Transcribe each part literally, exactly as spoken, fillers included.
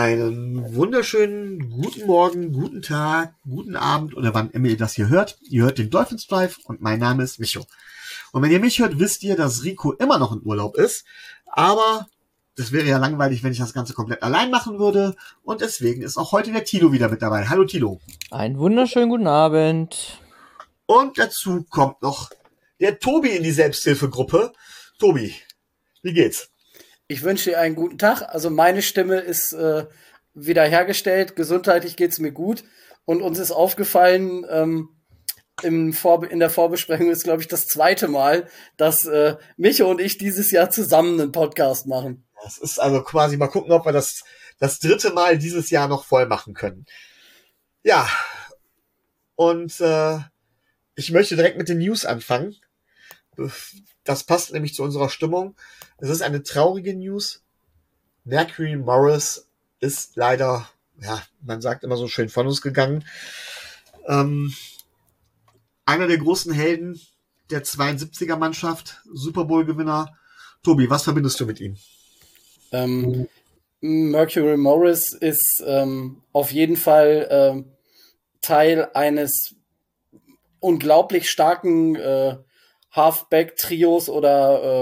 Einen wunderschönen guten Morgen, guten Tag, guten Abend oder wann immer ihr das hier hört. Ihr hört den Dolphins Drive und mein Name ist Micho. Und wenn ihr mich hört, wisst ihr, dass Rico immer noch in Urlaub ist. Aber das wäre ja langweilig, wenn ich das Ganze komplett allein machen würde. Und deswegen ist auch heute der Tilo wieder mit dabei. Hallo Tilo. Einen wunderschönen guten Abend. Und dazu kommt noch der Tobi in die Selbsthilfegruppe. Tobi, wie geht's? Ich wünsche dir einen guten Tag. Also meine Stimme ist äh, wiederhergestellt. Gesundheitlich geht's mir gut. Und uns ist aufgefallen, ähm, im Vorbe- in der Vorbesprechung ist, glaube ich, das zweite Mal, dass äh, Micho und ich dieses Jahr zusammen einen Podcast machen. Das ist also quasi, mal gucken, ob wir das, das dritte Mal dieses Jahr noch voll machen können. Ja, und äh, ich möchte direkt mit den News anfangen. Das passt nämlich zu unserer Stimmung. Es ist eine traurige News. Mercury Morris ist leider, ja, man sagt immer so schön, von uns gegangen. Ähm, einer der großen Helden der zweiundsiebziger-Mannschaft, Super Bowl-Gewinner. Tobi, was verbindest du mit ihm? Ähm, Mercury Morris ist ähm, auf jeden Fall ähm, Teil eines unglaublich starken äh, Halfback-Trios oder äh,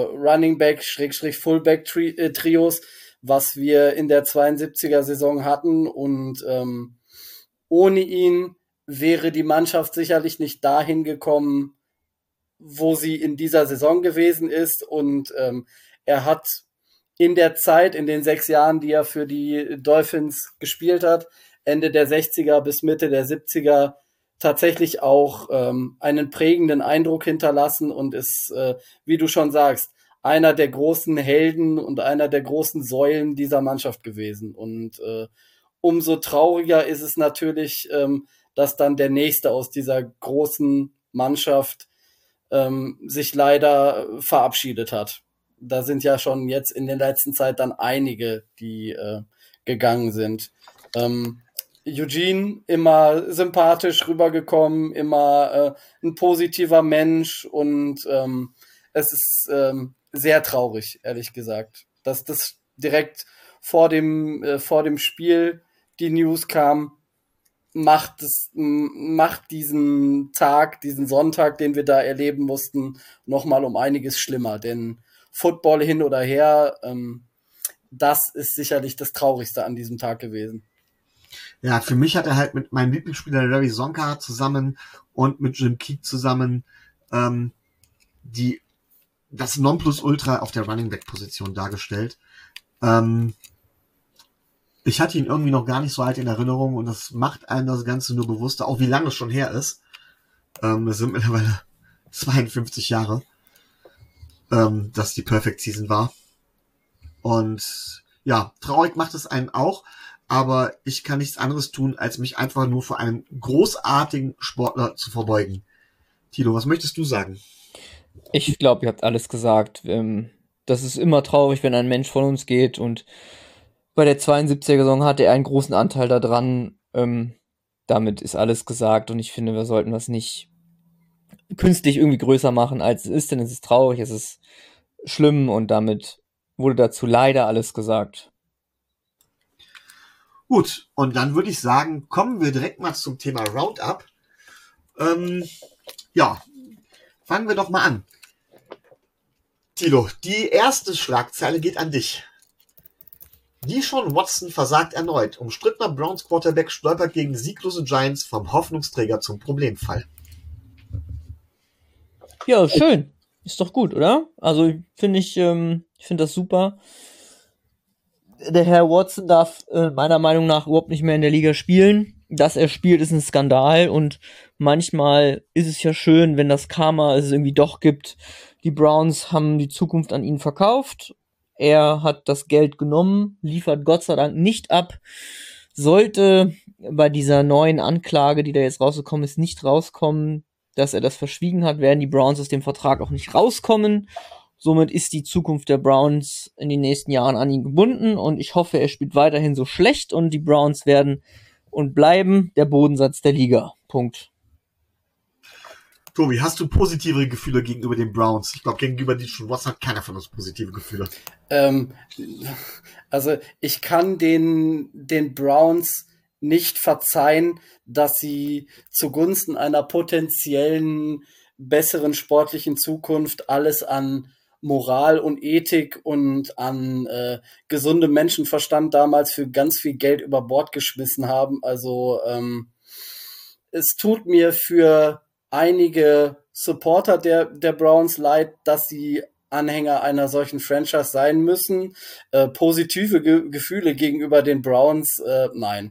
Running-Back-Fullback-Trios, was wir in der zweiundsiebziger-Saison hatten. Und ähm, ohne ihn wäre die Mannschaft sicherlich nicht dahin gekommen, wo sie in dieser Saison gewesen ist. Und ähm, er hat in der Zeit, in den sechs Jahren, die er für die Dolphins gespielt hat, Ende der sechziger bis Mitte der siebziger, tatsächlich auch ähm, einen prägenden Eindruck hinterlassen und ist, äh, wie du schon sagst, einer der großen Helden und einer der großen Säulen dieser Mannschaft gewesen. Und äh, umso trauriger ist es natürlich, ähm, dass dann der Nächste aus dieser großen Mannschaft ähm, sich leider verabschiedet hat. Da sind ja schon jetzt in der letzten Zeit dann einige, die äh, gegangen sind. Ähm, Eugene, immer sympathisch rübergekommen, immer äh, ein positiver Mensch und ähm, es ist ähm, sehr traurig, ehrlich gesagt, dass das direkt vor dem äh, vor dem Spiel die News kam, macht es macht diesen Tag, diesen Sonntag, den wir da erleben mussten, nochmal um einiges schlimmer, denn Football hin oder her, ähm, das ist sicherlich das Traurigste an diesem Tag gewesen. Ja, für mich hat er halt mit meinem Lieblingsspieler Larry Zonka zusammen und mit Jim Keek zusammen ähm, die das Nonplusultra auf der Running Back Position dargestellt. Ähm, ich hatte ihn irgendwie noch gar nicht so alt in Erinnerung und das macht einem das Ganze nur bewusster, auch wie lange es schon her ist. Ähm, es sind mittlerweile zweiundfünfzig Jahre, ähm, dass die Perfect Season war. Und ja, traurig macht es einen auch. Aber ich kann nichts anderes tun, als mich einfach nur vor einem großartigen Sportler zu verbeugen. Tilo, was möchtest du sagen? Ich glaube, ihr habt alles gesagt. Ähm, das ist immer traurig, wenn ein Mensch von uns geht. Und bei der zweiundsiebziger-Saison hatte er einen großen Anteil daran. Ähm, damit ist alles gesagt. Und ich finde, wir sollten das nicht künstlich irgendwie größer machen, als es ist. Denn es ist traurig, es ist schlimm. Und damit wurde dazu leider alles gesagt. Gut, und dann würde ich sagen, kommen wir direkt mal zum Thema Roundup. Ähm, ja, fangen wir doch mal an. Tilo, die erste Schlagzeile geht an dich. Deshaun Watson versagt erneut. Umstrittener Browns Quarterback stolpert gegen sieglose Giants vom Hoffnungsträger zum Problemfall. Ja, schön. Ist doch gut, oder? Also finde ich, ähm, ich finde das super. Der Herr Watson darf äh, meiner Meinung nach überhaupt nicht mehr in der Liga spielen. Dass er spielt, ist ein Skandal und manchmal ist es ja schön, wenn das Karma es irgendwie doch gibt. Die Browns haben die Zukunft an ihn verkauft. Er hat das Geld genommen, liefert Gott sei Dank nicht ab. Sollte bei dieser neuen Anklage, die da jetzt rausgekommen ist, nicht rauskommen, dass er das verschwiegen hat, werden die Browns aus dem Vertrag auch nicht rauskommen. Somit ist die Zukunft der Browns in den nächsten Jahren an ihn gebunden und ich hoffe, er spielt weiterhin so schlecht und die Browns werden und bleiben der Bodensatz der Liga. Punkt. Tobi, hast du positive Gefühle gegenüber den Browns? Ich glaube, gegenüber Deshaun Watson hat keiner von uns positive Gefühle. Ähm, also ich kann den, den Browns nicht verzeihen, dass sie zugunsten einer potenziellen besseren sportlichen Zukunft alles an Moral und Ethik und an äh, gesundem Menschenverstand damals für ganz viel Geld über Bord geschmissen haben. Also ähm, es tut mir für einige Supporter der, der Browns leid, dass sie Anhänger einer solchen Franchise sein müssen. Äh, positive Ge- Gefühle gegenüber den Browns, äh, nein.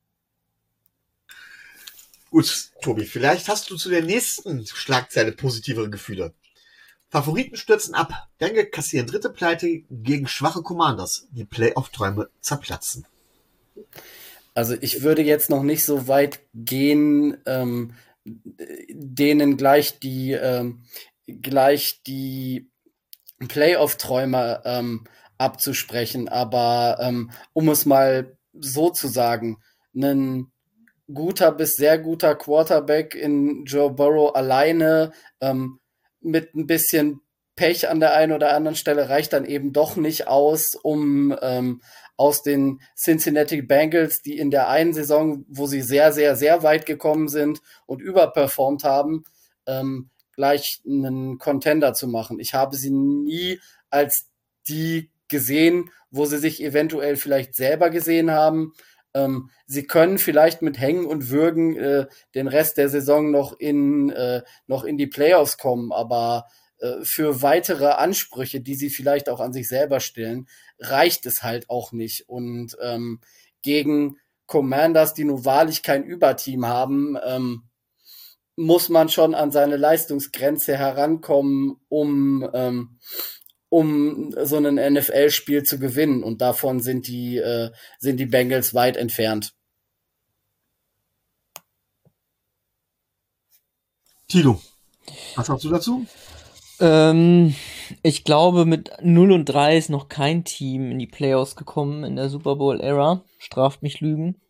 Gut, Tobi, vielleicht hast du zu der nächsten Schlagzeile positivere Gefühle. Favoriten stürzen ab. Bengals kassieren dritte Pleite gegen schwache Commanders. Die Playoff-Träume zerplatzen. Also ich würde jetzt noch nicht so weit gehen, ähm, denen gleich die ähm, gleich die Playoff-Träume ähm, abzusprechen, aber ähm, um es mal so zu sagen, ein guter bis sehr guter Quarterback in Joe Burrow alleine ähm, mit ein bisschen Pech an der einen oder anderen Stelle reicht dann eben doch nicht aus, um ähm, aus den Cincinnati Bengals, die in der einen Saison, wo sie sehr, sehr, sehr weit gekommen sind und überperformt haben, ähm, gleich einen Contender zu machen. Ich habe sie nie als die gesehen, wo sie sich eventuell vielleicht selber gesehen haben. Ähm, sie können vielleicht mit Hängen und Würgen äh, den Rest der Saison noch in, äh, noch in die Playoffs kommen, aber äh, für weitere Ansprüche, die sie vielleicht auch an sich selber stellen, reicht es halt auch nicht. Und ähm, gegen Commanders, die nun wahrlich kein Überteam haben, ähm, muss man schon an seine Leistungsgrenze herankommen, um ähm, um so ein N F L-Spiel zu gewinnen. Und davon sind die, äh, sind die Bengals weit entfernt. Tilo, was sagst du dazu? Ähm, ich glaube, mit null und drei ist noch kein Team in die Playoffs gekommen in der Super Bowl-Ära. Straft mich Lügen.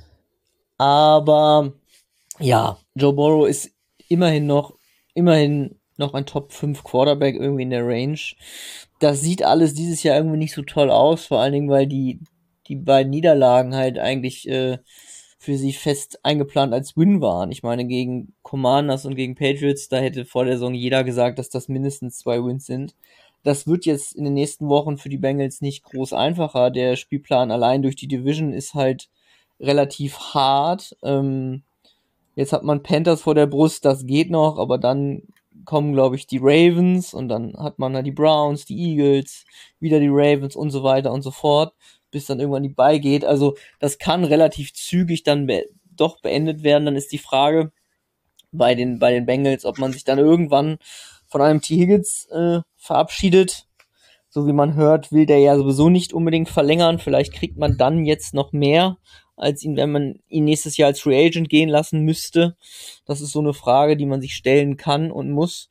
Aber ja, Joe Burrow ist immerhin noch, immerhin noch ein Top fünf Quarterback irgendwie in der Range. Das sieht alles dieses Jahr irgendwie nicht so toll aus, vor allen Dingen, weil die, die beiden Niederlagen halt eigentlich äh, für sie fest eingeplant als Win waren. Ich meine, gegen Commanders und gegen Patriots, da hätte vor der Saison jeder gesagt, dass das mindestens zwei Wins sind. Das wird jetzt in den nächsten Wochen für die Bengals nicht groß einfacher. Der Spielplan allein durch die Division ist halt relativ hart. Ähm, jetzt hat man Panthers vor der Brust, das geht noch, aber dann kommen, glaube ich, die Ravens und dann hat man halt die Browns, die Eagles, wieder die Ravens und so weiter und so fort, bis dann irgendwann die Bye geht. Also das kann relativ zügig dann be- doch beendet werden. Dann ist die Frage bei den, bei den Bengals, ob man sich dann irgendwann von einem T. Higgins äh, verabschiedet. So wie man hört, will der ja sowieso nicht unbedingt verlängern. Vielleicht kriegt man dann jetzt noch mehr, als ihn, wenn man ihn nächstes Jahr als Free Agent gehen lassen müsste. Das ist so eine Frage, die man sich stellen kann und muss.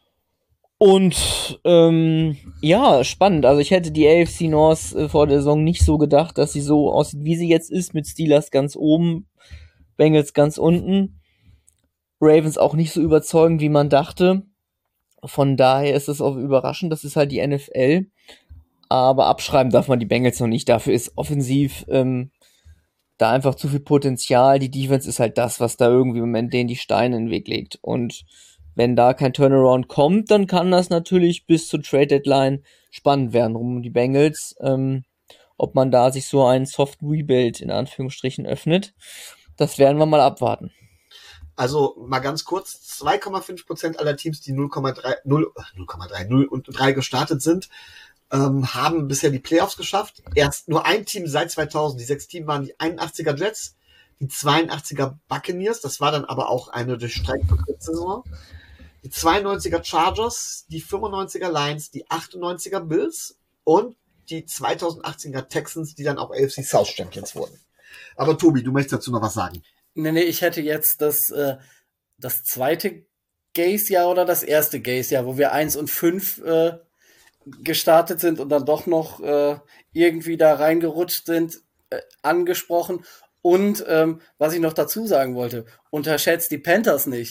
Und ähm, ja, spannend. Also ich hätte die A F C North äh, vor der Saison nicht so gedacht, dass sie so aussieht, wie sie jetzt ist, mit Steelers ganz oben, Bengals ganz unten, Ravens auch nicht so überzeugend, wie man dachte. Von daher ist es auch überraschend, das ist halt die N F L. Aber abschreiben darf man die Bengals noch nicht. Dafür ist offensiv ähm, da einfach zu viel Potenzial. Die Defense ist halt das, was da irgendwie im Moment denen die Steine in den Weg legt. Und wenn da kein Turnaround kommt, dann kann das natürlich bis zur Trade Deadline spannend werden rum die Bengals. Ähm, ob man da sich so einen Soft Rebuild in Anführungsstrichen öffnet, das werden wir mal abwarten. Also mal ganz kurz, zwei Komma fünf Prozent aller Teams, die null Komma drei, null, null Komma drei, null und drei gestartet sind, ähm, haben bisher die Playoffs geschafft. Erst nur ein Team seit zweitausend. Die sechs Teams waren die einundachtziger Jets, die zweiundachtziger Buccaneers, das war dann aber auch eine durch Streik verkürzte Saison. Die zweiundneunziger Chargers, die fünfundneunziger Lions, die achtundneunziger Bills und die zweitausendachtziger Texans, die dann auch A F C South Champions wurden. Aber Tobi, du möchtest dazu noch was sagen? Nee, nee, ich hätte jetzt das, äh, das zweite Gaze-Jahr oder das erste Gaze-Jahr, wo wir eins und fünf äh, gestartet sind und dann doch noch äh, irgendwie da reingerutscht sind, äh, angesprochen. Und ähm, was ich noch dazu sagen wollte, unterschätzt die Panthers nicht.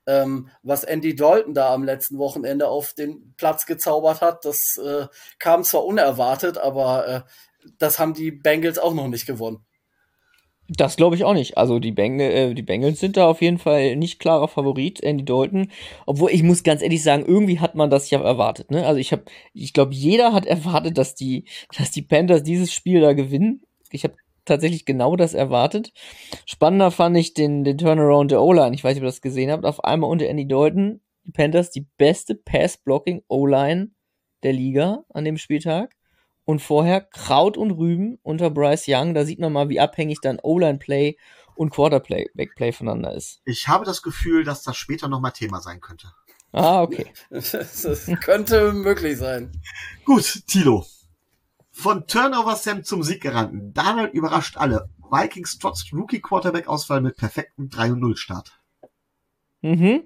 Ähm, was Andy Dalton da am letzten Wochenende auf den Platz gezaubert hat, das äh, kam zwar unerwartet, aber äh, das haben die Bengals auch noch nicht gewonnen. Das glaube ich auch nicht. Also die, Beng äh, die Bengals sind da auf jeden Fall nicht klarer Favorit, Andy Dalton. Obwohl, ich muss ganz ehrlich sagen, irgendwie hat man das ja erwartet. Ne? Also ich habe, ich glaube, jeder hat erwartet, dass die, dass die Panthers dieses Spiel da gewinnen. Ich habe tatsächlich genau das erwartet. Spannender fand ich den, den Turnaround der O-Line. Ich weiß nicht, ob ihr das gesehen habt. Auf einmal unter Andy Dalton, die Panthers, die beste Pass-Blocking-O-Line der Liga an dem Spieltag. Und vorher Kraut und Rüben unter Bryce Young. Da sieht man mal, wie abhängig dann O-Line-Play und Quarterback-Play voneinander ist. Ich habe das Gefühl, dass das später nochmal Thema sein könnte. Ah, okay. Das, das könnte möglich sein. Gut, Thilo. Von Turnover Sam zum Sieg gerannt. Darnold überrascht alle. Vikings trotz Rookie-Quarterback-Ausfall mit perfektem drei null Start. Mhm.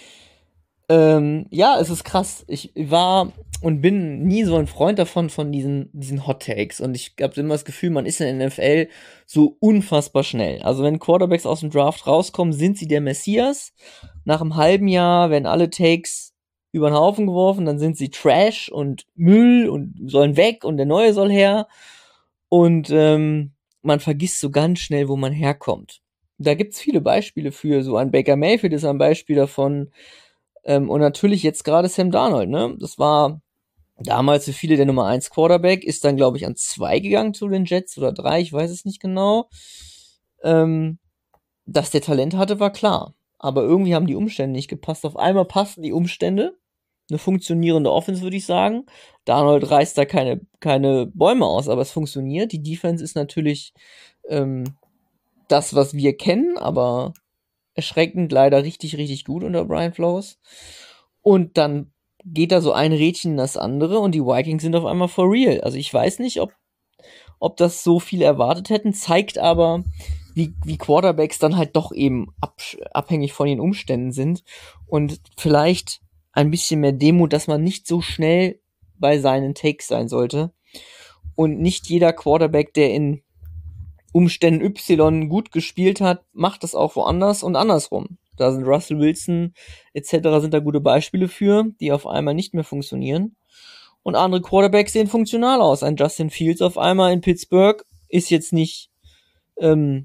Ähm, ja, es ist krass. Ich war und bin nie so ein Freund davon, von diesen, diesen Hot Takes. Und ich habe immer das Gefühl, man ist in der N F L so unfassbar schnell. Also wenn Quarterbacks aus dem Draft rauskommen, sind sie der Messias. Nach einem halben Jahr werden alle Takes über den Haufen geworfen, dann sind sie Trash und Müll und sollen weg und der Neue soll her. Und ähm, man vergisst so ganz schnell, wo man herkommt. Da gibt's viele Beispiele für. So ein Baker Mayfield ist ein Beispiel davon. Ähm, und natürlich jetzt gerade Sam Darnold, ne? Das war damals für viele der Nummer eins Quarterback, ist dann, glaube ich, an zwei gegangen zu den Jets oder drei, ich weiß es nicht genau. Ähm, dass der Talent hatte, war klar. Aber irgendwie haben die Umstände nicht gepasst. Auf einmal passen die Umstände. Eine funktionierende Offense, würde ich sagen. Darnold reißt da keine, keine Bäume aus, aber es funktioniert. Die Defense ist natürlich ähm, das, was wir kennen, aber erschreckend leider richtig, richtig gut unter Brian Flores. Und dann geht da so ein Rädchen in das andere und die Vikings sind auf einmal for real. Also ich weiß nicht, ob, ob das so viele erwartet hätten, zeigt aber, wie, wie Quarterbacks dann halt doch eben ab, abhängig von den Umständen sind und vielleicht ein bisschen mehr Demut, dass man nicht so schnell bei seinen Takes sein sollte und nicht jeder Quarterback, der in Umständen Y gut gespielt hat, macht das auch woanders und andersrum. Da sind Russell Wilson et cetera sind da gute Beispiele für, die auf einmal nicht mehr funktionieren. Und andere Quarterbacks sehen funktional aus. Ein Justin Fields auf einmal in Pittsburgh ist jetzt nicht ähm,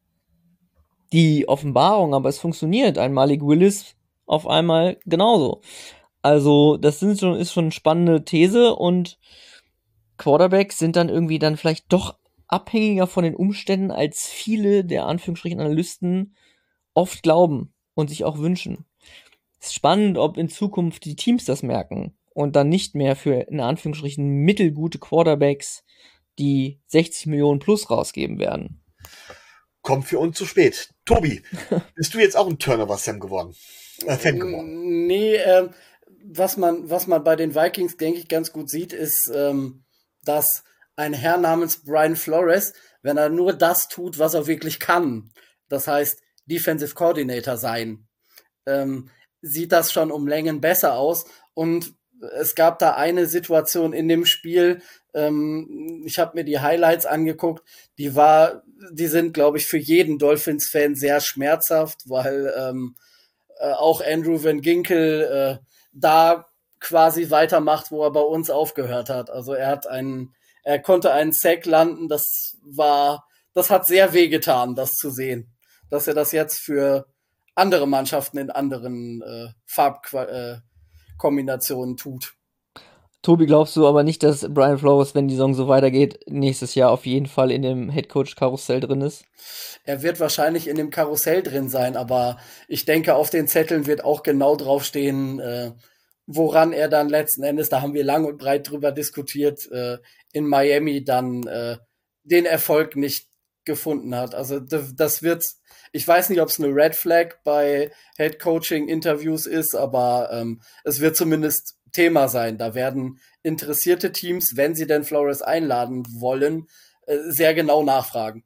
die Offenbarung, aber es funktioniert. Ein Malik Willis auf einmal genauso. Also das sind schon, ist schon eine spannende These und Quarterbacks sind dann irgendwie dann vielleicht doch abhängiger von den Umständen, als viele der Anführungsstrichen Analysten oft glauben und sich auch wünschen. Es ist spannend, ob in Zukunft die Teams das merken und dann nicht mehr für in Anführungsstrichen mittelgute Quarterbacks die sechzig Millionen plus rausgeben werden. Kommt für uns zu spät. Tobi, bist du jetzt auch ein Turnover-Sam geworden? Äh, Fan geworden? Nee, ähm, was man, was man bei den Vikings, denke ich, ganz gut sieht, ist, ähm, dass ein Herr namens Brian Flores, wenn er nur das tut, was er wirklich kann, das heißt Defensive Coordinator sein, ähm, sieht das schon um Längen besser aus. Und es gab da eine Situation in dem Spiel, ähm, ich habe mir die Highlights angeguckt, die war, die sind, glaube ich, für jeden Dolphins-Fan sehr schmerzhaft, weil ähm, äh, auch Andrew Van Ginkel äh, da quasi weitermacht, wo er bei uns aufgehört hat. Also er hat einen, er konnte einen Sack landen, das war, das hat sehr wehgetan, das zu sehen, dass er das jetzt für andere Mannschaften in anderen äh, Farbkombinationen äh, tut. Tobi, glaubst du aber nicht, dass Brian Flores, wenn die Saison so weitergeht, nächstes Jahr auf jeden Fall in dem Headcoach-Karussell drin ist? Er wird wahrscheinlich in dem Karussell drin sein, aber ich denke, auf den Zetteln wird auch genau draufstehen, äh, woran er dann letzten Endes, da haben wir lang und breit drüber diskutiert, äh, in Miami dann äh, den Erfolg nicht gefunden hat. Also das wird, ich weiß nicht, ob es eine Red Flag bei Head-Coaching-Interviews ist, aber ähm, es wird zumindest Thema sein. Da werden interessierte Teams, wenn sie denn Flores einladen wollen, äh, sehr genau nachfragen.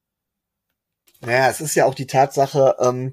Naja, es ist ja auch die Tatsache, ähm,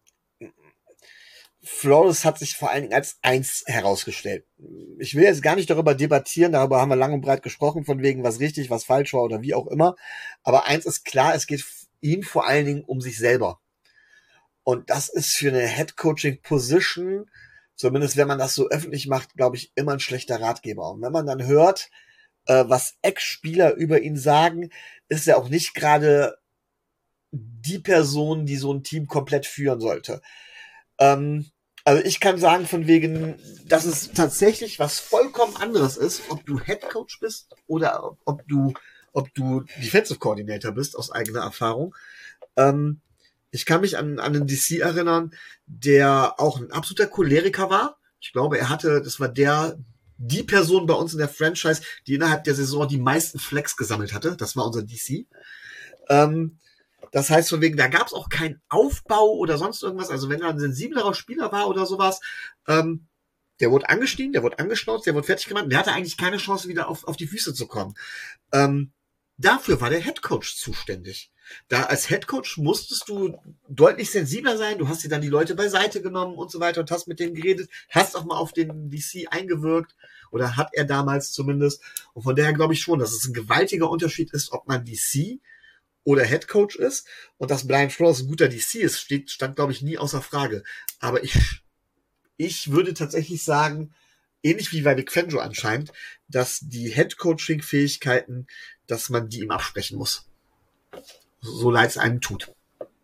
Flores hat sich vor allen Dingen als eins herausgestellt. Ich will jetzt gar nicht darüber debattieren, darüber haben wir lang und breit gesprochen, von wegen was richtig, was falsch war oder wie auch immer. Aber eins ist klar, es geht ihm vor allen Dingen um sich selber. Und das ist für eine Head-Coaching-Position, zumindest wenn man das so öffentlich macht, glaube ich, immer ein schlechter Ratgeber. Und wenn man dann hört, äh, was Ex-Spieler über ihn sagen, ist er auch nicht gerade die Person, die so ein Team komplett führen sollte. Ähm, also ich kann sagen von wegen, dass es tatsächlich was vollkommen anderes ist, ob du Head Coach bist oder ob, ob du ob du Defensive Coordinator bist, aus eigener Erfahrung. Ähm, ich kann mich an, an einen D C erinnern, der auch ein absoluter Choleriker war. Ich glaube, er hatte, das war der, die Person bei uns in der Franchise, die innerhalb der Saison die meisten Flex gesammelt hatte. Das war unser D C. Ähm, Das heißt, von wegen, da gab es auch keinen Aufbau oder sonst irgendwas. Also wenn er ein sensiblerer Spieler war oder sowas, ähm, der wurde angestiegen, der wurde angeschnauzt, der wurde fertig gemacht. Der hatte eigentlich keine Chance, wieder auf, auf die Füße zu kommen. Ähm, dafür war der Headcoach zuständig. Da als Headcoach musstest du deutlich sensibler sein. Du hast dir dann die Leute beiseite genommen und so weiter und hast mit denen geredet, hast auch mal auf den D C eingewirkt oder hat er damals zumindest. Und von daher glaube ich schon, dass es ein gewaltiger Unterschied ist, ob man D C oder Head Coach ist. Und dass Brian Flores ein guter D C ist, steht, stand, glaube ich, nie außer Frage. Aber ich, ich würde tatsächlich sagen, ähnlich wie bei Vic Fangio anscheinend, dass die Head Coaching Fähigkeiten, dass man die ihm absprechen muss. So leid es einem tut.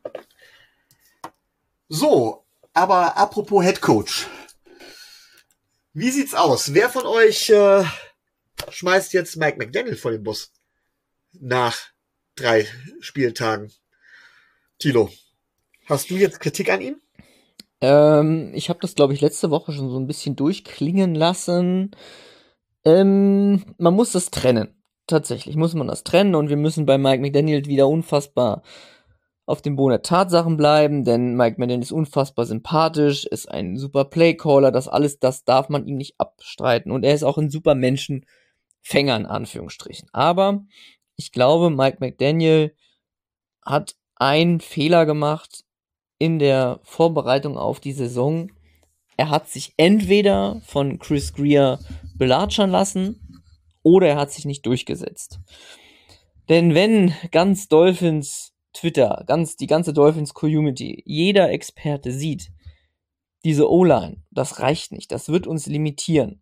So, aber apropos Head Coach. Wie sieht's aus? Wer von euch äh, schmeißt jetzt Mike McDaniel vor den Bus? Nach drei Spieltagen. Thilo, hast du jetzt Kritik an ihm? Ähm, ich habe das, glaube ich, letzte Woche schon so ein bisschen durchklingen lassen. Ähm, man muss das trennen. Tatsächlich muss man das trennen und wir müssen bei Mike McDaniel wieder unfassbar auf dem Boden der Tatsachen bleiben, denn Mike McDaniel ist unfassbar sympathisch, ist ein super Playcaller, das alles, das darf man ihm nicht abstreiten und er ist auch ein super Menschenfänger in Anführungsstrichen. Aber ich glaube, Mike McDaniel hat einen Fehler gemacht in der Vorbereitung auf die Saison. Er hat sich entweder von Chris Grier belatschern lassen oder er hat sich nicht durchgesetzt. Denn wenn ganz Dolphins Twitter, ganz die ganze Dolphins Community, jeder Experte sieht, diese O-Line, das reicht nicht, das wird uns limitieren.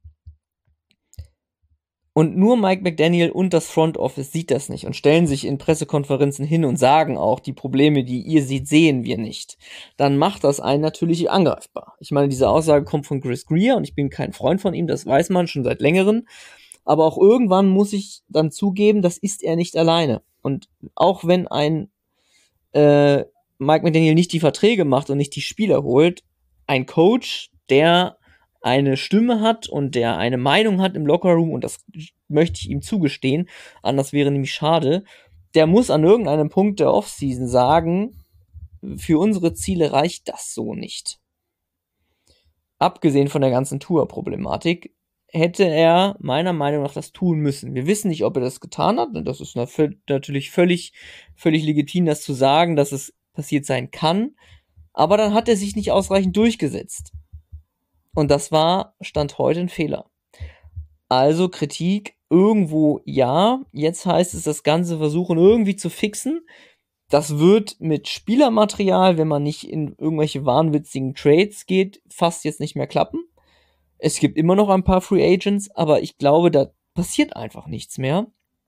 Und nur Mike McDaniel und das Front Office sieht das nicht und stellen sich in Pressekonferenzen hin und sagen auch, die Probleme, die ihr seht, sehen wir nicht. Dann macht das einen natürlich angreifbar. Ich meine, diese Aussage kommt von Chris Grier und ich bin kein Freund von ihm, das weiß man schon seit längerem. Aber auch irgendwann muss ich dann zugeben, das ist er nicht alleine. Und auch wenn ein äh, Mike McDaniel nicht die Verträge macht und nicht die Spieler holt, ein Coach, der eine Stimme hat und der eine Meinung hat im Lockerroom, und das möchte ich ihm zugestehen, anders wäre nämlich schade, der muss an irgendeinem Punkt der Offseason sagen, für unsere Ziele reicht das so nicht. Abgesehen von der ganzen Tour-Problematik hätte er meiner Meinung nach das tun müssen. Wir wissen nicht, ob er das getan hat, und das ist natürlich völlig, völlig legitim, das zu sagen, dass es passiert sein kann, aber dann hat er sich nicht ausreichend durchgesetzt. Und das war, Stand heute, ein Fehler. Also Kritik irgendwo ja. Jetzt heißt es, das Ganze versuchen irgendwie zu fixen. Das wird mit Spielermaterial, wenn man nicht in irgendwelche wahnwitzigen Trades geht, fast jetzt nicht mehr klappen. Es gibt immer noch ein paar Free Agents, aber ich glaube, da passiert einfach nichts mehr.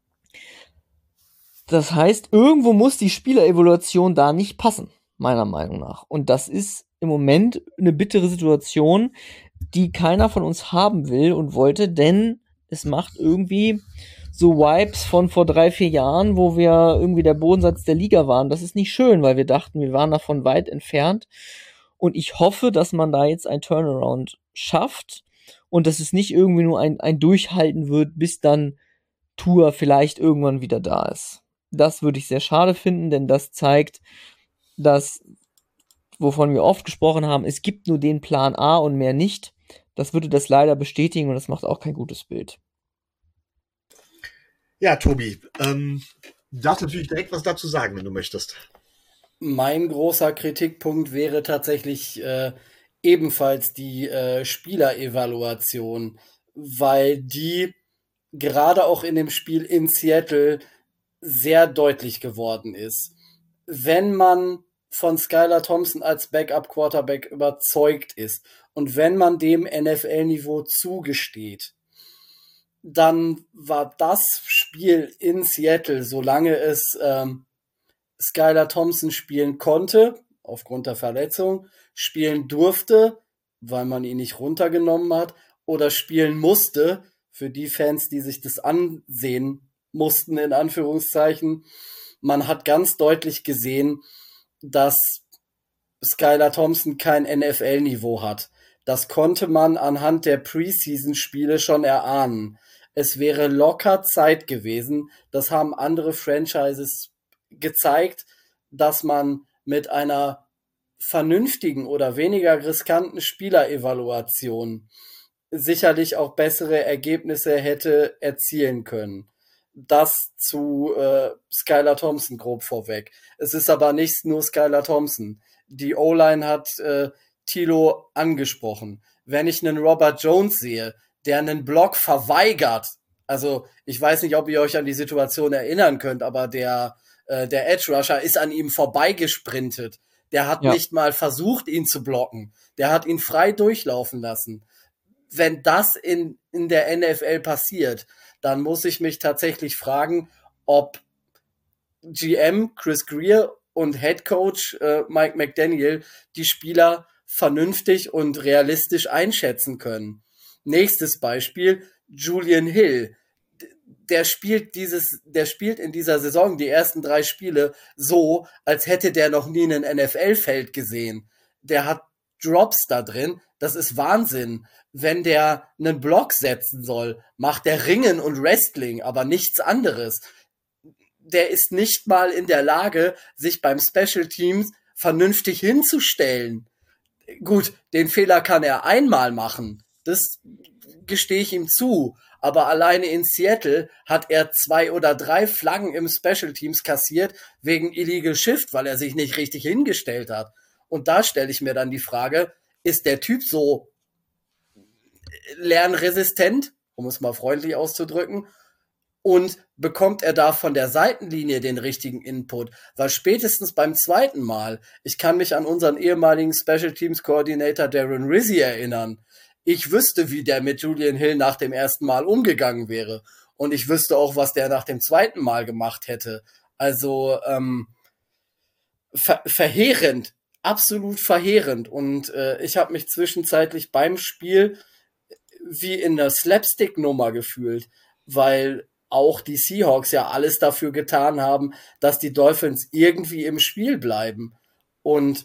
Das heißt, irgendwo muss die Spielerevaluation da nicht passen, meiner Meinung nach. Und das ist im Moment eine bittere Situation, die keiner von uns haben will und wollte, denn es macht irgendwie so Vibes von vor drei, vier Jahren, wo wir irgendwie der Bodensatz der Liga waren. Das ist nicht schön, weil wir dachten, wir waren davon weit entfernt. Und ich hoffe, dass man da jetzt ein Turnaround schafft und dass es nicht irgendwie nur ein, ein Durchhalten wird, bis dann Tour vielleicht irgendwann wieder da ist. Das würde ich sehr schade finden, denn das zeigt, dass, wovon wir oft gesprochen haben, es gibt nur den Plan A und mehr nicht. Das würde das leider bestätigen und das macht auch kein gutes Bild. Ja, Tobi, ähm, du darfst natürlich direkt was dazu sagen, wenn du möchtest. Mein großer Kritikpunkt wäre tatsächlich äh, ebenfalls die äh, Spielerevaluation, weil die gerade auch in dem Spiel in Seattle sehr deutlich geworden ist. Wenn man von Skylar Thompson als Backup-Quarterback überzeugt ist und wenn man dem N F L-Niveau zugesteht, dann war das Spiel in Seattle, solange es ähm, Skylar Thompson spielen konnte, aufgrund der Verletzung, spielen durfte, weil man ihn nicht runtergenommen hat, oder spielen musste, für die Fans, die sich das ansehen mussten, in Anführungszeichen. Man hat ganz deutlich gesehen, dass Skylar Thompson kein N F L-Niveau hat. Das konnte man anhand der Preseason-Spiele schon erahnen. Es wäre locker Zeit gewesen, das haben andere Franchises gezeigt, dass man mit einer vernünftigen oder weniger riskanten Spielerevaluation sicherlich auch bessere Ergebnisse hätte erzielen können. Das zu äh, Skylar Thompson grob vorweg. Es ist aber nicht nur Skylar Thompson. Die O-Line hat äh, Thilo angesprochen. Wenn ich einen Robert Jones sehe, der einen Block verweigert, also ich weiß nicht, ob ihr euch an die Situation erinnern könnt, aber der, äh, der Edge Rusher ist an ihm vorbeigesprintet. Der hat ja. nicht mal versucht, ihn zu blocken. Der hat ihn frei durchlaufen lassen. Wenn das in, in der N F L passiert, dann muss ich mich tatsächlich fragen, ob G M Chris Grier und Head Coach äh, Mike McDaniel die Spieler vernünftig und realistisch einschätzen können. Nächstes Beispiel, Julian Hill. Der spielt dieses, der spielt in dieser Saison die ersten drei Spiele so, als hätte der noch nie ein N F L-Feld gesehen. Der hat Drops da drin, das ist Wahnsinn. Wenn der einen Block setzen soll, macht der Ringen und Wrestling, aber nichts anderes. Der ist nicht mal in der Lage, sich beim Special Teams vernünftig hinzustellen. Gut, den Fehler kann er einmal machen, das gestehe ich ihm zu, aber alleine in Seattle hat er zwei oder drei Flaggen im Special Teams kassiert wegen Illegal Shift, weil er sich nicht richtig hingestellt hat. Und da stelle ich mir dann die Frage, ist der Typ so lernresistent, um es mal freundlich auszudrücken, und bekommt er da von der Seitenlinie den richtigen Input? Weil spätestens beim zweiten Mal, ich kann mich an unseren ehemaligen Special Teams Coordinator Darren Rizzi erinnern, ich wüsste, wie der mit Julian Hill nach dem ersten Mal umgegangen wäre. Und ich wüsste auch, was der nach dem zweiten Mal gemacht hätte. Also ähm, ver- verheerend, absolut verheerend. Und äh, ich habe mich zwischenzeitlich beim Spiel wie in einer Slapstick-Nummer gefühlt, weil auch die Seahawks ja alles dafür getan haben, dass die Dolphins irgendwie im Spiel bleiben. Und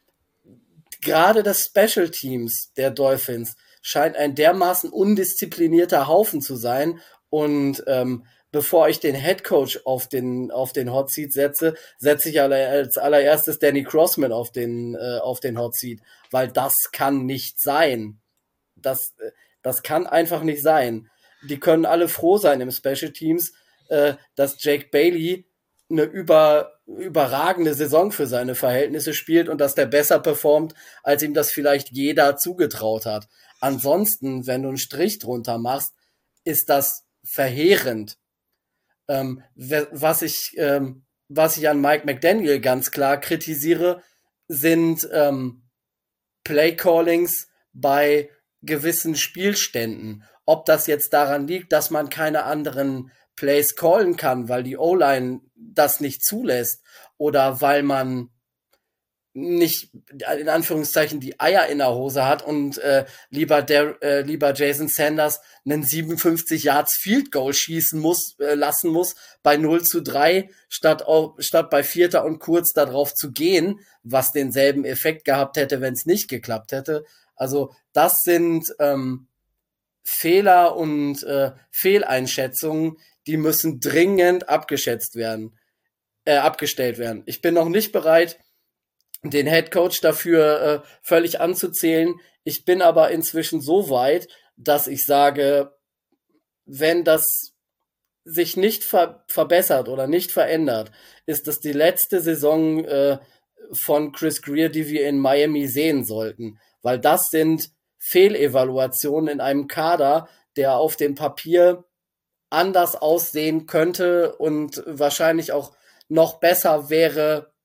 gerade das Special Teams der Dolphins scheint ein dermaßen undisziplinierter Haufen zu sein. Und ähm, bevor ich den Head Coach auf den auf den Hot Seat setze, setze ich aller, als allererstes Danny Crossman auf den äh, auf den Hot Seat, weil das kann nicht sein. Das das kann einfach nicht sein. Die können alle froh sein im Special Teams, äh, dass Jake Bailey eine über, überragende Saison für seine Verhältnisse spielt und dass der besser performt, als ihm das vielleicht jeder zugetraut hat. Ansonsten, wenn du einen Strich drunter machst, ist das verheerend. Ähm, was ich, ähm, was ich an Mike McDaniel ganz klar kritisiere, sind ähm, Play-Callings bei gewissen Spielständen. Ob das jetzt daran liegt, dass man keine anderen Plays callen kann, weil die O-Line das nicht zulässt, oder weil man nicht, in Anführungszeichen, die Eier in der Hose hat und äh, lieber der äh, lieber Jason Sanders einen siebenundfünfzig Yards Field Goal schießen muss, äh, lassen muss bei null zu drei, statt auf, statt bei Vierter und Kurz darauf zu gehen, was denselben Effekt gehabt hätte, wenn es nicht geklappt hätte. Also das sind ähm, Fehler und äh, Fehleinschätzungen, die müssen dringend abgeschätzt werden, äh, abgestellt werden. Ich bin noch nicht bereit, den Head Coach dafür äh, völlig anzuzählen. Ich bin aber inzwischen so weit, dass ich sage, wenn das sich nicht ver- verbessert oder nicht verändert, ist das die letzte Saison äh, von Chris Grier, die wir in Miami sehen sollten. Weil das sind Fehlevaluationen in einem Kader, der auf dem Papier anders aussehen könnte und wahrscheinlich auch noch besser wäre,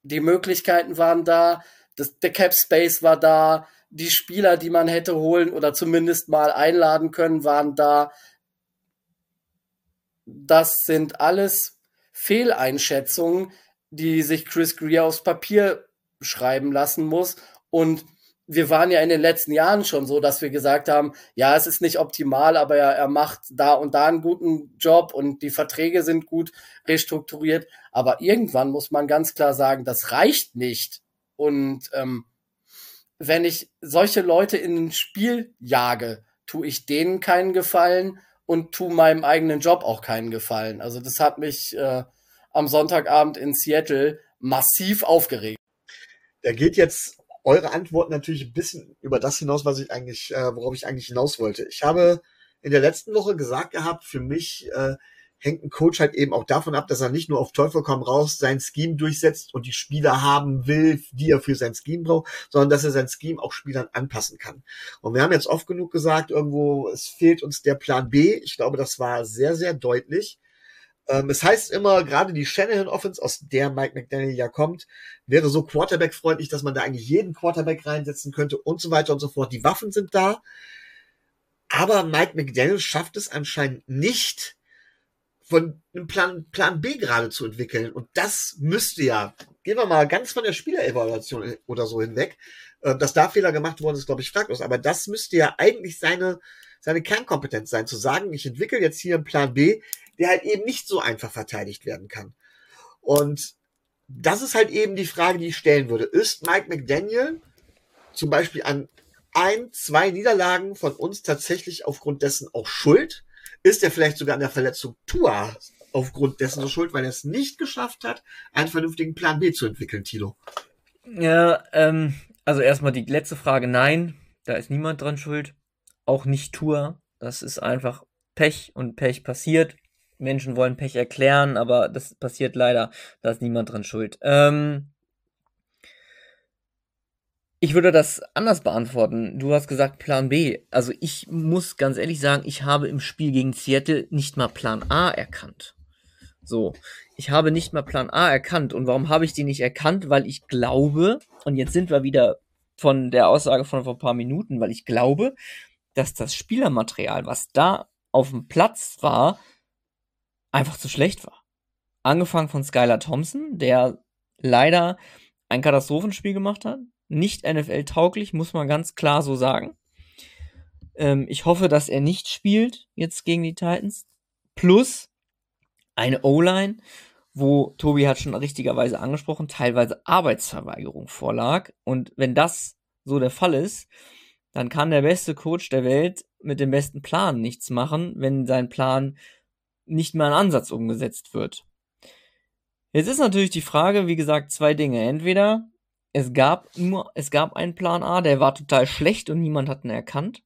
die Möglichkeiten waren da, das, der Cap Space war da, die Spieler, die man hätte holen oder zumindest mal einladen können, waren da. Das sind alles Fehleinschätzungen, die sich Chris Grier aufs Papier schreiben lassen muss. Und wir waren ja in den letzten Jahren schon so, dass wir gesagt haben, ja, es ist nicht optimal, aber er, er macht da und da einen guten Job und die Verträge sind gut restrukturiert. Aber irgendwann muss man ganz klar sagen, das reicht nicht. Und ähm, wenn ich solche Leute in ein Spiel jage, tue ich denen keinen Gefallen und tue meinem eigenen Job auch keinen Gefallen. Also das hat mich äh, am Sonntagabend in Seattle massiv aufgeregt. Da geht jetzt eure Antwort natürlich ein bisschen über das hinaus, was ich eigentlich, äh, worauf ich eigentlich hinaus wollte. Ich habe in der letzten Woche gesagt gehabt, für mich äh, hängt ein Coach halt eben auch davon ab, dass er nicht nur auf Teufel komm raus sein Scheme durchsetzt und die Spieler haben will, die er für sein Scheme braucht, sondern dass er sein Scheme auch Spielern anpassen kann. Und wir haben jetzt oft genug gesagt, irgendwo, es fehlt uns der Plan B. Ich glaube, das war sehr, sehr deutlich. Ähm, es heißt immer, gerade die Shanahan-Offense, aus der Mike McDaniel ja kommt, wäre so Quarterback-freundlich, dass man da eigentlich jeden Quarterback reinsetzen könnte und so weiter und so fort. Die Waffen sind da. Aber Mike McDaniel schafft es anscheinend nicht, von einem Plan, Plan B gerade zu entwickeln. Und das müsste ja, gehen wir mal ganz von der Spielerevaluation oder so hinweg, dass da Fehler gemacht worden ist, glaube ich, fraglos. Aber das müsste ja eigentlich seine, seine Kernkompetenz sein, zu sagen, ich entwickle jetzt hier einen Plan B, der halt eben nicht so einfach verteidigt werden kann. Und das ist halt eben die Frage, die ich stellen würde. Ist Mike McDaniel zum Beispiel an ein, zwei Niederlagen von uns tatsächlich aufgrund dessen auch schuld? Ist er vielleicht sogar an der Verletzung Tua aufgrund dessen so schuld, weil er es nicht geschafft hat, einen vernünftigen Plan B zu entwickeln, Tilo? Ja, ähm, also erstmal die letzte Frage, nein, da ist niemand dran schuld. Auch nicht Tua. Das ist einfach Pech und Pech passiert. Menschen wollen Pech erklären, aber das passiert leider, da ist niemand dran schuld. Ähm, ich würde das anders beantworten. Du hast gesagt Plan B. Also ich muss ganz ehrlich sagen, ich habe im Spiel gegen Seattle nicht mal Plan A erkannt. So, ich habe nicht mal Plan A erkannt. Und warum habe ich den nicht erkannt? Weil ich glaube, und jetzt sind wir wieder von der Aussage von vor ein paar Minuten, weil ich glaube, dass das Spielermaterial, was da auf dem Platz war, einfach zu schlecht war. Angefangen von Skylar Thompson, der leider ein Katastrophenspiel gemacht hat. Nicht N F L-tauglich, muss man ganz klar so sagen. Ähm, ich hoffe, dass er nicht spielt jetzt gegen die Titans. Plus eine O-Line, wo Tobi hat schon richtigerweise angesprochen, teilweise Arbeitsverweigerung vorlag. Und wenn das so der Fall ist, dann kann der beste Coach der Welt mit dem besten Plan nichts machen, wenn sein Plan nicht mal ein Ansatz umgesetzt wird. Jetzt ist natürlich die Frage, wie gesagt, zwei Dinge. Entweder es gab nur, es gab einen Plan A, der war total schlecht und niemand hat ihn erkannt.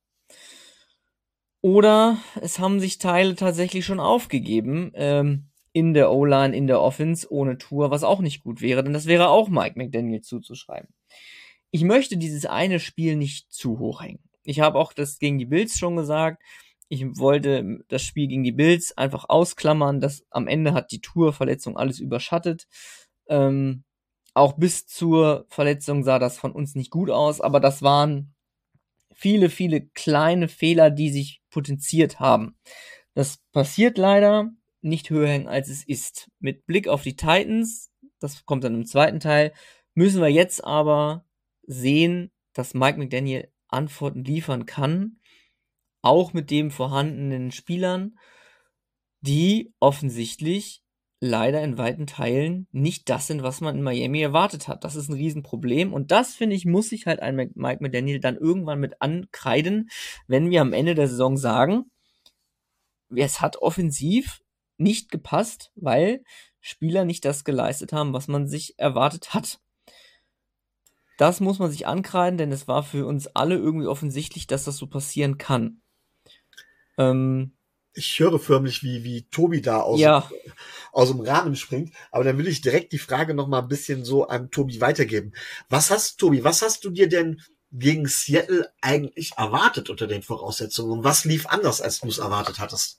Oder es haben sich Teile tatsächlich schon aufgegeben, ähm, in der O-Line, in der Offense, ohne Tour, was auch nicht gut wäre, denn das wäre auch Mike McDaniel zuzuschreiben. Ich möchte dieses eine Spiel nicht zu hoch hängen. Ich habe auch das gegen die Bills schon gesagt. Ich wollte das Spiel gegen die Bills einfach ausklammern. Das am Ende hat die Tour-Verletzung alles überschattet. Ähm, auch bis zur Verletzung sah das von uns nicht gut aus, aber das waren viele, viele kleine Fehler, die sich potenziert haben. Das passiert leider nicht höher hängen, als es ist. Mit Blick auf die Titans, das kommt dann im zweiten Teil, müssen wir jetzt aber sehen, dass Mike McDaniel Antworten liefern kann, auch mit den vorhandenen Spielern, die offensichtlich leider in weiten Teilen nicht das sind, was man in Miami erwartet hat. Das ist ein Riesenproblem und das, finde ich, muss sich halt ein Mike McDaniel dann irgendwann mit ankreiden, wenn wir am Ende der Saison sagen, es hat offensiv nicht gepasst, weil Spieler nicht das geleistet haben, was man sich erwartet hat. Das muss man sich ankreiden, denn es war für uns alle irgendwie offensichtlich, dass das so passieren kann. Ähm, ich höre förmlich, wie, wie Tobi da aus, ja. aus dem Rahmen springt. Aber dann will ich direkt die Frage noch mal ein bisschen so an Tobi weitergeben. Was hast, Tobi, was hast du dir denn gegen Seattle eigentlich erwartet unter den Voraussetzungen? Und was lief anders, als du es erwartet hattest?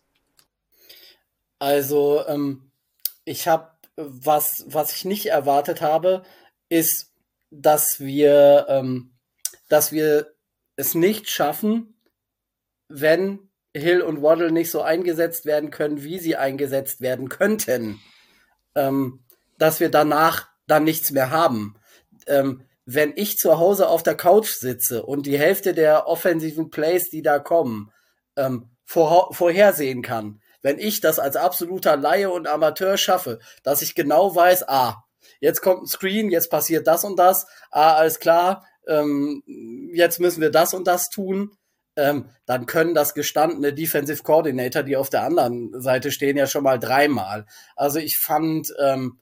Also, ähm, ich habe, was, was ich nicht erwartet habe, ist, dass wir, ähm, dass wir es nicht schaffen, wenn Hill und Waddle nicht so eingesetzt werden können, wie sie eingesetzt werden könnten, ähm, dass wir danach dann nichts mehr haben. Ähm, wenn ich zu Hause auf der Couch sitze und die Hälfte der offensiven Plays, die da kommen, ähm, vor, vorhersehen kann, wenn ich das als absoluter Laie und Amateur schaffe, dass ich genau weiß, ah, jetzt kommt ein Screen, jetzt passiert das und das, ah, alles klar, ähm, jetzt müssen wir das und das tun, ähm, dann können das gestandene Defensive Coordinator, die auf der anderen Seite stehen, ja schon mal dreimal. Also ich fand ähm,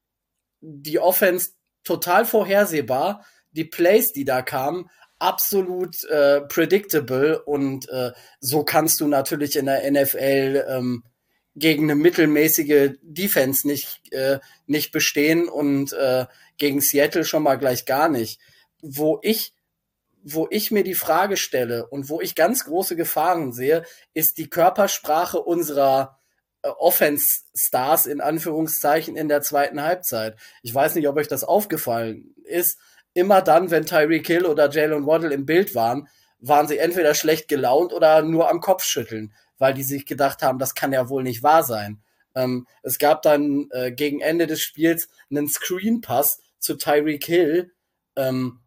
die Offense total vorhersehbar, die Plays, die da kamen, absolut äh, predictable und äh, so kannst du natürlich in der N F L ähm, gegen eine mittelmäßige Defense nicht, äh, nicht bestehen und äh, gegen Seattle schon mal gleich gar nicht. Wo ich, wo ich mir die Frage stelle und wo ich ganz große Gefahren sehe, ist die Körpersprache unserer äh, Offense-Stars in Anführungszeichen in der zweiten Halbzeit. Ich weiß nicht, ob euch das aufgefallen ist. Immer dann, wenn Tyreek Hill oder Jalen Waddle im Bild waren, waren sie entweder schlecht gelaunt oder nur am Kopf schütteln, weil die sich gedacht haben, das kann ja wohl nicht wahr sein. Ähm, es gab dann äh, gegen Ende des Spiels einen Screen-Pass zu Tyreek Hill, ähm,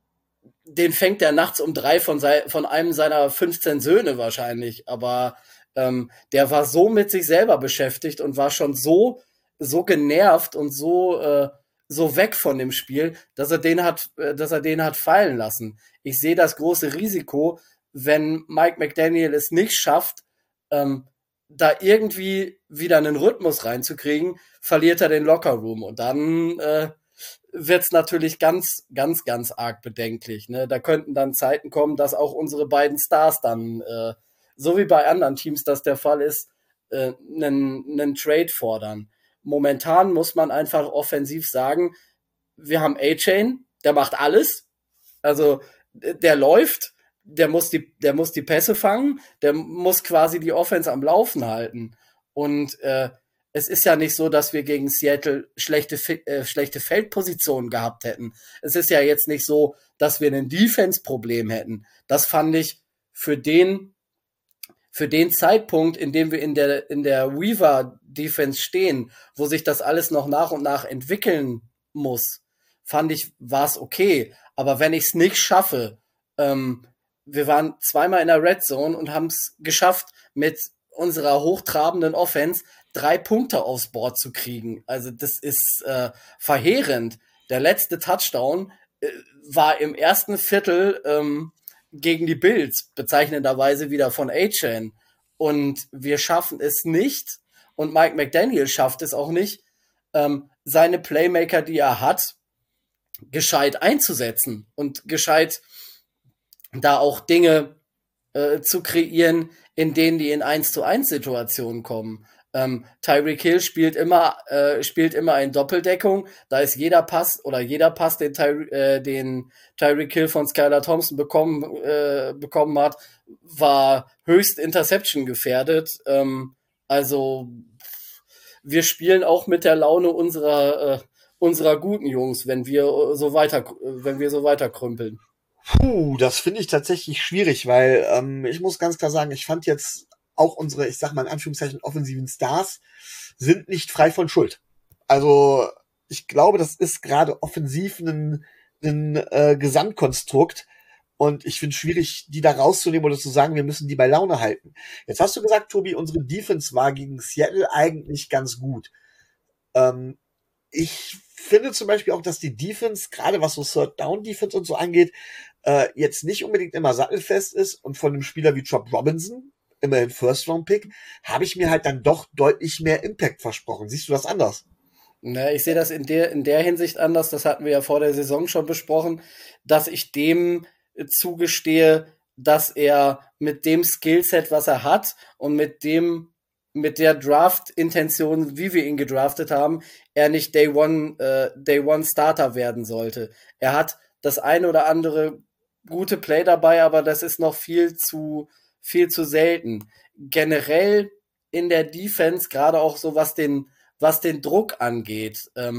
den fängt er nachts um drei von, sei, von einem seiner fünfzehn Söhne wahrscheinlich, aber ähm, der war so mit sich selber beschäftigt und war schon so, so genervt und so, äh, so weg von dem Spiel, dass er den hat, äh, dass er den hat fallen lassen. Ich sehe das große Risiko, wenn Mike McDaniel es nicht schafft, ähm, da irgendwie wieder einen Rhythmus reinzukriegen, verliert er den Lockerroom und dann äh, wird's natürlich ganz, ganz, ganz arg bedenklich. Ne? Da könnten dann Zeiten kommen, dass auch unsere beiden Stars dann, äh, so wie bei anderen Teams das der Fall ist, äh, einen, einen Trade fordern. Momentan muss man einfach offensiv sagen, wir haben A-Chain, der macht alles. Also der läuft, der muss die, der muss die Pässe fangen, der muss quasi die Offense am Laufen halten. Und äh, es ist ja nicht so, dass wir gegen Seattle schlechte, äh, schlechte Feldpositionen gehabt hätten. Es ist ja jetzt nicht so, dass wir ein Defense-Problem hätten. Das fand ich für den, für den Zeitpunkt, in dem wir in der, in der Weaver-Defense stehen, wo sich das alles noch nach und nach entwickeln muss, fand ich, war es okay. Aber wenn ich es nicht schaffe, ähm, wir waren zweimal in der Red Zone und haben es geschafft, mit unserer hochtrabenden Offense drei Punkte aufs Board zu kriegen. Also das ist äh, verheerend. Der letzte Touchdown äh, war im ersten Viertel ähm, gegen die Bills, bezeichnenderweise wieder von A-Chain. Und wir schaffen es nicht, und Mike McDaniel schafft es auch nicht, ähm, seine Playmaker, die er hat, gescheit einzusetzen und gescheit da auch Dinge äh, zu kreieren, in denen die in eins zu eins Situationen kommen. Ähm, Tyreek Hill spielt immer, äh, spielt immer in Doppeldeckung. Da ist jeder Pass oder jeder Pass, den, Ty äh, den Tyreek Hill von Skylar Thompson bekommen, äh, bekommen hat, war höchst Interception gefährdet. Ähm, also wir spielen auch mit der Laune unserer, äh, unserer guten Jungs, wenn wir so weiter, wenn wir so weiter krümpeln. Puh, das finde ich tatsächlich schwierig, weil ähm, ich muss ganz klar sagen, ich fand jetzt auch unsere, ich sag mal in Anführungszeichen, offensiven Stars sind nicht frei von Schuld. Also ich glaube, das ist gerade offensiv ein, ein äh, Gesamtkonstrukt und ich finde es schwierig, die da rauszunehmen oder zu sagen, wir müssen die bei Laune halten. Jetzt hast du gesagt, Tobi, unsere Defense war gegen Seattle eigentlich ganz gut. Ähm, ich finde zum Beispiel auch, dass die Defense, gerade was so Third-Down-Defense und so angeht, äh, jetzt nicht unbedingt immer sattelfest ist und von einem Spieler wie Job Robinson, immerhin First-Round-Pick, habe ich mir halt dann doch deutlich mehr Impact versprochen. Siehst du das anders? Na, ich sehe das in der, in der Hinsicht anders, das hatten wir ja vor der Saison schon besprochen, dass ich dem zugestehe, dass er mit dem Skillset, was er hat und mit dem, mit der Draft-Intention, wie wir ihn gedraftet haben, er nicht Day One, äh, Day One Starter werden sollte. Er hat das eine oder andere gute Play dabei, aber das ist noch viel zu, viel zu selten. Generell in der Defense, gerade auch so was den, was den Druck angeht, ähm,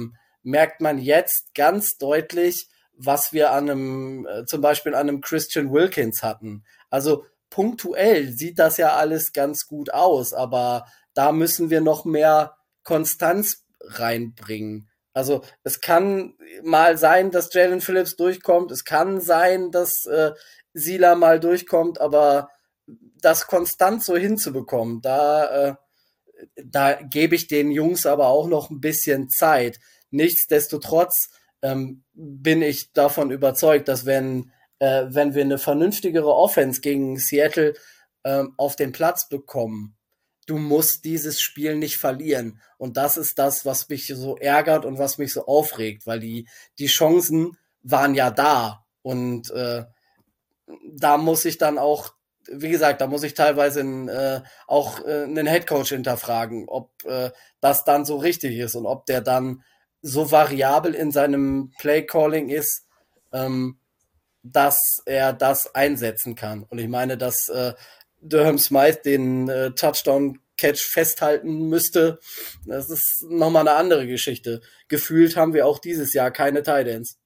merkt man jetzt ganz deutlich, was wir an einem, äh, zum Beispiel an einem Christian Wilkins hatten. Also punktuell sieht das ja alles ganz gut aus, aber da müssen wir noch mehr Konstanz reinbringen. Also es kann mal sein, dass Jalen Phillips durchkommt, es kann sein, dass äh, Sila mal durchkommt, aber das konstant so hinzubekommen, da, äh, da gebe ich den Jungs aber auch noch ein bisschen Zeit. Nichtsdestotrotz ähm, bin ich davon überzeugt, dass wenn, äh, wenn wir eine vernünftigere Offense gegen Seattle ähm, auf den Platz bekommen, du musst dieses Spiel nicht verlieren. Und das ist das, was mich so ärgert und was mich so aufregt, weil die, die Chancen waren ja da. Und äh, da muss ich dann auch, wie gesagt, da muss ich teilweise in, äh, auch äh, einen Headcoach hinterfragen, ob äh, das dann so richtig ist und ob der dann so variabel in seinem Play-Calling ist, ähm, dass er das einsetzen kann. Und ich meine, dass äh, Durham Smythe den äh, Touchdown-Catch festhalten müsste, das ist nochmal eine andere Geschichte. Gefühlt haben wir auch dieses Jahr keine Tight Ends.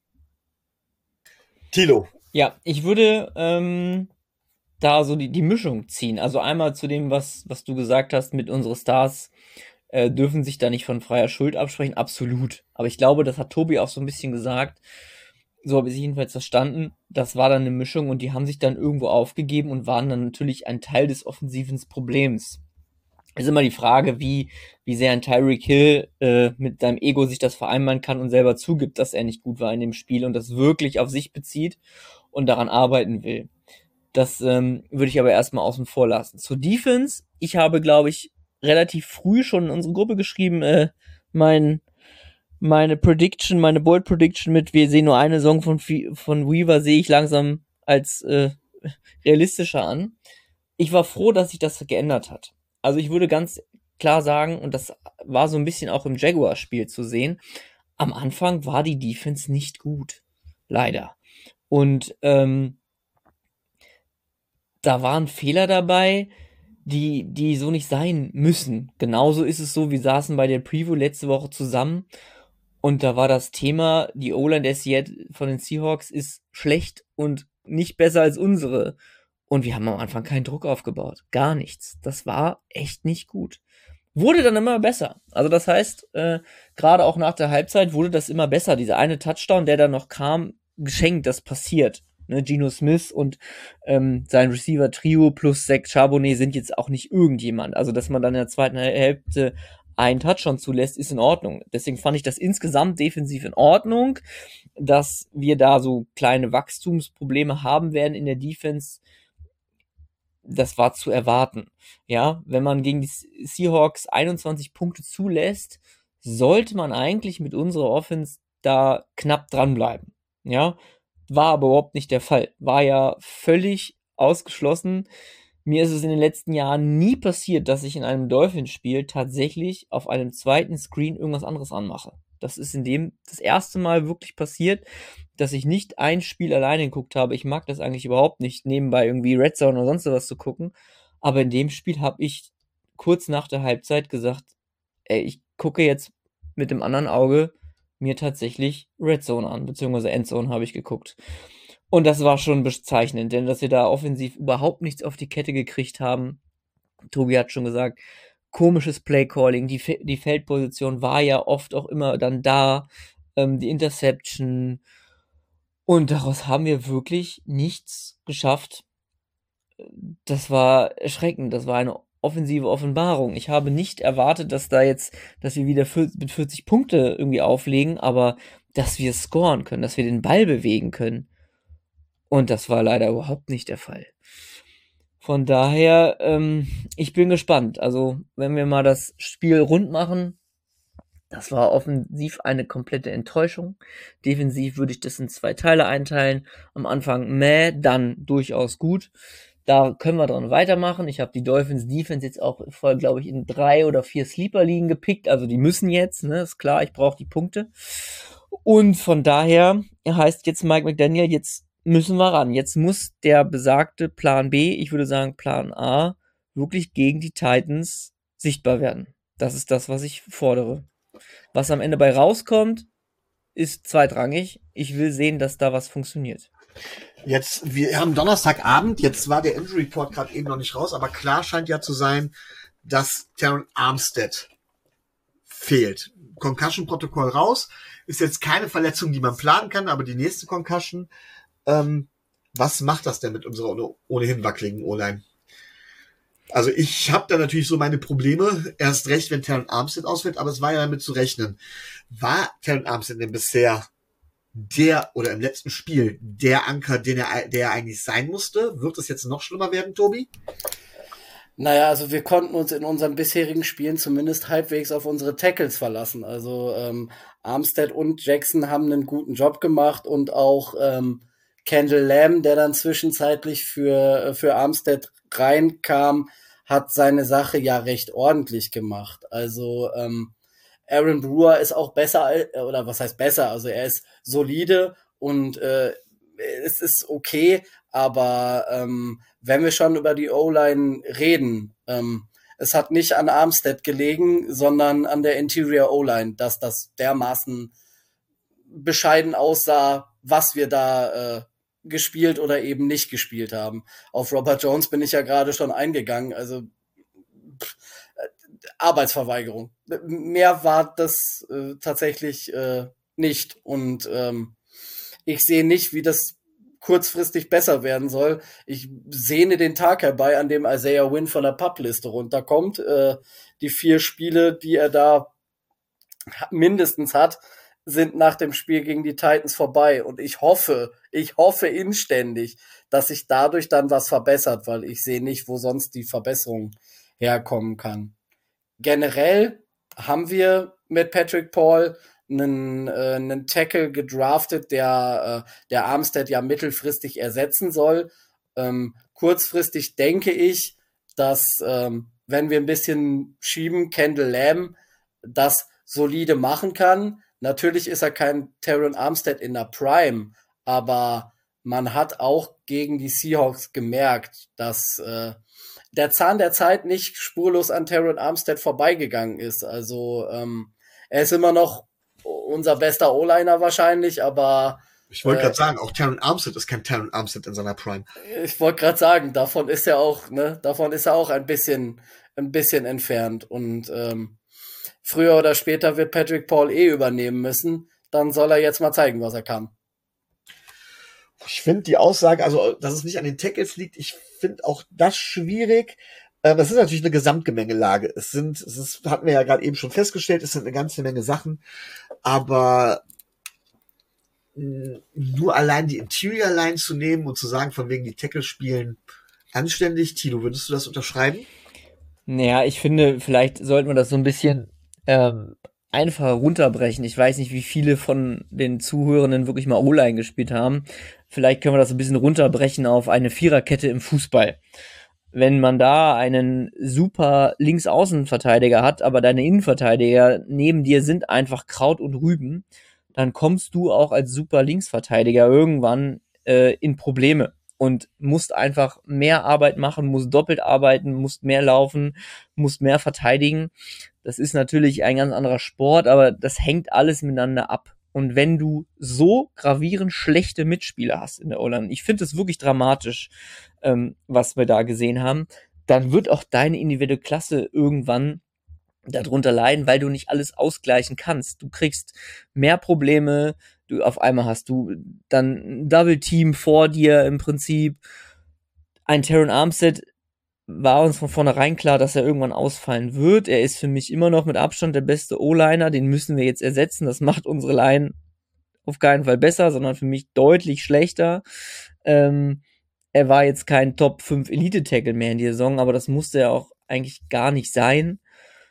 Thilo. Ja, ich würde ähm, da so die, die Mischung ziehen. Also einmal zu dem, was, was du gesagt hast, mit unseren Stars äh, dürfen sich da nicht von freier Schuld absprechen. Absolut. Aber ich glaube, das hat Tobi auch so ein bisschen gesagt. So habe ich es jedenfalls verstanden. Das war dann eine Mischung und die haben sich dann irgendwo aufgegeben und waren dann natürlich ein Teil des offensiven Problems. Es ist immer die Frage, wie, wie sehr ein Tyreek Hill äh, mit seinem Ego sich das vereinbaren kann und selber zugibt, dass er nicht gut war in dem Spiel und das wirklich auf sich bezieht und daran arbeiten will. Das ähm, würde ich aber erstmal außen vor lassen. Zur Defense, ich habe, glaube ich, relativ früh schon in unsere Gruppe geschrieben, äh, mein, meine Prediction, meine Bold Prediction mit, wir sehen nur eine Saison von, von Weaver, sehe ich langsam als äh, realistischer an. Ich war froh, dass sich das geändert hat. Also ich würde ganz klar sagen, und das war so ein bisschen auch im Jaguar-Spiel zu sehen, am Anfang war die Defense nicht gut. Leider. Und ähm, da waren Fehler dabei, die, die so nicht sein müssen. Genauso ist es so, wir saßen bei der Preview letzte Woche zusammen und da war das Thema, die O-Line der Seattle von den Seahawks ist schlecht und nicht besser als unsere. Und wir haben am Anfang keinen Druck aufgebaut. Gar nichts. Das war echt nicht gut. Wurde dann immer besser. Also das heißt, äh, gerade auch nach der Halbzeit wurde das immer besser. Dieser eine Touchdown, der dann noch kam, geschenkt, das passiert. Ne, Geno Smith und ähm, sein Receiver-Trio plus Zach Charbonnet sind jetzt auch nicht irgendjemand. Also dass man dann in der zweiten Hälfte einen Touchdown zulässt, ist in Ordnung. Deswegen fand ich das insgesamt defensiv in Ordnung, dass wir da so kleine Wachstumsprobleme haben werden in der Defense. Das war zu erwarten. Ja, wenn man gegen die Seahawks einundzwanzig Punkte zulässt, sollte man eigentlich mit unserer Offense da knapp dranbleiben. Ja, war aber überhaupt nicht der Fall. War ja völlig ausgeschlossen. Mir ist es in den letzten Jahren nie passiert, dass ich in einem Dolphins-Spiel tatsächlich auf einem zweiten Screen irgendwas anderes anmache. Das ist in dem das erste Mal wirklich passiert, dass ich nicht ein Spiel alleine geguckt habe. Ich mag das eigentlich überhaupt nicht, nebenbei irgendwie Red Zone oder sonst was zu gucken. Aber in dem Spiel habe ich kurz nach der Halbzeit gesagt, ey, ich gucke jetzt mit dem anderen Auge mir tatsächlich Red Zone an, beziehungsweise Endzone habe ich geguckt. Und das war schon bezeichnend, denn dass wir da offensiv überhaupt nichts auf die Kette gekriegt haben. Tobi hat schon gesagt, komisches Playcalling, die, Fe- die Feldposition war ja oft auch immer dann da, ähm, die Interception. Und daraus haben wir wirklich nichts geschafft. Das war erschreckend, das war eine offensive Offenbarung. Ich habe nicht erwartet, dass da jetzt, dass wir wieder mit vierzig Punkte irgendwie auflegen, aber dass wir scoren können, dass wir den Ball bewegen können. Und das war leider überhaupt nicht der Fall. Von daher, ähm, ich bin gespannt. Also, wenn wir mal das Spiel rund machen, das war offensiv eine komplette Enttäuschung. Defensiv würde ich das in zwei Teile einteilen. Am Anfang meh, dann durchaus gut. Da können wir dran weitermachen. Ich habe die Dolphins Defense jetzt auch voll, glaube ich, in drei oder vier Sleeper-Ligen gepickt. Also die müssen jetzt, ne, ist klar, ich brauche die Punkte. Und von daher heißt jetzt Mike McDaniel, jetzt müssen wir ran. Jetzt muss der besagte Plan B, ich würde sagen Plan A, wirklich gegen die Titans sichtbar werden. Das ist das, was ich fordere. Was am Ende bei rauskommt, ist zweitrangig. Ich will sehen, dass da was funktioniert. Jetzt, wir haben Donnerstagabend, jetzt war der Injury Report gerade eben noch nicht raus, aber klar scheint ja zu sein, dass Terron Armstead fehlt. Concussion-Protokoll raus. Ist jetzt keine Verletzung, die man planen kann, aber die nächste Concussion. Ähm, was macht das denn mit unserer ohnehin wackeligen O-Line? Also ich habe da natürlich so meine Probleme, erst recht, wenn Terron Armstead ausfällt, aber es war ja damit zu rechnen. War Terron Armstead denn bisher der, oder im letzten Spiel, der Anker, den er, der er eigentlich sein musste? Wird es jetzt noch schlimmer werden, Tobi? Naja, also wir konnten uns in unseren bisherigen Spielen zumindest halbwegs auf unsere Tackles verlassen. Also ähm, Armstead und Jackson haben einen guten Job gemacht und auch ähm, Kendall Lamb, der dann zwischenzeitlich für, für Armstead reinkam, hat seine Sache ja recht ordentlich gemacht. Also ähm, Aaron Brewer ist auch besser, oder was heißt besser, also er ist solide und äh, es ist okay, aber ähm, wenn wir schon über die O-Line reden, ähm, es hat nicht an Armstead gelegen, sondern an der Interior O-Line, dass das dermaßen bescheiden aussah, was wir da äh, gespielt oder eben nicht gespielt haben. Auf Robert Jones bin ich ja gerade schon eingegangen, also pff, Arbeitsverweigerung. Mehr war das äh, tatsächlich äh, nicht und ähm, ich sehe nicht, wie das kurzfristig besser werden soll. Ich sehne den Tag herbei, an dem Isaiah Wynn von der Publiste runterkommt. Äh, die vier Spiele, die er da mindestens hat, sind nach dem Spiel gegen die Titans vorbei. Und ich hoffe, ich hoffe inständig, dass sich dadurch dann was verbessert, weil ich sehe nicht, wo sonst die Verbesserung herkommen kann. Generell haben wir mit Patrick Paul einen, äh, einen Tackle gedraftet, der, äh, der Armstead ja mittelfristig ersetzen soll. Ähm, kurzfristig denke ich, dass, ähm, wenn wir ein bisschen schieben, Kendall Lamb das solide machen kann. Natürlich ist er kein Terron Armstead in der Prime, aber man hat auch gegen die Seahawks gemerkt, dass äh, der Zahn der Zeit nicht spurlos an Terron Armstead vorbeigegangen ist. Also ähm, er ist immer noch unser bester O-Liner wahrscheinlich, aber ich wollte gerade äh, sagen, auch Terron Armstead ist kein Terron Armstead in seiner Prime. Ich wollte gerade sagen, davon ist er auch, ne, davon ist er auch ein bisschen, ein bisschen entfernt. Und ähm, früher oder später wird Patrick Paul eh übernehmen müssen. Dann soll er jetzt mal zeigen, was er kann. Ich finde die Aussage, also dass es nicht an den Tackles liegt, ich finde auch das schwierig. Das ist natürlich eine Gesamtgemengelage. Es sind, es ist, hatten wir ja gerade eben schon festgestellt, es sind eine ganze Menge Sachen, aber nur allein die Interior Line zu nehmen und zu sagen, von wegen die Tackles spielen anständig. Tino, würdest du das unterschreiben? Naja, ich finde, vielleicht sollten wir das so ein bisschen ähm, einfacher runterbrechen. Ich weiß nicht, wie viele von den Zuhörenden wirklich mal O-Line gespielt haben. Vielleicht können wir das ein bisschen runterbrechen auf eine Viererkette im Fußball. Wenn man da einen super Linksaußenverteidiger hat, aber deine Innenverteidiger neben dir sind einfach Kraut und Rüben, dann kommst du auch als super Linksverteidiger irgendwann äh, in Probleme und musst einfach mehr Arbeit machen, musst doppelt arbeiten, musst mehr laufen, musst mehr verteidigen. Das ist natürlich ein ganz anderer Sport, aber das hängt alles miteinander ab. Und wenn du so gravierend schlechte Mitspieler hast in der O-Line, ich finde es wirklich dramatisch, ähm, was wir da gesehen haben, dann wird auch deine individuelle Klasse irgendwann darunter leiden, weil du nicht alles ausgleichen kannst. Du kriegst mehr Probleme, du auf einmal hast du dann ein Double Team vor dir im Prinzip. Ein Terron Armstead war uns von vornherein klar, dass er irgendwann ausfallen wird. Er ist für mich immer noch mit Abstand der beste O-Liner, den müssen wir jetzt ersetzen. Das macht unsere Line auf keinen Fall besser, sondern für mich deutlich schlechter. Ähm, er war jetzt kein Top fünf Elite-Tackle mehr in der Saison, aber das musste er auch eigentlich gar nicht sein.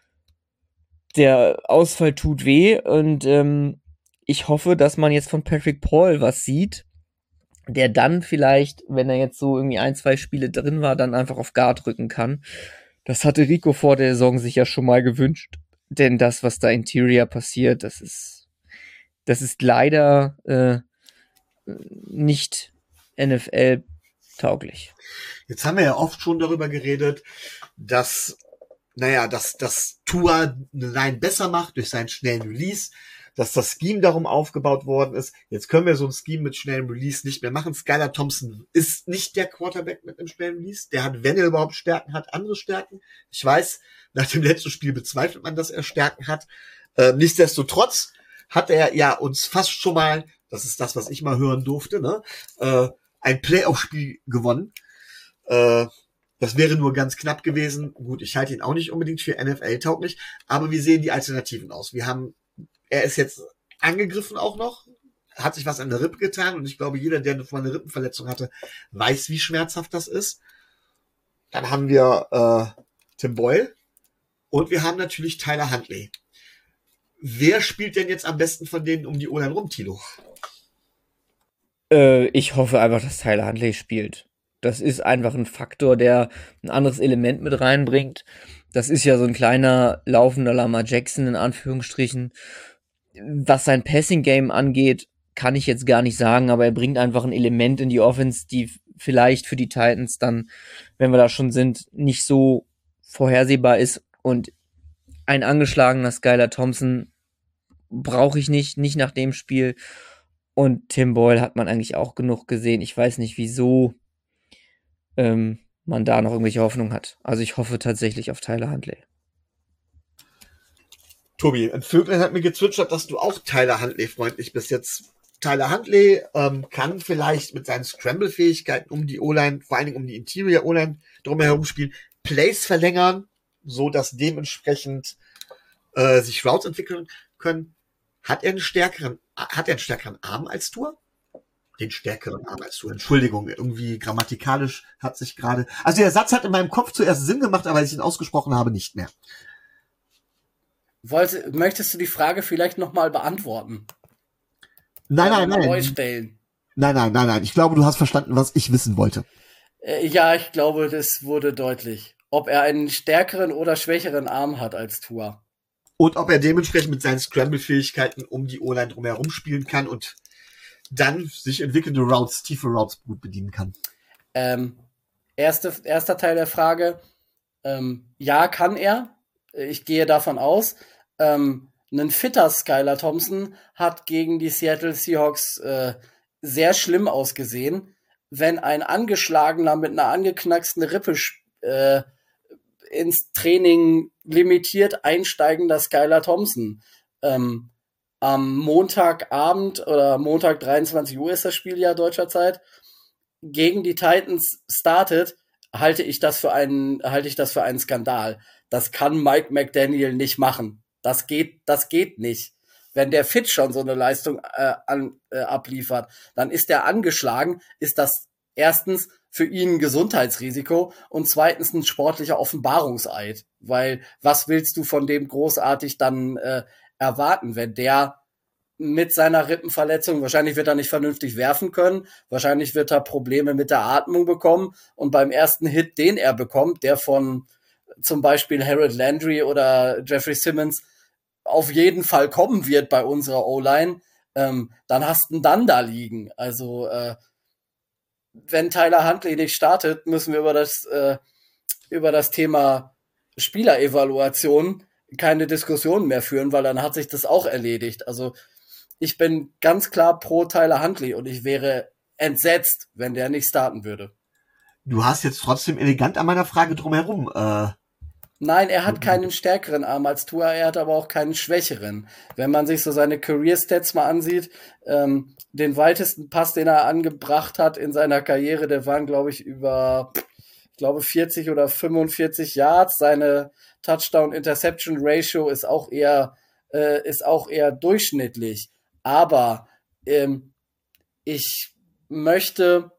Der Ausfall tut weh und ähm, ich hoffe, dass man jetzt von Patrick Paul was sieht, der dann vielleicht, wenn er jetzt so irgendwie ein, zwei Spiele drin war, dann einfach auf Guard rücken kann. Das hatte Rico vor der Saison sich ja schon mal gewünscht, denn das, was da Interior passiert, das ist das ist leider äh, nicht N F L-tauglich. Jetzt haben wir ja oft schon darüber geredet, dass naja, dass, dass Tua eine Line besser macht durch seinen schnellen Release, dass das Scheme darum aufgebaut worden ist. Jetzt können wir so ein Scheme mit schnellem Release nicht mehr machen. Skylar Thompson ist nicht der Quarterback mit einem schnellen Release. Der hat, wenn er überhaupt Stärken hat, andere Stärken. Ich weiß, nach dem letzten Spiel bezweifelt man, dass er Stärken hat. Äh, nichtsdestotrotz hat er ja uns fast schon mal, das ist das, was ich mal hören durfte, ne, äh, ein Playoff-Spiel gewonnen. Äh, das wäre nur ganz knapp gewesen. Gut, ich halte ihn auch nicht unbedingt für N F L-tauglich, aber wie sehen die Alternativen aus? Wir haben Er ist jetzt angegriffen auch noch, hat sich was an der Rippe getan und ich glaube, jeder, der eine Rippenverletzung hatte, weiß, wie schmerzhaft das ist. Dann haben wir äh, Tim Boyle und wir haben natürlich Tyler Huntley. Wer spielt denn jetzt am besten von denen um die O-Line rum, Thilo? Äh, ich hoffe einfach, dass Tyler Huntley spielt. Das ist einfach ein Faktor, der ein anderes Element mit reinbringt. Das ist ja so ein kleiner, laufender Lamar Jackson in Anführungsstrichen. Was sein Passing-Game angeht, kann ich jetzt gar nicht sagen, aber er bringt einfach ein Element in die Offense, die vielleicht für die Titans dann, wenn wir da schon sind, nicht so vorhersehbar ist. Und ein angeschlagener Skylar Thompson brauche ich nicht, nicht nach dem Spiel. Und Tim Boyle hat man eigentlich auch genug gesehen. Ich weiß nicht, wieso ähm, man da noch irgendwelche Hoffnung hat. Also ich hoffe tatsächlich auf Tyler Huntley. Tobi, ein Vöglein hat mir gezwitschert, dass du auch Tyler Huntley freundlich bist. Jetzt Tyler Huntley ähm, kann vielleicht mit seinen Scramble-Fähigkeiten um die O-Line, vor allen Dingen um die Interior O-Line drumherum spielen, Plays verlängern, so dass dementsprechend äh, sich Routes entwickeln können. Hat er einen stärkeren, hat er einen stärkeren Arm als Tua? Den stärkeren Arm als Tua. Entschuldigung, irgendwie grammatikalisch hat sich gerade, also der Satz hat in meinem Kopf zuerst Sinn gemacht, aber als ich ihn ausgesprochen habe, nicht mehr. Wollte, möchtest du die Frage vielleicht nochmal beantworten? Nein, nein, nein. Neu stellen. Nein, nein, nein, nein. Ich glaube, du hast verstanden, was ich wissen wollte. Äh, ja, ich glaube, das wurde deutlich. Ob er einen stärkeren oder schwächeren Arm hat als Tua. Und ob er dementsprechend mit seinen Scramble-Fähigkeiten um die O-Line drumherum spielen kann und dann sich entwickelnde Routes, tiefe Routes gut bedienen kann. Ähm, erste, erster Teil der Frage. Ähm, ja, kann er. Ich gehe davon aus. Ähm, ein fitter Skylar Thompson hat gegen die Seattle Seahawks äh, sehr schlimm ausgesehen. Wenn ein angeschlagener mit einer angeknacksten Rippe äh, ins Training limitiert einsteigender Skylar Thompson ähm, am Montagabend oder Montag dreiundzwanzig Uhr ist das Spiel ja deutscher Zeit, gegen die Titans startet, halte ich das für einen, halte ich das für einen Skandal. Das kann Mike McDaniel nicht machen. Das geht, das geht nicht. Wenn der Fit schon so eine Leistung äh, an, äh, abliefert, dann ist der angeschlagen, ist das erstens für ihn ein Gesundheitsrisiko und zweitens ein sportlicher Offenbarungseid. Weil was willst du von dem großartig dann äh, erwarten, wenn der mit seiner Rippenverletzung, wahrscheinlich wird er nicht vernünftig werfen können, wahrscheinlich wird er Probleme mit der Atmung bekommen und beim ersten Hit, den er bekommt, der von zum Beispiel Harold Landry oder Jeffrey Simmons auf jeden Fall kommen wird bei unserer O-Line, ähm, dann hast du ihn dann da liegen. Also äh, wenn Tyler Huntley nicht startet, müssen wir über das äh, über das Thema Spielerevaluation keine Diskussion mehr führen, weil dann hat sich das auch erledigt. Also ich bin ganz klar pro Tyler Huntley und ich wäre entsetzt, wenn der nicht starten würde. Du hast jetzt trotzdem elegant an meiner Frage drumherum. Äh Nein, er hat keinen stärkeren Arm als Tua, er hat aber auch keinen schwächeren. Wenn man sich so seine Career-Stats mal ansieht, ähm, den weitesten Pass, den er angebracht hat in seiner Karriere, der waren, glaube ich, über, ich glaube, vierzig oder fünfundvierzig Yards. Seine Touchdown-Interception-Ratio ist auch eher, äh, ist auch eher durchschnittlich. Aber ähm, ich möchte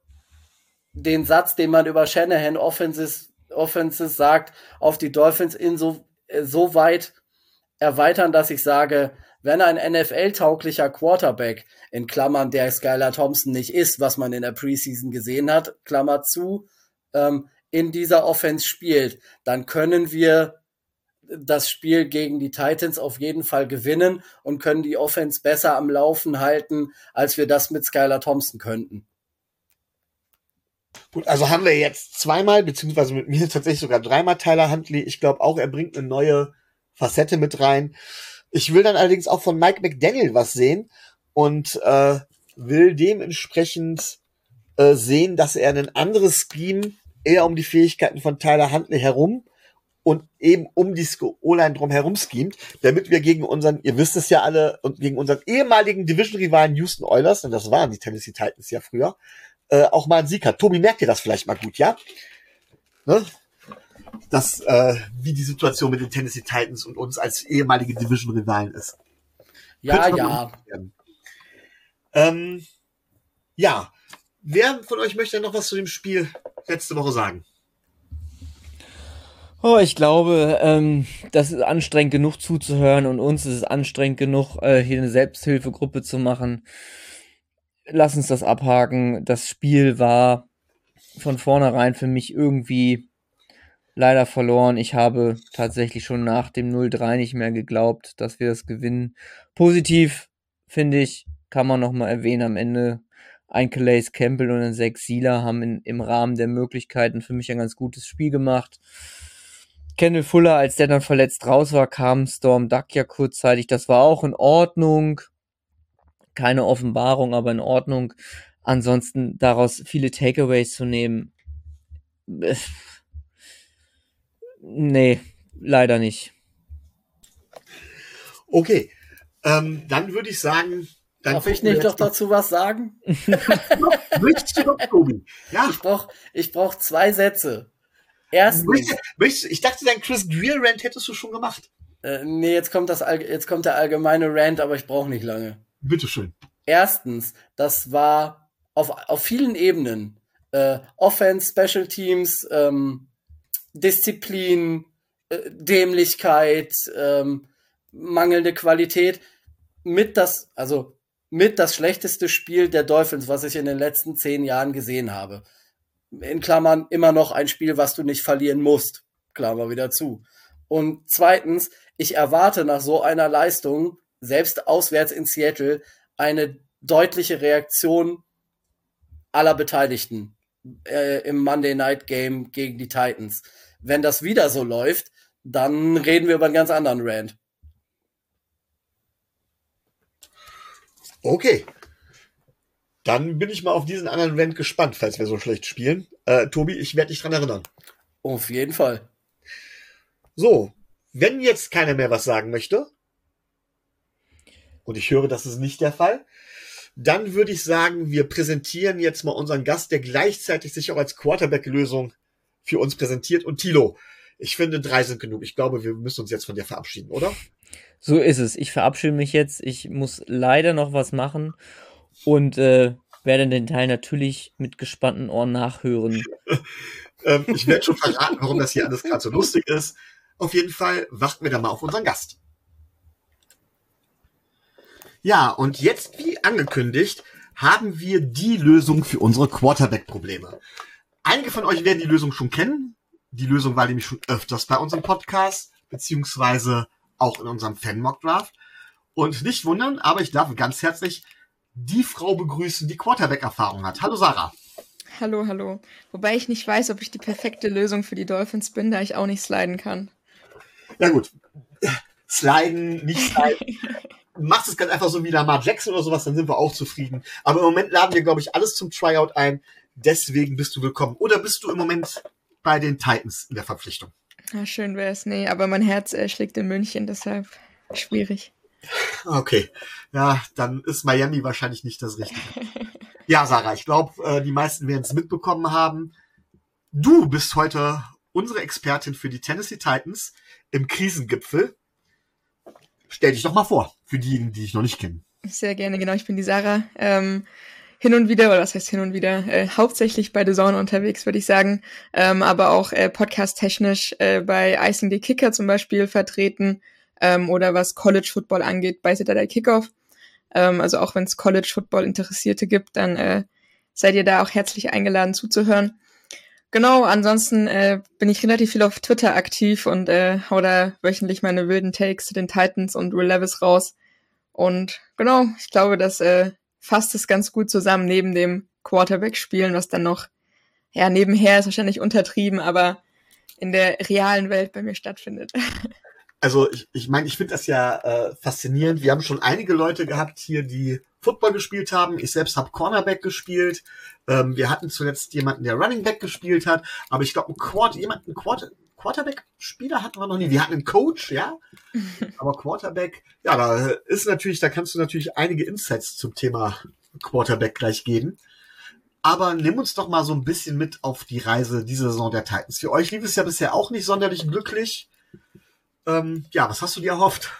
den Satz, den man über Shanahan Offenses, Offenses sagt, auf die Dolphins in so, äh, so weit erweitern, dass ich sage, wenn ein N F L-tauglicher Quarterback, in Klammern der Skylar Thompson nicht ist, was man in der Preseason gesehen hat, Klammer zu, ähm, in dieser Offense spielt, dann können wir das Spiel gegen die Titans auf jeden Fall gewinnen und können die Offense besser am Laufen halten, als wir das mit Skylar Thompson könnten. Gut, also haben wir jetzt zweimal, beziehungsweise mit mir tatsächlich sogar dreimal Tyler Huntley. Ich glaube auch, er bringt eine neue Facette mit rein. Ich will dann allerdings auch von Mike McDaniel was sehen und äh, will dementsprechend äh, sehen, dass er ein anderes Scheme eher um die Fähigkeiten von Tyler Huntley herum und eben um die O-Line drum herum schemt, damit wir gegen unseren, ihr wisst es ja alle, und gegen unseren ehemaligen Division-Rivalen Houston Oilers, denn das waren die Tennessee Titans ja früher, äh, auch mal einen Sieg hat. Tobi, merkt ihr das vielleicht mal gut, ja? Ne? Das, äh, wie die Situation mit den Tennessee Titans und uns als ehemalige Division-Rivalen ist. Ja, ja. Ähm, ja. Wer von euch möchte noch was zu dem Spiel letzte Woche sagen? Oh, ich glaube, ähm, das ist anstrengend genug zuzuhören und uns ist es anstrengend genug, äh, hier eine Selbsthilfegruppe zu machen. Lass uns das abhaken. Das Spiel war von vornherein für mich irgendwie leider verloren. Ich habe tatsächlich schon nach dem null drei nicht mehr geglaubt, dass wir das gewinnen. Positiv, finde ich, kann man noch mal erwähnen, am Ende ein Calais Campbell und ein Zach Sieler haben in, im Rahmen der Möglichkeiten für mich ein ganz gutes Spiel gemacht. Kendall Fuller, als der dann verletzt raus war, kam Storm Duck ja kurzzeitig. Das war auch in Ordnung. Keine Offenbarung, aber in Ordnung. Ansonsten daraus viele Takeaways zu nehmen, äh, nee, leider nicht. Okay, ähm, dann würde ich sagen... Dann Darf ich nicht doch dazu was sagen? Möchtest du doch, Tobi? Ja. Ich brauch, ich brauch zwei Sätze. Erstens. Möchtest, möchtest, ich dachte, dein Chris Greer-Rant hättest du schon gemacht. Äh, nee, jetzt kommt, das, jetzt kommt der allgemeine Rant, aber ich brauche nicht lange. Bitteschön. Erstens, das war auf, auf vielen Ebenen. Äh, Offense, Special Teams, ähm, Disziplin, äh, Dämlichkeit, ähm, mangelnde Qualität. Mit das, also mit das schlechteste Spiel der Dolphins, was ich in den letzten zehn Jahren gesehen habe. In Klammern immer noch ein Spiel, was du nicht verlieren musst. Klammer wieder zu. Und zweitens, ich erwarte nach so einer Leistung, selbst auswärts in Seattle, eine deutliche Reaktion aller Beteiligten äh, im Monday Night Game gegen die Titans. Wenn das wieder so läuft, dann reden wir über einen ganz anderen Rant. Okay. Dann bin ich mal auf diesen anderen Rant gespannt, falls wir so schlecht spielen. Äh, Tobi, ich werde dich dran erinnern. Auf jeden Fall. So, wenn jetzt keiner mehr was sagen möchte, und ich höre, das ist nicht der Fall, dann würde ich sagen, wir präsentieren jetzt mal unseren Gast, der gleichzeitig sich auch als Quarterback-Lösung für uns präsentiert. Und Thilo, ich finde, drei sind genug. Ich glaube, wir müssen uns jetzt von dir verabschieden, oder? So ist es. Ich verabschiede mich jetzt. Ich muss leider noch was machen und äh, werde den Teil natürlich mit gespannten Ohren nachhören. ähm, ich werde schon verraten, warum das hier alles gerade so lustig ist. Auf jeden Fall warten wir da mal auf unseren Gast. Ja, und jetzt, wie angekündigt, haben wir die Lösung für unsere Quarterback-Probleme. Einige von euch werden die Lösung schon kennen. Die Lösung war nämlich schon öfters bei unserem Podcast, beziehungsweise auch in unserem Fan-Mock-Draft. Und nicht wundern, aber ich darf ganz herzlich die Frau begrüßen, die Quarterback-Erfahrung hat. Hallo Sarah. Hallo, hallo. Wobei ich nicht weiß, ob ich die perfekte Lösung für die Dolphins bin, da ich auch nicht sliden kann. Ja gut, sliden, nicht sliden. Machst es ganz einfach so wie Lamar Jackson oder sowas, dann sind wir auch zufrieden. Aber im Moment laden wir, glaube ich, alles zum Tryout ein. Deswegen bist du willkommen. Oder bist du im Moment bei den Titans in der Verpflichtung? Na, schön wär's. Nee, aber mein Herz äh, schlägt in München, deshalb schwierig. Okay, ja, dann ist Miami wahrscheinlich nicht das Richtige. Ja, Sarah, ich glaube, äh, die meisten werden es mitbekommen haben. Du bist heute unsere Expertin für die Tennessee Titans im Krisengipfel. Stell dich doch mal vor, für diejenigen, die dich noch nicht kennen. Sehr gerne, genau. Ich bin die Sarah. Ähm, hin und wieder, oder was heißt hin und wieder, äh, hauptsächlich bei The Zone unterwegs, würde ich sagen, ähm, aber auch äh, podcast-technisch äh, bei Icing the Kicker zum Beispiel vertreten ähm, oder was College Football angeht, bei Saturday Kickoff. Ähm, also auch wenn es College Football Interessierte gibt, dann äh, seid ihr da auch herzlich eingeladen zuzuhören. Genau, ansonsten äh, bin ich relativ viel auf Twitter aktiv und äh, hau da wöchentlich meine wilden Takes zu den Titans und Will Levis raus. Und genau, ich glaube, das äh, fasst es ganz gut zusammen, neben dem Quarterback-Spielen, was dann noch, ja, nebenher ist wahrscheinlich untertrieben, aber in der realen Welt bei mir stattfindet. Also ich ich, meine, ich finde das ja äh, faszinierend. Wir haben schon einige Leute gehabt hier, die Football gespielt haben. Ich selbst habe Cornerback gespielt. Ähm, wir hatten zuletzt jemanden, der Running Back gespielt hat. Aber ich glaube, ein Quart jemanden Quarter Quarterback-Spieler hatten wir noch nie. Wir hatten einen Coach, ja. Aber Quarterback, ja, da ist natürlich, da kannst du natürlich einige Insights zum Thema Quarterback gleich geben. Aber nimm uns doch mal so ein bisschen mit auf die Reise dieser Saison der Titans. Für euch lief es ja bisher auch nicht sonderlich glücklich. Ähm, ja, was hast du dir erhofft?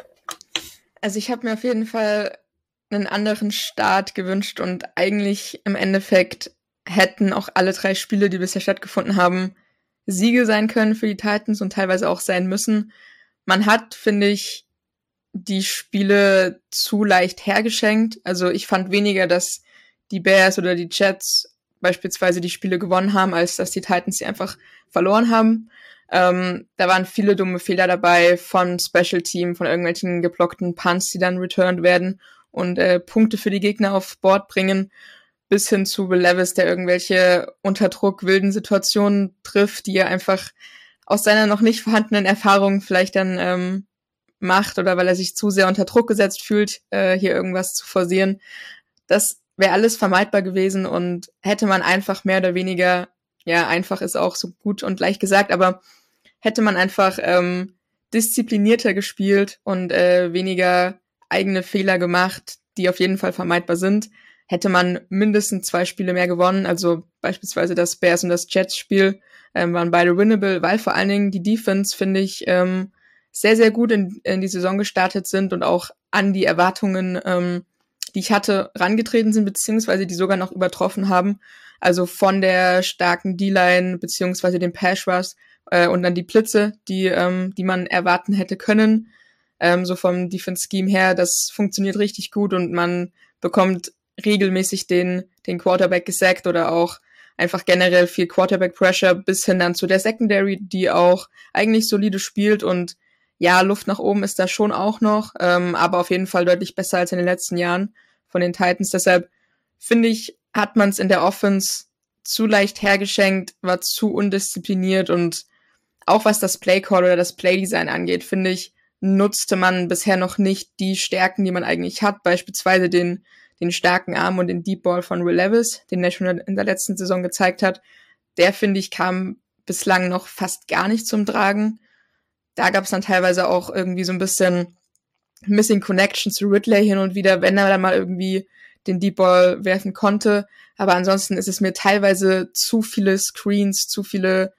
Also ich habe mir auf jeden Fall einen anderen Start gewünscht und eigentlich im Endeffekt hätten auch alle drei Spiele, die bisher stattgefunden haben, Siege sein können für die Titans und teilweise auch sein müssen. Man hat, finde ich, die Spiele zu leicht hergeschenkt. Also ich fand weniger, dass die Bears oder die Jets beispielsweise die Spiele gewonnen haben, als dass die Titans sie einfach verloren haben. Ähm, da waren viele dumme Fehler dabei von Special Team, von irgendwelchen geblockten Punts, die dann returned werden und äh, Punkte für die Gegner aufs Board bringen, bis hin zu Will Levis, der irgendwelche unter Druck wilden Situationen trifft, die er einfach aus seiner noch nicht vorhandenen Erfahrung vielleicht dann ähm, macht oder weil er sich zu sehr unter Druck gesetzt fühlt, äh, hier irgendwas zu forcieren. Das wäre alles vermeidbar gewesen und hätte man einfach mehr oder weniger, ja, einfach ist auch so gut und leicht gesagt, aber hätte man einfach ähm, disziplinierter gespielt und äh, weniger eigene Fehler gemacht, die auf jeden Fall vermeidbar sind, hätte man mindestens zwei Spiele mehr gewonnen. Also beispielsweise das Bears und das Jets-Spiel ähm, waren beide winnable, weil vor allen Dingen die Defense, finde ich, ähm, sehr, sehr gut in, in die Saison gestartet sind und auch an die Erwartungen, ähm, die ich hatte, rangetreten sind, beziehungsweise die sogar noch übertroffen haben. Also von der starken D-Line, beziehungsweise dem Pass-Rush äh, und dann die Blitze, die ähm, die man erwarten hätte können. Ähm, so vom Defense-Scheme her, das funktioniert richtig gut und man bekommt regelmäßig den den Quarterback gesackt oder auch einfach generell viel Quarterback-Pressure bis hin dann zu der Secondary, die auch eigentlich solide spielt und ja, Luft nach oben ist da schon auch noch, ähm, aber auf jeden Fall deutlich besser als in den letzten Jahren von den Titans. Deshalb finde ich, hat man es in der Offense zu leicht hergeschenkt, war zu undiszipliniert und auch was das Playcall oder das Playdesign angeht, finde ich, nutzte man bisher noch nicht die Stärken, die man eigentlich hat, beispielsweise den den starken Arm und den Deep Ball von Will Levis, den er schon in der letzten Saison gezeigt hat. Der, finde ich, kam bislang noch fast gar nicht zum Tragen. Da gab es dann teilweise auch irgendwie so ein bisschen Missing Connection zu Ridley hin und wieder, wenn er dann mal irgendwie den Deep Ball werfen konnte. Aber ansonsten ist es mir teilweise zu viele Screens, zu viele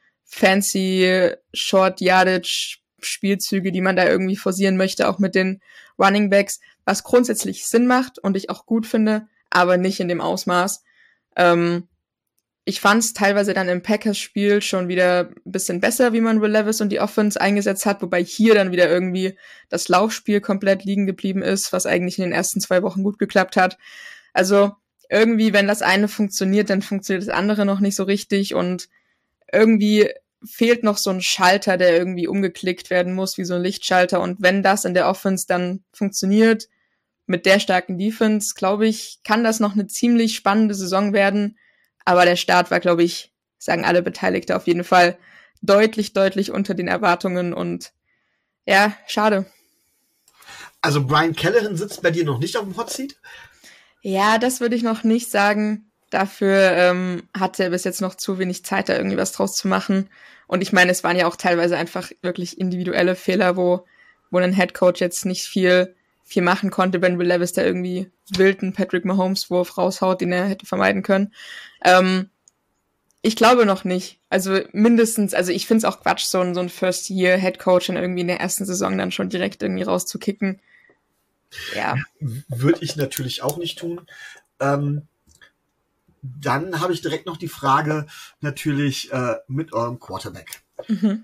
fancy Short Yardage Spielzüge, die man da irgendwie forcieren möchte, auch mit den Running Backs, was grundsätzlich Sinn macht und ich auch gut finde, aber nicht in dem Ausmaß. Ähm, ich fand es teilweise dann im Packers-Spiel schon wieder ein bisschen besser, wie man Will Levis und die Offense eingesetzt hat, wobei hier dann wieder irgendwie das Laufspiel komplett liegen geblieben ist, was eigentlich in den ersten zwei Wochen gut geklappt hat. Also irgendwie, wenn das eine funktioniert, dann funktioniert das andere noch nicht so richtig und irgendwie fehlt noch so ein Schalter, der irgendwie umgeklickt werden muss, wie so ein Lichtschalter. Und wenn das in der Offense dann funktioniert, mit der starken Defense, glaube ich, kann das noch eine ziemlich spannende Saison werden. Aber der Start war, glaube ich, sagen alle Beteiligte auf jeden Fall, deutlich, deutlich unter den Erwartungen. Und ja, schade. Also Brian Callahan sitzt bei dir noch nicht auf dem Hot Seat? Ja, das würde ich noch nicht sagen. Dafür ähm, hatte er bis jetzt noch zu wenig Zeit, da irgendwie was draus zu machen. Und ich meine, es waren ja auch teilweise einfach wirklich individuelle Fehler, wo wo ein Headcoach jetzt nicht viel viel machen konnte, wenn Will Levis da irgendwie wilden Patrick Mahomes-Wurf raushaut, den er hätte vermeiden können. Ähm, ich glaube noch nicht. Also mindestens, also ich finde es auch Quatsch, so ein, so ein First-Year-Headcoach dann irgendwie in der ersten Saison dann schon direkt irgendwie rauszukicken. Ja. Würde ich natürlich auch nicht tun. Ähm, Dann habe ich direkt noch die Frage natürlich äh, mit eurem Quarterback. Mhm.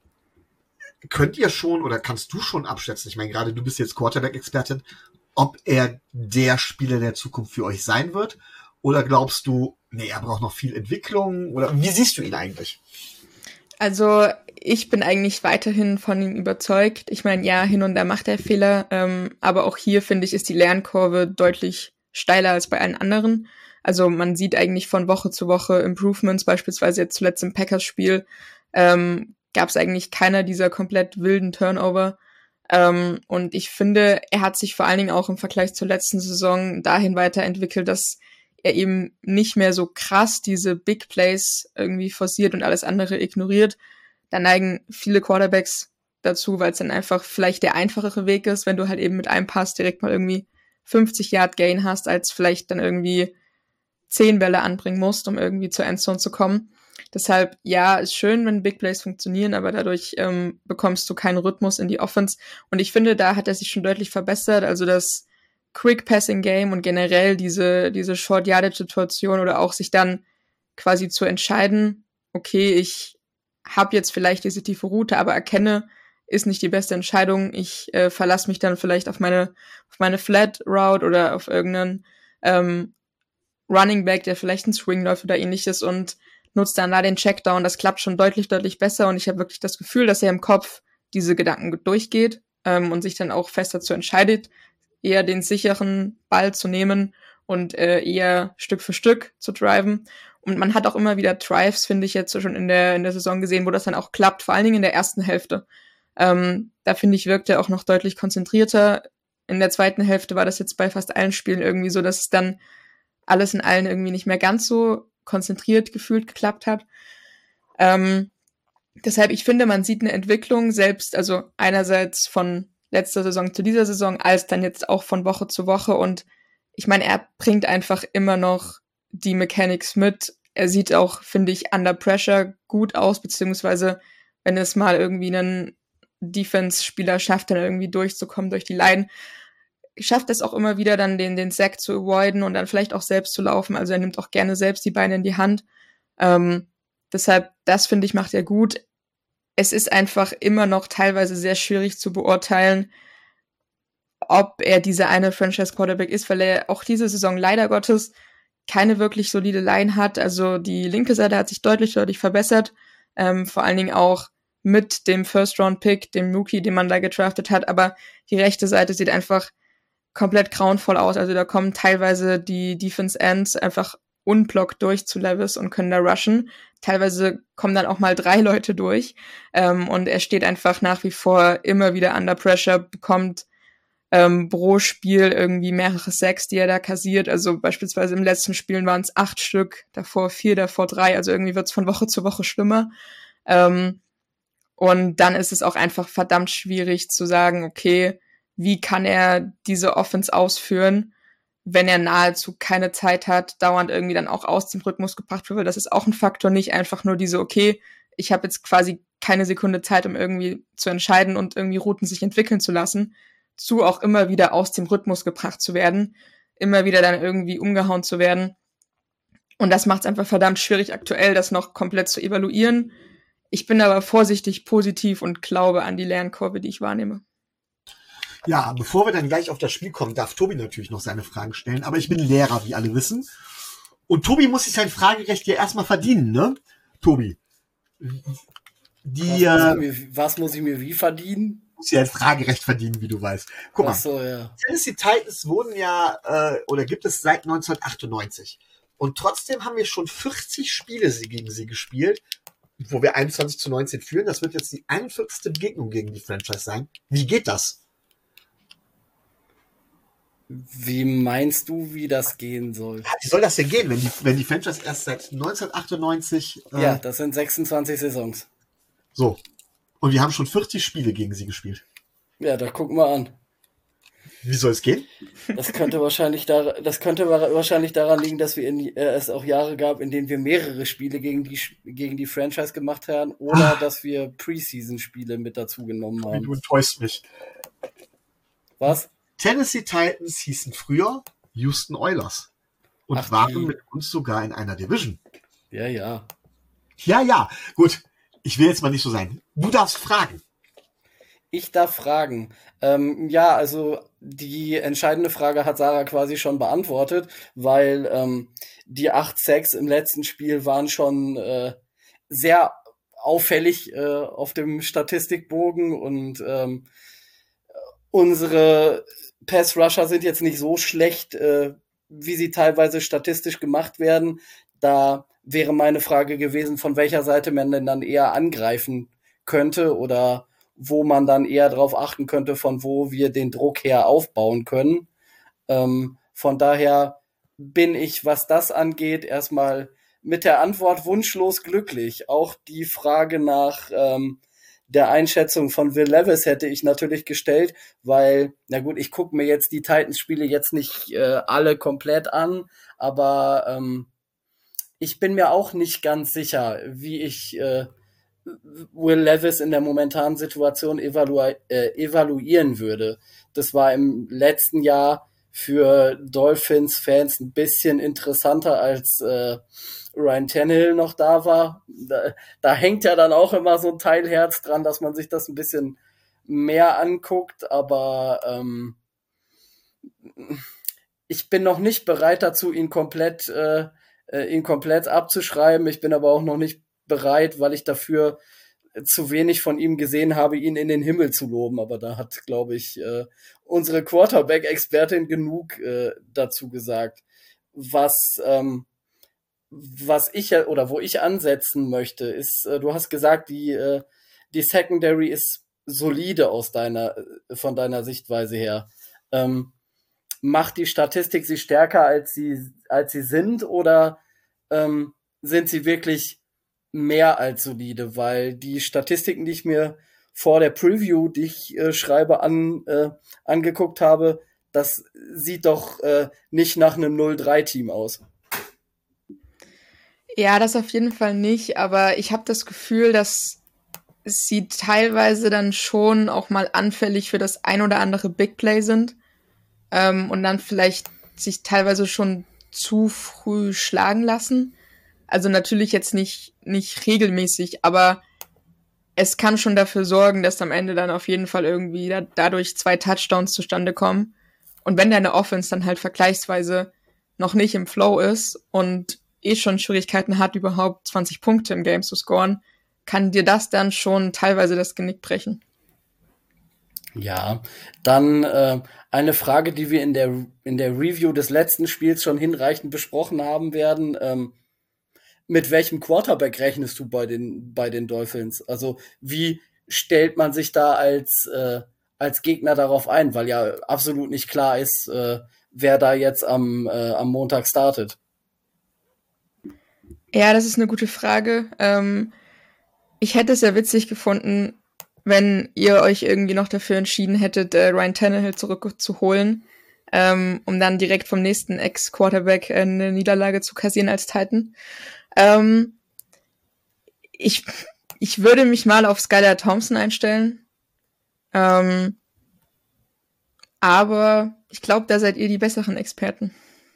Könnt ihr schon oder kannst du schon abschätzen, ich meine gerade du bist jetzt Quarterback-Expertin, ob er der Spieler der Zukunft für euch sein wird? Oder glaubst du, nee, er braucht noch viel Entwicklung? Oder wie siehst du ihn eigentlich? Also ich bin eigentlich weiterhin von ihm überzeugt. Ich meine, ja, hin und da macht er Fehler, ähm, aber auch hier, finde ich, ist die Lernkurve deutlich steiler als bei allen anderen. Also man sieht eigentlich von Woche zu Woche Improvements, beispielsweise jetzt zuletzt im Packers-Spiel ähm, gab es eigentlich keiner dieser komplett wilden Turnover. Ähm, und ich finde, er hat sich vor allen Dingen auch im Vergleich zur letzten Saison dahin weiterentwickelt, dass er eben nicht mehr so krass diese Big Plays irgendwie forciert und alles andere ignoriert. Da neigen viele Quarterbacks dazu, weil es dann einfach vielleicht der einfachere Weg ist, wenn du halt eben mit einem Pass direkt mal irgendwie fünfzig Yard Gain hast, als vielleicht dann irgendwie zehn Bälle anbringen musst, um irgendwie zur Endzone zu kommen. Deshalb, ja, ist schön, wenn Big Plays funktionieren, aber dadurch ähm, bekommst du keinen Rhythmus in die Offense. Und ich finde, da hat er sich schon deutlich verbessert. Also das Quick Passing Game und generell diese, diese Short Yardage Situation oder auch sich dann quasi zu entscheiden, okay, ich habe jetzt vielleicht diese tiefe Route, aber erkenne, ist nicht die beste Entscheidung. Ich äh, verlasse mich dann vielleicht auf meine, auf meine Flat Route oder auf irgendeinen ähm, Running Back, der vielleicht einen Swing läuft oder ähnliches und nutzt dann da den Checkdown. Das klappt schon deutlich, deutlich besser und ich habe wirklich das Gefühl, dass er im Kopf diese Gedanken durchgeht ähm, und sich dann auch fest dazu entscheidet, eher den sicheren Ball zu nehmen und äh, eher Stück für Stück zu driven. Und man hat auch immer wieder Drives, finde ich, jetzt schon in der, in der Saison gesehen, wo das dann auch klappt, vor allen Dingen in der ersten Hälfte. Ähm, da finde ich, wirkt er auch noch deutlich konzentrierter. In der zweiten Hälfte war das jetzt bei fast allen Spielen irgendwie so, dass es dann alles in allen irgendwie nicht mehr ganz so konzentriert gefühlt geklappt hat. Ähm, deshalb, ich finde, man sieht eine Entwicklung selbst, also einerseits von letzter Saison zu dieser Saison, als dann jetzt auch von Woche zu Woche und ich meine, er bringt einfach immer noch die Mechanics mit. Er sieht auch, finde ich, under pressure gut aus, beziehungsweise wenn es mal irgendwie einen Defense-Spieler schafft, dann irgendwie durchzukommen durch die Line, schafft es auch immer wieder dann den, den Sack zu avoiden und dann vielleicht auch selbst zu laufen. Also er nimmt auch gerne selbst die Beine in die Hand. Ähm, deshalb, das finde ich, macht er gut. Es ist einfach immer noch teilweise sehr schwierig zu beurteilen, ob er dieser eine Franchise-Quarterback ist, weil er auch diese Saison leider Gottes keine wirklich solide Line hat. Also die linke Seite hat sich deutlich, deutlich verbessert. Ähm, vor allen Dingen auch mit dem First-Round-Pick, dem Rookie, den man da gedraftet hat. Aber die rechte Seite sieht einfach komplett grauenvoll aus. Also da kommen teilweise die Defense Ends einfach unblockt durch zu Levis und können da rushen. Teilweise kommen dann auch mal drei Leute durch. Ähm, und er steht einfach nach wie vor immer wieder under pressure, bekommt ähm, pro Spiel irgendwie mehrere Sacks, die er da kassiert. Also beispielsweise im letzten Spielen waren es acht Stück, davor vier, davor drei. Also irgendwie wird es von Woche zu Woche schlimmer. Ähm, und dann ist es auch einfach verdammt schwierig zu sagen, okay, wie kann er diese Offense ausführen, wenn er nahezu keine Zeit hat, dauernd irgendwie dann auch aus dem Rhythmus gebracht wird. Das ist auch ein Faktor, nicht einfach nur diese, okay, ich habe jetzt quasi keine Sekunde Zeit, um irgendwie zu entscheiden und irgendwie Routen sich entwickeln zu lassen, zu auch immer wieder aus dem Rhythmus gebracht zu werden, immer wieder dann irgendwie umgehauen zu werden. Und das macht es einfach verdammt schwierig, aktuell das noch komplett zu evaluieren. Ich bin aber vorsichtig positiv und glaube an die Lernkurve, die ich wahrnehme. Ja, bevor wir dann gleich auf das Spiel kommen, darf Tobi natürlich noch seine Fragen stellen. Aber ich bin Lehrer, wie alle wissen. Und Tobi muss sich sein Fragerecht ja erstmal verdienen, ne? Tobi. Die, was, äh, muss mir, was muss ich mir wie verdienen? Muss ja ein Fragerecht verdienen, wie du weißt. Guck mal, Ach so, ja. Tennessee Titans wurden ja, äh, oder gibt es seit neunzehnhundertachtundneunzig. Und trotzdem haben wir schon vierzig Spiele gegen sie gespielt, wo wir einundzwanzig zu neunzehn führen. Das wird jetzt die einundvierzigste Begegnung gegen die Franchise sein. Wie geht das? Wie meinst du, wie das gehen soll? Wie soll das denn gehen, wenn die, wenn die Franchise erst seit neunzehnhundertachtundneunzig... Äh, Ja, das sind sechsundzwanzig Saisons. So. Und wir haben schon vierzig Spiele gegen sie gespielt. Ja, da gucken wir an. Wie soll es gehen? Das könnte wahrscheinlich da, das könnte wahrscheinlich daran liegen, dass wir in, äh, es auch Jahre gab, in denen wir mehrere Spiele gegen die gegen die Franchise gemacht haben oder ah. dass wir Preseason-Spiele mit dazu genommen haben. Du enttäuschst mich. Was? Tennessee Titans hießen früher Houston Oilers und Ach, waren die. mit uns sogar in einer Division. Ja, ja. Ja, ja. Gut. Ich will jetzt mal nicht so sein. Du darfst fragen. Ich darf fragen. Ähm, ja, also die entscheidende Frage hat Sarah quasi schon beantwortet, weil ähm, die acht Sacks im letzten Spiel waren schon äh, sehr auffällig äh, auf dem Statistikbogen und ähm, unsere Pass-Rusher sind jetzt nicht so schlecht, äh, wie sie teilweise statistisch gemacht werden. Da wäre meine Frage gewesen, von welcher Seite man denn dann eher angreifen könnte oder wo man dann eher darauf achten könnte, von wo wir den Druck her aufbauen können. Ähm, von daher bin ich, was das angeht, erstmal mit der Antwort wunschlos glücklich. Auch die Frage nach ähm, der Einschätzung von Will Levis hätte ich natürlich gestellt, weil, na gut, ich gucke mir jetzt die Titans-Spiele jetzt nicht äh, alle komplett an, aber ähm, ich bin mir auch nicht ganz sicher, wie ich äh, Will Levis in der momentanen Situation evalu- äh, evaluieren würde. Das war im letzten Jahr für Dolphins-Fans ein bisschen interessanter, als äh, Ryan Tannehill noch da war. Da, da hängt ja dann auch immer so ein Teilherz dran, dass man sich das ein bisschen mehr anguckt, aber ähm, ich bin noch nicht bereit dazu, ihn komplett, äh, ihn komplett abzuschreiben. Ich bin aber auch noch nicht bereit, weil ich dafür zu wenig von ihm gesehen habe, ihn in den Himmel zu loben. Aber da hat, glaube ich, äh, unsere Quarterback-Expertin genug äh, dazu gesagt. Was, ähm, was ich oder wo ich ansetzen möchte, ist, äh, du hast gesagt, die, äh, die Secondary ist solide aus deiner, von deiner Sichtweise her. Ähm, macht die Statistik sie stärker, als sie, als sie sind, oder ähm, sind sie wirklich mehr als solide? Weil die Statistiken, die ich mir vor der Preview, die ich äh, schreibe, an, äh, angeguckt habe, das sieht doch äh, nicht nach einem null drei Team aus. Ja, das auf jeden Fall nicht, aber ich habe das Gefühl, dass sie teilweise dann schon auch mal anfällig für das ein oder andere Big Play sind ähm, und dann vielleicht sich teilweise schon zu früh schlagen lassen. Also natürlich jetzt nicht, nicht regelmäßig, aber es kann schon dafür sorgen, dass am Ende dann auf jeden Fall irgendwie da, dadurch zwei Touchdowns zustande kommen. Und wenn deine Offense dann halt vergleichsweise noch nicht im Flow ist und eh schon Schwierigkeiten hat, überhaupt zwanzig Punkte im Game zu scoren, kann dir das dann schon teilweise das Genick brechen. Ja, dann äh, eine Frage, die wir in der in der Review des letzten Spiels schon hinreichend besprochen haben werden. Ähm, mit welchem Quarterback rechnest du bei den bei den Dolphins? Also wie stellt man sich da als äh, als Gegner darauf ein? Weil ja absolut nicht klar ist, äh, wer da jetzt am äh, am Montag startet. Ja, das ist eine gute Frage. Ähm, ich hätte es ja witzig gefunden, wenn ihr euch irgendwie noch dafür entschieden hättet, äh, Ryan Tannehill zurückzuholen, ähm, um dann direkt vom nächsten Ex-Quarterback äh, eine Niederlage zu kassieren als Titan. Ähm, ich, ich würde mich mal auf Skylar Thompson einstellen. Ähm, aber ich glaube, da seid ihr die besseren Experten.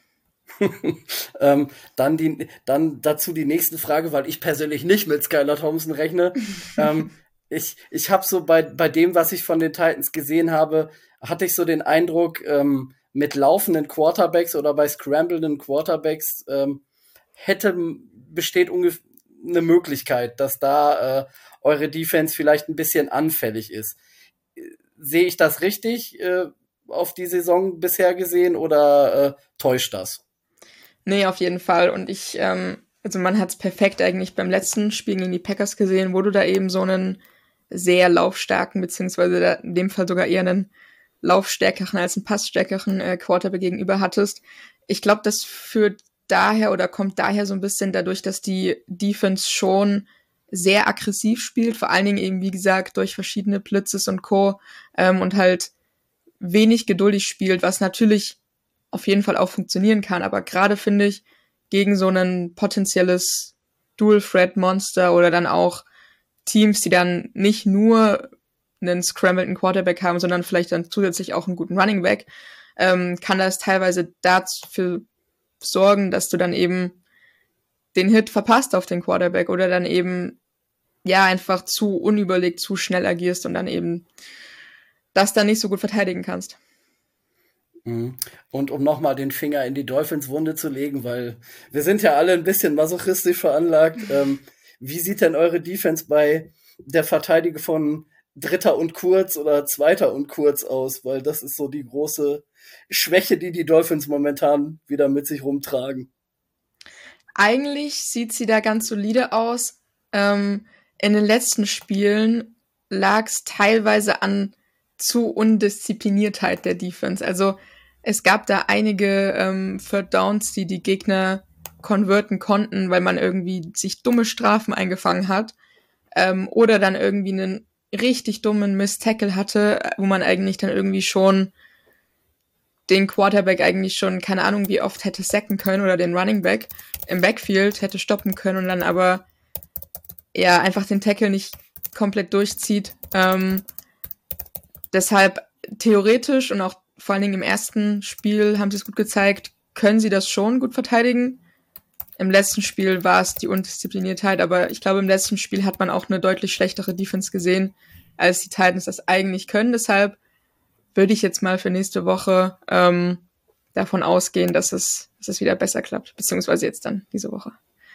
ähm, dann, die, dann dazu die nächste Frage, weil ich persönlich nicht mit Skylar Thompson rechne. ähm, ich ich habe so bei, bei dem, was ich von den Titans gesehen habe, hatte ich so den Eindruck, ähm, mit laufenden Quarterbacks oder bei scramblenden Quarterbacks ähm, hätte besteht ungefähr eine Möglichkeit, dass da äh, eure Defense vielleicht ein bisschen anfällig ist. Sehe ich das richtig äh, auf die Saison bisher gesehen oder äh, täuscht das? Nee, auf jeden Fall. Und ich, ähm, also man hat es perfekt eigentlich beim letzten Spiel gegen die Packers gesehen, wo du da eben so einen sehr laufstarken, beziehungsweise da in dem Fall sogar eher einen laufstärkeren als einen passstärkeren äh, Quarterback gegenüber hattest. Ich glaube, das führt daher oder kommt daher so ein bisschen dadurch, dass die Defense schon sehr aggressiv spielt, vor allen Dingen eben, wie gesagt, durch verschiedene Blitzes und Co. Ähm, und halt wenig geduldig spielt, was natürlich auf jeden Fall auch funktionieren kann, aber gerade finde ich, gegen so ein potenzielles Dual-Threat-Monster oder dann auch Teams, die dann nicht nur einen scrambleden Quarterback haben, sondern vielleicht dann zusätzlich auch einen guten Running Back, ähm, kann das teilweise dafür sorgen, dass du dann eben den Hit verpasst auf den Quarterback oder dann eben ja einfach zu unüberlegt, zu schnell agierst und dann eben das dann nicht so gut verteidigen kannst. Und um nochmal den Finger in die Dolphins-Wunde zu legen, weil wir sind ja alle ein bisschen masochistisch veranlagt. Ähm, wie sieht denn eure Defense bei der Verteidigung von Dritter und Kurz oder Zweiter und Kurz aus? Weil das ist so die große Schwäche, die die Dolphins momentan wieder mit sich rumtragen. Eigentlich sieht sie da ganz solide aus. Ähm, in den letzten Spielen lag es teilweise an zu Undiszipliniertheit der Defense. Also es gab da einige ähm, Third Downs, die die Gegner konverten konnten, weil man irgendwie sich dumme Strafen eingefangen hat ähm, oder dann irgendwie einen richtig dummen Miss-Tackle hatte, wo man eigentlich dann irgendwie schon den Quarterback eigentlich schon, keine Ahnung, wie oft hätte sacken können oder den Running Back im Backfield hätte stoppen können und dann aber ja einfach den Tackle nicht komplett durchzieht. Ähm, deshalb theoretisch und auch vor allen Dingen im ersten Spiel haben sie es gut gezeigt, können sie das schon gut verteidigen. Im letzten Spiel war es die Undiszipliniertheit, aber ich glaube, im letzten Spiel hat man auch eine deutlich schlechtere Defense gesehen, als die Titans das eigentlich können. Deshalb würde ich jetzt mal für nächste Woche ähm, davon ausgehen, dass es, dass es wieder besser klappt, beziehungsweise jetzt dann diese Woche.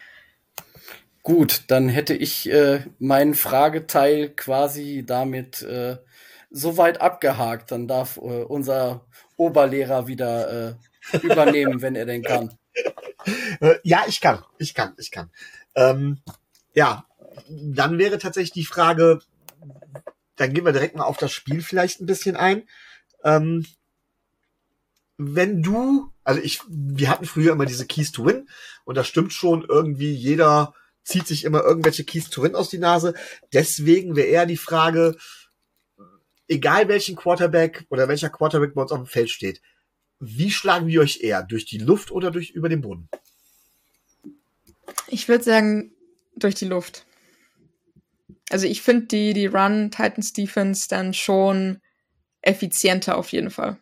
Gut, dann hätte ich äh, meinen Frageteil quasi damit äh, soweit abgehakt. Dann darf äh, unser Oberlehrer wieder äh, übernehmen, wenn er denn kann. Äh, ja, ich kann, ich kann, ich kann. Ähm, ja, dann wäre tatsächlich die Frage, dann gehen wir direkt mal auf das Spiel vielleicht ein bisschen ein. Ähm, wenn du, also ich, wir hatten früher immer diese Keys to Win und das stimmt schon, irgendwie jeder zieht sich immer irgendwelche Keys to Win aus die Nase. Deswegen wäre eher die Frage, egal welchen Quarterback oder welcher Quarterback bei uns auf dem Feld steht, wie schlagen wir euch eher? Durch die Luft oder durch über den Boden? Ich würde sagen, durch die Luft. Also ich finde die, die Run-Titans-Defense dann schon effizienter auf jeden Fall.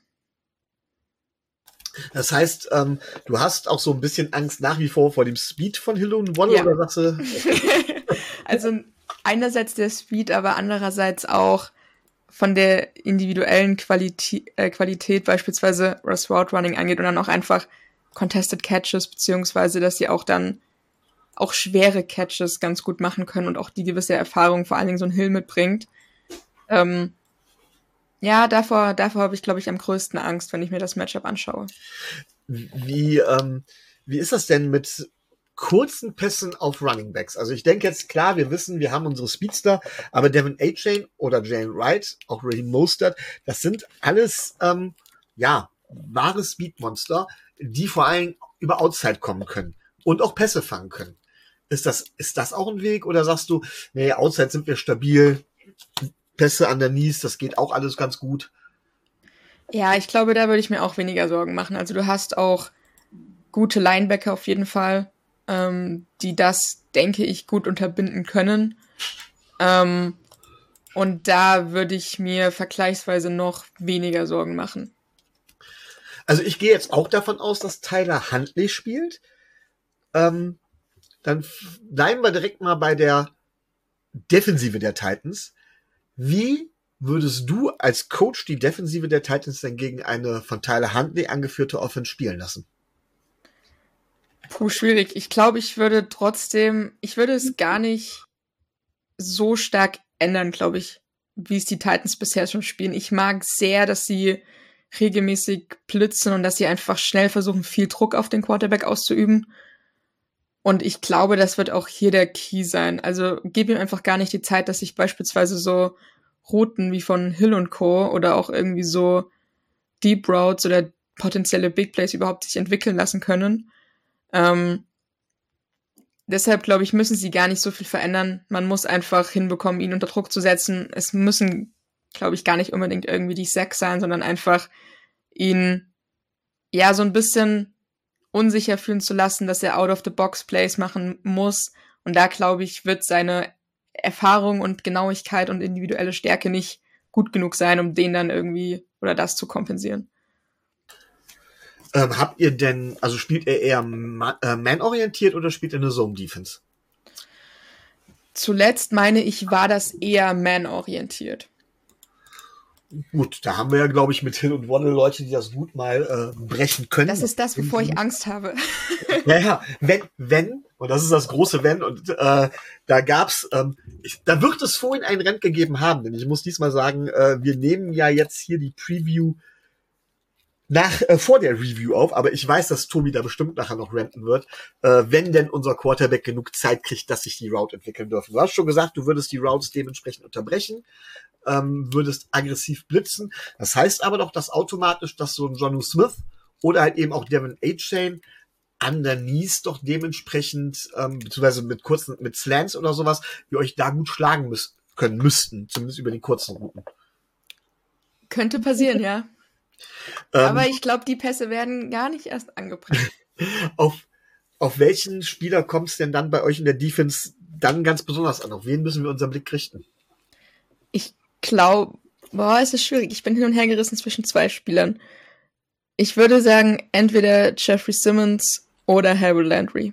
Das heißt, ähm, du hast auch so ein bisschen Angst nach wie vor vor dem Speed von Hill und Waddle, Ja. oder sagst du? Also einerseits der Speed, aber andererseits auch von der individuellen Qualität, äh, Qualität beispielsweise was Route Running angeht und dann auch einfach Contested Catches, beziehungsweise dass sie auch dann auch schwere Catches ganz gut machen können und auch die gewisse Erfahrung vor allen Dingen so ein Hill mitbringt. Ähm, ja, davor, davor habe ich, glaube ich, am größten Angst, wenn ich mir das Matchup anschaue. Wie, ähm, wie ist das denn mit kurzen Pässen auf Running Backs? Also ich denke jetzt, klar, wir wissen, wir haben unsere Speedster, aber Devin A-Chain oder Jalen Wright, auch Raheem Mostert, das sind alles, ähm, ja, wahre Speedmonster, die vor allem über Outside kommen können und auch Pässe fangen können. Ist das, ist das auch ein Weg oder sagst du, nee, Outside sind wir stabil, Pässe an der Knees, das geht auch alles ganz gut? Ja, ich glaube, da würde ich mir auch weniger Sorgen machen. Also du hast auch gute Linebacker auf jeden Fall, ähm, die das, denke ich, gut unterbinden können. Ähm, und da würde ich mir vergleichsweise noch weniger Sorgen machen. Also ich gehe jetzt auch davon aus, dass Tyler Huntley spielt. Ähm, dann bleiben wir direkt mal bei der Defensive der Titans. Wie würdest du als Coach die Defensive der Titans denn gegen eine von Tyler Huntley angeführte Offense spielen lassen? Puh, schwierig. Ich glaube, ich würde trotzdem, ich würde es gar nicht so stark ändern, glaube ich, wie es die Titans bisher schon spielen. Ich mag sehr, dass sie regelmäßig blitzen und dass sie einfach schnell versuchen, viel Druck auf den Quarterback auszuüben. Und ich glaube, das wird auch hier der Key sein. Also gib ihm einfach gar nicht die Zeit, dass sich beispielsweise so Routen wie von Hill und Co. oder auch irgendwie so Deep Routes oder potenzielle Big Plays überhaupt sich entwickeln lassen können. Ähm, deshalb, glaube ich, müssen sie gar nicht so viel verändern. Man muss einfach hinbekommen, ihn unter Druck zu setzen. Es müssen, glaube ich, gar nicht unbedingt irgendwie die Sacks sein, sondern einfach ihn ja so ein bisschen unsicher fühlen zu lassen, dass er Out-of-the-Box-Plays machen muss. Und da, glaube ich, wird seine Erfahrung und Genauigkeit und individuelle Stärke nicht gut genug sein, um den dann irgendwie oder das zu kompensieren. Ähm, habt ihr denn, also spielt er eher ma- äh, man-orientiert oder spielt er eine Zone-Defense? Zuletzt, meine ich, war das eher man-orientiert. Gut, da haben wir ja, glaube ich, mit Hill und Waddle Leute, die das gut mal äh, brechen können. Das ist das, wovor ich Angst habe. Ja, ja, wenn, wenn, und das ist das große Wenn, und äh, da gab's, ähm, ich, da wird es vorhin ein Rennen gegeben haben, denn ich muss diesmal sagen, äh, wir nehmen ja jetzt hier die Preview nach äh, vor der Review auf, aber ich weiß, dass Tobi da bestimmt nachher noch ranten wird, äh, wenn denn unser Quarterback genug Zeit kriegt, dass sich die Route entwickeln dürfen. Du hast schon gesagt, du würdest die Routes dementsprechend unterbrechen, ähm, würdest aggressiv blitzen. Das heißt aber doch, dass automatisch, dass so ein Jonnu Smith oder halt eben auch Devin A-Chain underneath doch dementsprechend, ähm, beziehungsweise mit kurzen, mit Slants oder sowas, wir euch da gut schlagen müssen, können müssten, zumindest über die kurzen Routen. Könnte passieren, ja. Ähm, Aber ich glaube, die Pässe werden gar nicht erst angebracht. auf, auf welchen Spieler kommt es denn dann bei euch in der Defense dann ganz besonders an? Auf wen müssen wir unseren Blick richten? Ich glaube, boah, es ist schwierig. Ich bin hin und her gerissen zwischen zwei Spielern. Ich würde sagen, entweder Jeffrey Simmons oder Harold Landry.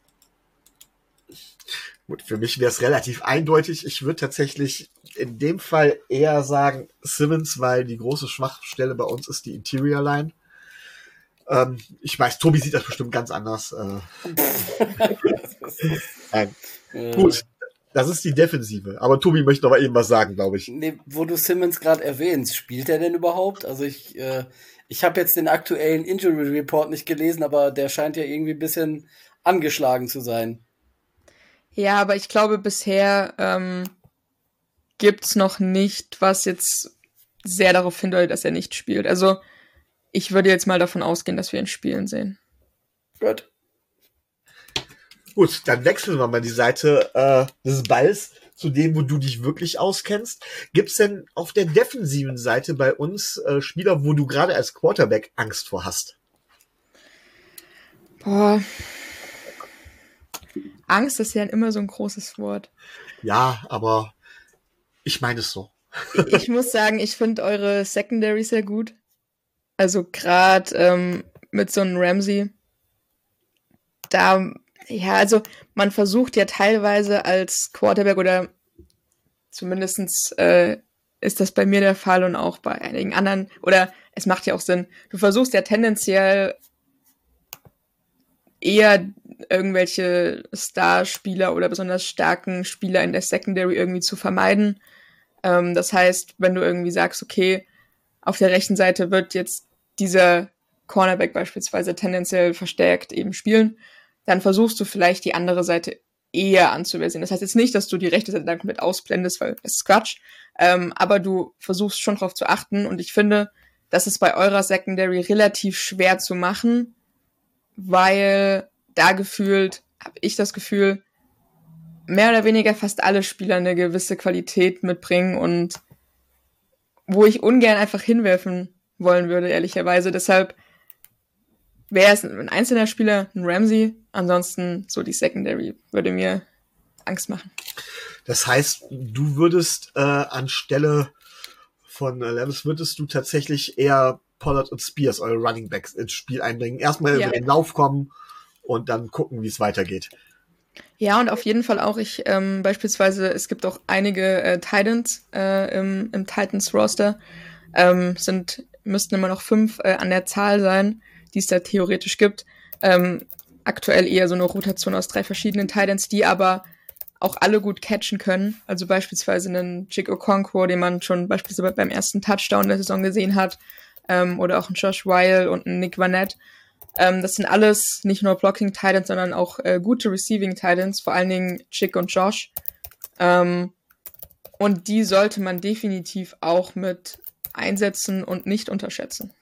Gut, für mich wäre es relativ eindeutig. Ich würde tatsächlich in dem Fall eher sagen Simmons, weil die große Schwachstelle bei uns ist die Interior Line. Ähm, ich weiß, Tobi sieht das bestimmt ganz anders. Äh. Nein. Ja. Gut, das ist die Defensive. Aber Tobi möchte noch mal eben was sagen, glaube ich. Nee, wo du Simmons gerade erwähnst, spielt er denn überhaupt? Also ich, äh, ich habe jetzt den aktuellen Injury Report nicht gelesen, aber der scheint ja irgendwie ein bisschen angeschlagen zu sein. Ja, aber ich glaube, bisher ähm, gibt's noch nicht, was jetzt sehr darauf hindeutet, dass er nicht spielt. Also ich würde jetzt mal davon ausgehen, dass wir ihn spielen sehen. Gut. Gut, dann wechseln wir mal die Seite äh, des Balls zu dem, wo du dich wirklich auskennst. Gibt's denn auf der defensiven Seite bei uns äh, Spieler, wo du gerade als Quarterback Angst vor hast? Boah. Angst ist ja immer so ein großes Wort. Ja, aber ich meine es so. Ich muss sagen, ich finde eure Secondary sehr gut. Also gerade ähm, mit so einem Ramsey. Da, ja, also man versucht ja teilweise als Quarterback oder zumindestens äh, ist das bei mir der Fall und auch bei einigen anderen, oder es macht ja auch Sinn, du versuchst ja tendenziell eher irgendwelche Starspieler oder besonders starken Spieler in der Secondary irgendwie zu vermeiden. Ähm, das heißt, wenn du irgendwie sagst, okay, auf der rechten Seite wird jetzt dieser Cornerback beispielsweise tendenziell verstärkt eben spielen, dann versuchst du vielleicht die andere Seite eher anzuversieren. Das heißt jetzt nicht, dass du die rechte Seite dann komplett ausblendest, weil das ist Quatsch, ähm, aber du versuchst schon drauf zu achten und ich finde, das ist bei eurer Secondary relativ schwer zu machen, weil da gefühlt, habe ich das Gefühl, mehr oder weniger fast alle Spieler eine gewisse Qualität mitbringen und wo ich ungern einfach hinwerfen wollen würde, ehrlicherweise. Deshalb wäre es ein einzelner Spieler, ein Ramsey, ansonsten so die Secondary würde mir Angst machen. Das heißt, du würdest äh, anstelle von äh, Levis, würdest du tatsächlich eher Pollard und Spears, eure Running Backs, ins Spiel einbringen. Erstmal ja. über den Lauf kommen und dann gucken, wie es weitergeht. Ja, und auf jeden Fall auch, ich ähm, beispielsweise, es gibt auch einige äh, Titans äh, im, im Titans-Roster, ähm, sind, müssten immer noch fünf äh, an der Zahl sein, die es da theoretisch gibt. Ähm, aktuell eher so eine Rotation aus drei verschiedenen Titans, die aber auch alle gut catchen können. Also beispielsweise einen Chick Okonkwo, den man schon beispielsweise beim ersten Touchdown der Saison gesehen hat, ähm, oder auch einen Josh Weil und einen Nick Vanette. Ähm, das sind alles nicht nur Blocking Titans, sondern auch äh, gute Receiving Titans, vor allen Dingen Chick und Josh. Ähm, und die sollte man definitiv auch mit einsetzen und nicht unterschätzen.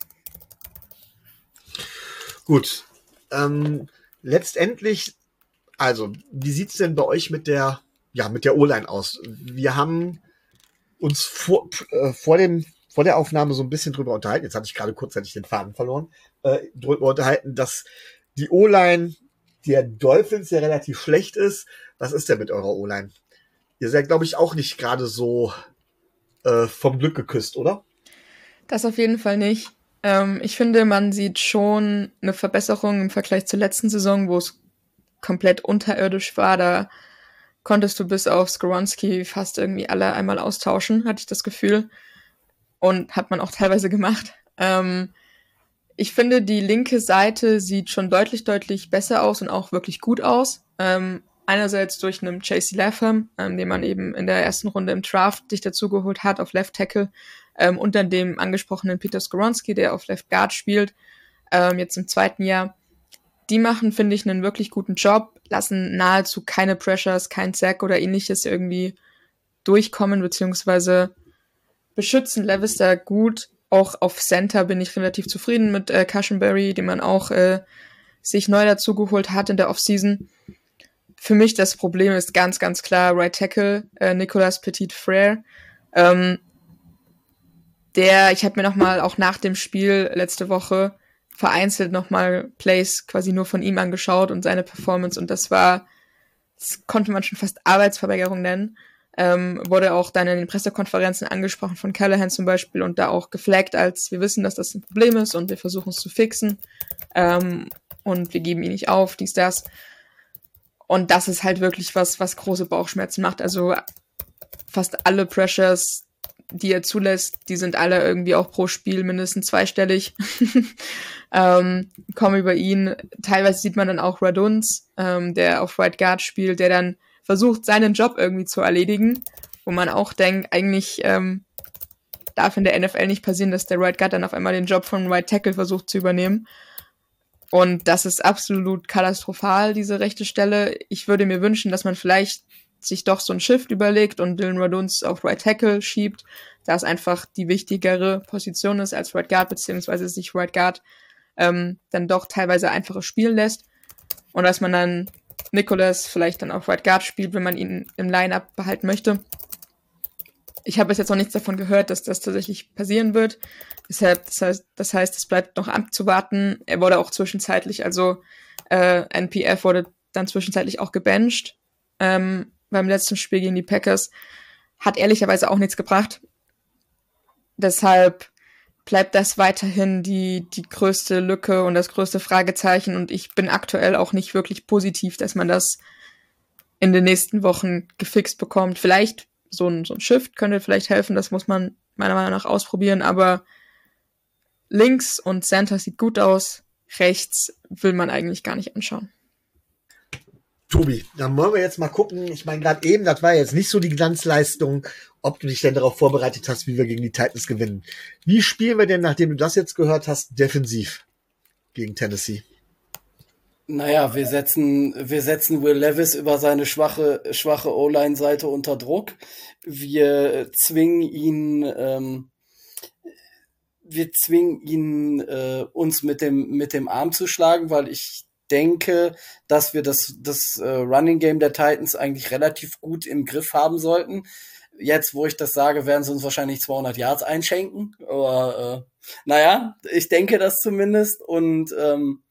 Gut. Ähm, letztendlich, also, wie sieht's denn bei euch mit der, ja, mit der O-Line aus? Wir haben uns vor, äh, vor dem vor der Aufnahme so ein bisschen drüber unterhalten, jetzt hatte ich gerade kurzzeitig den Faden verloren, äh, drüber unterhalten, dass die O-Line der Dolphins ja relativ schlecht ist. Was ist denn mit eurer O-Line? Ihr seid, glaube ich, auch nicht gerade so äh, vom Glück geküsst, oder? Das auf jeden Fall nicht. Ähm, ich finde, man sieht schon eine Verbesserung im Vergleich zur letzten Saison, wo es komplett unterirdisch war. Da konntest du bis auf Skoronski fast irgendwie alle einmal austauschen, hatte ich das Gefühl. Und hat man auch teilweise gemacht. Ähm, ich finde, die linke Seite sieht schon deutlich, deutlich besser aus und auch wirklich gut aus. Ähm, einerseits durch einen J C Latham, ähm, den man eben in der ersten Runde im Draft sich dazu geholt hat auf Left Tackle. ähm, und dann dem angesprochenen Peter Skoronski, der auf Left Guard spielt, ähm, jetzt im zweiten Jahr. Die machen, finde ich, einen wirklich guten Job, lassen nahezu keine Pressures, kein Sack oder ähnliches irgendwie durchkommen, beziehungsweise beschützen Levis da gut. Auch auf Center bin ich relativ zufrieden mit äh, Cushenberry, den man auch äh, sich neu dazugeholt hat in der Offseason. Für mich das Problem ist ganz, ganz klar Right Tackle, äh, Nicolas Petit-Frere. Ähm, der, ich habe mir nochmal auch nach dem Spiel letzte Woche vereinzelt nochmal Plays quasi nur von ihm angeschaut und seine Performance, und das war, das konnte man schon fast Arbeitsverweigerung nennen. Ähm, wurde auch dann in den Pressekonferenzen angesprochen von Callahan zum Beispiel und da auch geflaggt, als wir wissen, dass das ein Problem ist und wir versuchen es zu fixen ähm, und wir geben ihn nicht auf, dies, das. Und das ist halt wirklich was, was große Bauchschmerzen macht. Also fast alle Pressures, die er zulässt, die sind alle irgendwie auch pro Spiel mindestens zweistellig. ähm, kommen über ihn. Teilweise sieht man dann auch Raduns, ähm, der auf Right Guard spielt, der dann versucht, seinen Job irgendwie zu erledigen, wo man auch denkt, eigentlich ähm, darf in der N F L nicht passieren, dass der Right Guard dann auf einmal den Job von Right Tackle versucht zu übernehmen. Und das ist absolut katastrophal, diese rechte Stelle. Ich würde mir wünschen, dass man vielleicht sich doch so ein Shift überlegt und Dylan Raduns auf Right Tackle schiebt, da es einfach die wichtigere Position ist als Right Guard, beziehungsweise sich Right Guard ähm, dann doch teilweise einfacher spielen lässt. Und dass man dann Nicolas vielleicht dann auf Right Guard spielt, wenn man ihn im Line-Up behalten möchte. Ich habe bis jetzt noch nichts davon gehört, dass das tatsächlich passieren wird. Deshalb, das heißt, das heißt, es bleibt noch abzuwarten. Er wurde auch zwischenzeitlich, also äh, N P F wurde dann zwischenzeitlich auch gebencht ähm, beim letzten Spiel gegen die Packers. Hat ehrlicherweise auch nichts gebracht. Deshalb bleibt das weiterhin die, die größte Lücke und das größte Fragezeichen. Und ich bin aktuell auch nicht wirklich positiv, dass man das in den nächsten Wochen gefixt bekommt. Vielleicht so ein, so ein Shift könnte vielleicht helfen, das muss man meiner Meinung nach ausprobieren, aber links und Center sieht gut aus, rechts will man eigentlich gar nicht anschauen. Tobi, dann wollen wir jetzt mal gucken. Ich meine, gerade eben, das war jetzt nicht so die Glanzleistung, ob du dich denn darauf vorbereitet hast, wie wir gegen die Titans gewinnen. Wie spielen wir denn, nachdem du das jetzt gehört hast, defensiv gegen Tennessee? Naja, wir setzen, wir setzen Will Levis über seine schwache, schwache O-Line-Seite unter Druck. Wir zwingen ihn, ähm, wir zwingen ihn, äh, uns mit dem, mit dem Arm zu schlagen, weil ich denke, dass wir das, das äh, Running Game der Titans eigentlich relativ gut im Griff haben sollten. Jetzt, wo ich das sage, werden sie uns wahrscheinlich zweihundert Yards einschenken. Aber äh, naja, ich denke das zumindest. Und ähm,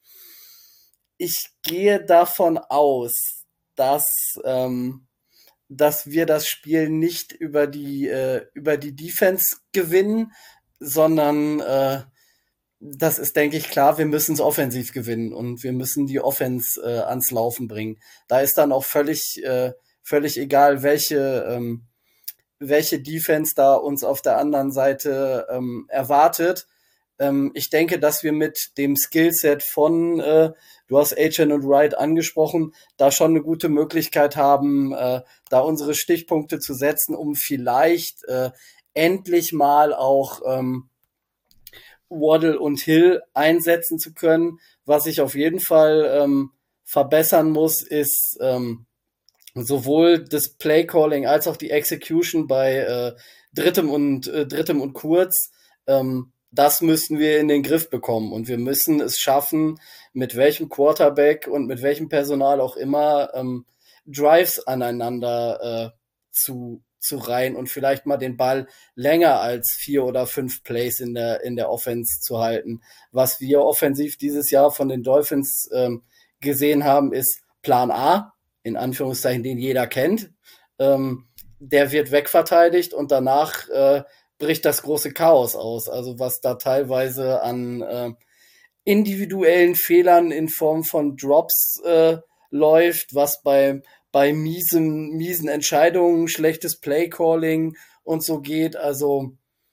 ich gehe davon aus, dass ähm, dass wir das Spiel nicht über die äh, über die Defense gewinnen, sondern äh, das ist, denke ich, klar, wir müssen es offensiv gewinnen und wir müssen die Offense äh, ans Laufen bringen. Da ist dann auch völlig äh, völlig egal, welche ähm, welche Defense da uns auf der anderen Seite ähm, erwartet. Ähm, ich denke, dass wir mit dem Skillset von, äh, du hast Achane und Wright angesprochen, da schon eine gute Möglichkeit haben, äh, da unsere Stichpunkte zu setzen, um vielleicht äh, endlich mal auch ähm, Waddle und Hill einsetzen zu können. Was ich auf jeden Fall ähm, verbessern muss, ist ähm, sowohl das Playcalling als auch die Execution bei äh, drittem und äh, drittem und kurz. Ähm, das müssen wir in den Griff bekommen und wir müssen es schaffen, mit welchem Quarterback und mit welchem Personal auch immer ähm, Drives aneinander äh, zu zu reihen und vielleicht mal den Ball länger als vier oder fünf Plays in der in der Offense zu halten. Was wir offensiv dieses Jahr von den Dolphins ähm, gesehen haben, ist Plan A, in Anführungszeichen, den jeder kennt. Ähm, der wird wegverteidigt und danach äh, bricht das große Chaos aus. Also was da teilweise an äh, individuellen Fehlern in Form von Drops äh, läuft, was bei bei miesen, miesen Entscheidungen, schlechtes Playcalling und so geht. Also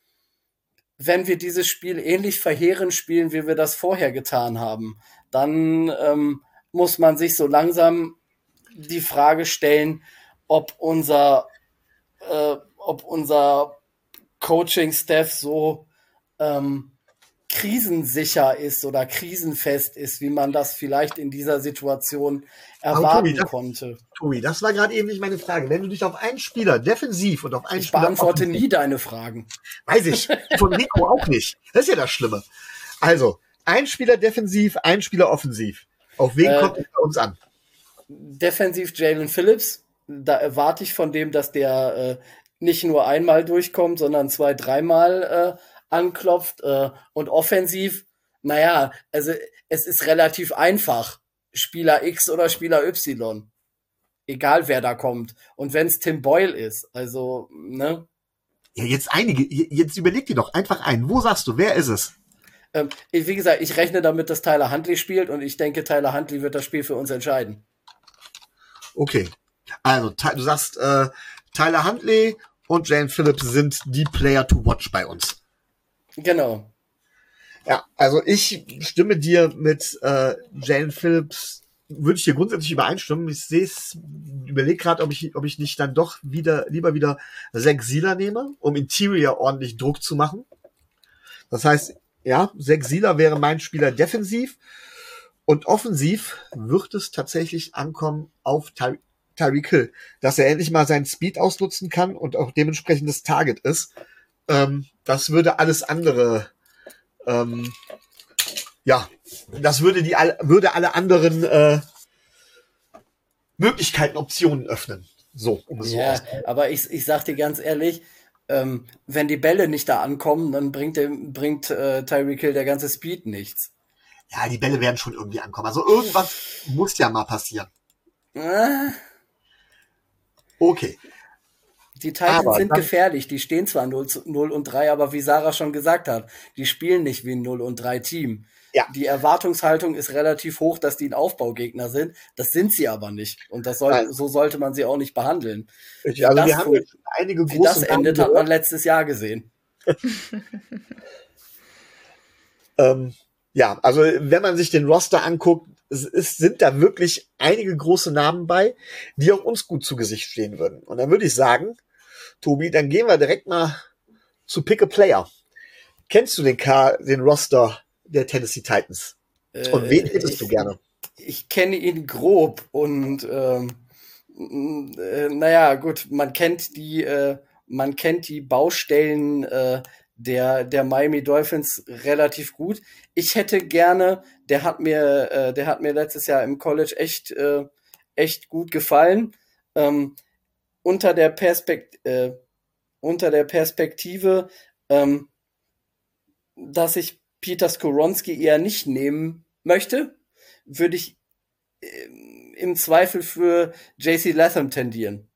wenn wir dieses Spiel ähnlich verheerend spielen, wie wir das vorher getan haben, dann ähm, muss man sich so langsam die Frage stellen, ob unser, äh, ob unser Coaching-Staff so ähm, krisensicher ist oder krisenfest ist, wie man das vielleicht in dieser Situation erwarten Tobi, das, konnte. Tobi, das war gerade eben nicht meine Frage. Wenn du dich auf einen Spieler defensiv und auf einen Ich Spieler beantworte offensiv- nie deine Fragen. Weiß ich. Von Rico auch nicht. Das ist ja das Schlimme. Also, ein Spieler defensiv, ein Spieler offensiv. Auf wen Äh, kommt es bei uns an? Defensiv Jalen Phillips. Da erwarte ich von dem, dass der äh, nicht nur einmal durchkommt, sondern zwei, dreimal äh, anklopft. Äh, und offensiv, naja, also es ist relativ einfach. Spieler X oder Spieler Y. Egal wer da kommt. Und wenn es Tim Boyle ist, also, ne? Ja, jetzt einige. Jetzt überleg dir doch einfach einen. Wo sagst du, wer ist es? Ähm, wie gesagt, ich rechne damit, dass Tyler Huntley spielt und ich denke, Tyler Huntley wird das Spiel für uns entscheiden. Okay. Also, du sagst, äh, Tyler Huntley und Jalen Phillips sind die Player to watch bei uns. Genau. Ja, also ich stimme dir mit äh, Jalen Phillips, würde ich dir grundsätzlich übereinstimmen. Ich sehe es, überlege gerade, ob ich, ob ich nicht dann doch wieder lieber wieder Zach Sieler nehme, um Interior ordentlich Druck zu machen. Das heißt, ja, Zach Sieler wäre mein Spieler defensiv. Und offensiv wird es tatsächlich ankommen auf Ty- Tyreek Hill, dass er endlich mal seinen Speed ausnutzen kann und auch dementsprechend das Target ist. Ähm, das würde alles andere, ähm, ja, das würde die all- würde alle anderen äh, Möglichkeiten, Optionen öffnen. So, um es so Ja, auszudrücken. aber ich, ich sag dir ganz ehrlich, ähm, wenn die Bälle nicht da ankommen, dann bringt, dem, bringt äh, Tyreek Hill der ganze Speed nichts. Ja, die Bälle werden schon irgendwie ankommen. Also irgendwas muss ja mal passieren. Äh, Okay. Die Titans Aber sind dann- gefährlich. Die stehen zwar null zu- null und drei, aber wie Sarah schon gesagt hat, die spielen nicht wie ein null und drei Team. Ja. Die Erwartungshaltung ist relativ hoch, dass die ein Aufbaugegner sind. Das sind sie aber nicht. Und das soll, Nein. so sollte man sie auch nicht behandeln. Ich, also das wir haben fun- jetzt schon einige Wie große das endet, Namen hat man gehört. letztes Jahr gesehen. Ähm, ja, also wenn man sich den Roster anguckt, es ist, sind da wirklich einige große Namen bei, die auch uns gut zu Gesicht stehen würden. Und dann würde ich sagen, Tobi, dann gehen wir direkt mal zu Pick a Player. Kennst du den, K den Roster der Tennessee Titans? Und wen hättest ich, du gerne? Ich kenne ihn grob und ähm, äh, naja, gut, man kennt die, äh, man kennt die Baustellen äh, der, der Miami Dolphins relativ gut. Ich hätte gerne, der hat mir, äh, der hat mir letztes Jahr im College echt, äh, echt gut gefallen. Ähm, unter der Perspekt äh, unter der Perspektive, ähm, dass ich Peter Skoronski eher nicht nehmen möchte, würde ich äh, im Zweifel für J C Latham tendieren.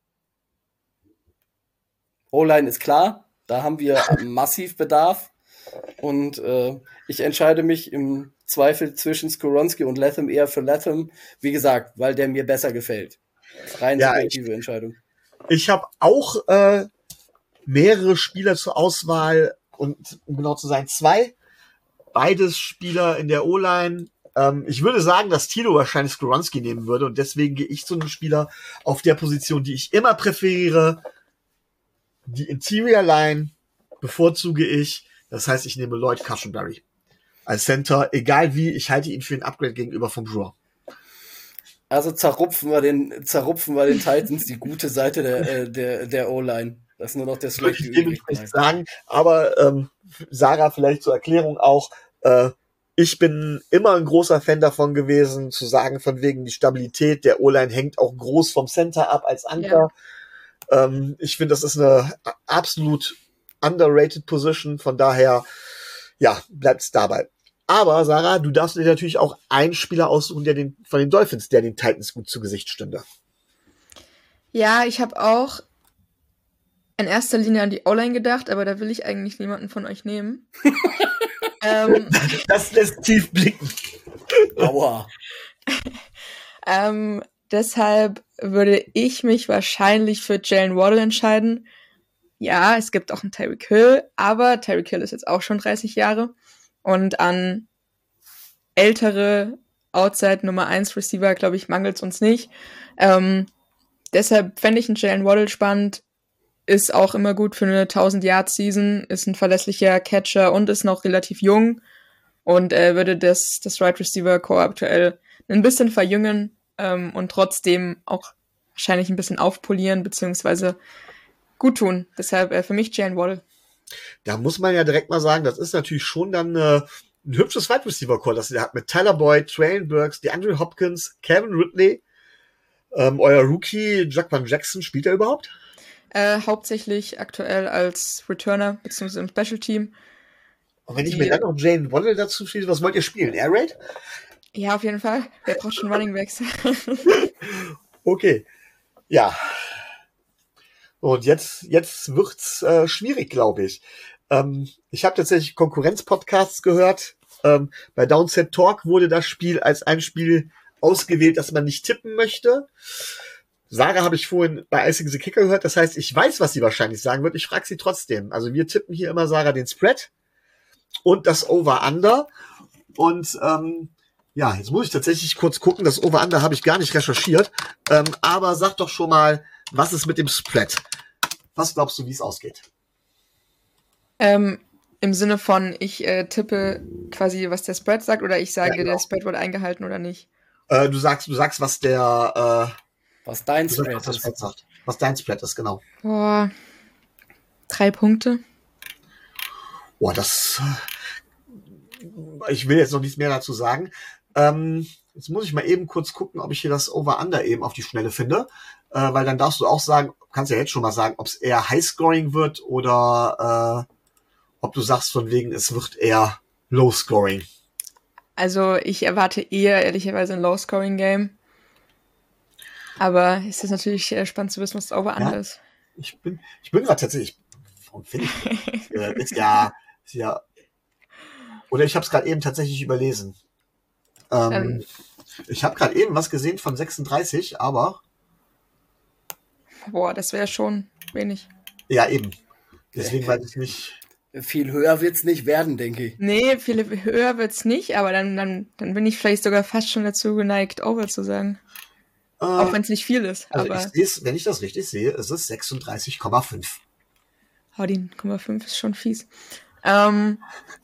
O-Line ist klar, da haben wir massiv Bedarf und äh, ich entscheide mich im Zweifel zwischen Skoronski und Latham eher für Latham, wie gesagt, weil der mir besser gefällt. Rein Ja, subjektive Entscheidung. Ich habe auch äh, mehrere Spieler zur Auswahl und um genau zu sein, zwei. Beides Spieler in der O-Line. Ähm, ich würde sagen, dass Tilo wahrscheinlich Skoronski nehmen würde und deswegen gehe ich zu einem Spieler auf der Position, die ich immer präferiere. Die Interior Line bevorzuge ich. Das heißt, ich nehme Lloyd Cushenberry als Center. Egal wie, ich halte ihn für ein Upgrade gegenüber vom Brewer. Also zerrupfen wir den, zerrupfen wir den Titans die gute Seite der, äh, der, der O-Line. Das ist nur noch der Das möchte schlechte ich übrig dementsprechend bleibt. sagen. Aber ähm, Sarah, vielleicht zur Erklärung auch, äh, ich bin immer ein großer Fan davon gewesen, zu sagen, von wegen die Stabilität der O-Line hängt auch groß vom Center ab als Anker. Ja. Ähm, ich finde, das ist eine absolut underrated Position. Von daher, ja, bleibt's dabei. Aber Sarah, du darfst dir natürlich auch einen Spieler aussuchen, der den von den Dolphins, der den Titans gut zu Gesicht stünde. Ja, ich habe auch in erster Linie an die O-Line gedacht, aber da will ich eigentlich niemanden von euch nehmen. ähm, Das lässt tief blicken. Aua. ähm, deshalb würde ich mich wahrscheinlich für Jalen Waddle entscheiden. Ja, es gibt auch einen Tyreek Hill, aber Tyreek Hill ist jetzt auch schon dreißig Jahre. Und an ältere Outside Nummer eins Receiver, glaube ich, mangelt es uns nicht. Ähm, deshalb fände ich einen Jalen Waddle spannend. ist auch immer gut für eine tausend-Yard-Season, ist ein verlässlicher Catcher und ist noch relativ jung und äh, würde das, das Right Receiver Core aktuell ein bisschen verjüngen ähm, und trotzdem auch wahrscheinlich ein bisschen aufpolieren, beziehungsweise gut tun. Deshalb äh, für mich Jalen Waddle. Da muss man ja direkt mal sagen, das ist natürlich schon dann äh, ein hübsches Wide Receiver Core, das ihr habt mit Tyler Boyd, Traylon Burks, DeAndre Hopkins, Kevin Ridley, ähm, euer Rookie Jaquan Jackson, spielt er überhaupt? Äh, hauptsächlich aktuell als Returner beziehungsweise im Special Team. Und wenn ich Die- mir dann noch Jalen Waddle dazu schließe, was wollt ihr spielen? Air Raid? Ja, auf jeden Fall. Wer braucht schon Running Backs? Okay. Ja. Und jetzt, jetzt wird's äh, schwierig, glaube ich. Ähm, ich habe tatsächlich Konkurrenz-Podcasts gehört. Ähm, bei Downset Talk wurde das Spiel als ein Spiel ausgewählt, das man nicht tippen möchte. Sarah habe ich vorhin bei Icing the Kicker gehört. Das heißt, ich weiß, was sie wahrscheinlich sagen wird. Ich frage sie trotzdem. Also wir tippen hier immer, Sarah, den Spread und das Over-Under. Und ähm, ja, jetzt muss ich tatsächlich kurz gucken. Das Over-Under habe ich gar nicht recherchiert. Ähm, aber sag doch schon mal, was ist mit dem Spread? Was glaubst du, wie es ausgeht? ähm, Im Sinne von, ich äh, tippe quasi, was der Spread sagt, oder ich sage, Ja, genau. der Spread wurde eingehalten oder nicht. Äh, du sagst, du sagst, was der, Was äh, dein du sagst, Spread was der ist. Spread sagt. Was dein Spread ist, genau. Boah, drei Punkte. Boah, das, äh, ich will jetzt noch nichts mehr dazu sagen. Ähm, jetzt muss ich mal eben kurz gucken, ob ich hier das Over-Under eben auf die Schnelle finde, äh, weil dann darfst du auch sagen, kannst ja jetzt schon mal sagen, ob es eher High-Scoring wird oder äh, ob du sagst von wegen, es wird eher Low-Scoring. Also ich erwarte eher ehrlicherweise ein Low-Scoring-Game. Aber es ist natürlich äh, spannend zu wissen, was das Over-Under Ja. ist. Ich bin, ich bin gerade tatsächlich, warum finde ich äh, ist ja, ist ja, oder ich habe es gerade eben tatsächlich überlesen. Ähm, Ähm. Ich habe gerade eben was gesehen von sechsunddreißig, aber Boah, das wäre schon wenig. ja eben. Deswegen weiß ich nicht. Viel höher wird's nicht werden, denke ich. Nee, viel höher wird's nicht, aber dann, dann, dann bin ich vielleicht sogar fast schon dazu geneigt, Over zu sagen. Äh, Auch wenn es nicht viel ist. also aber ich seh's, wenn ich das richtig sehe, ist es sechsunddreißig Komma fünf. oh, die null Komma fünf ist schon fies. Ähm,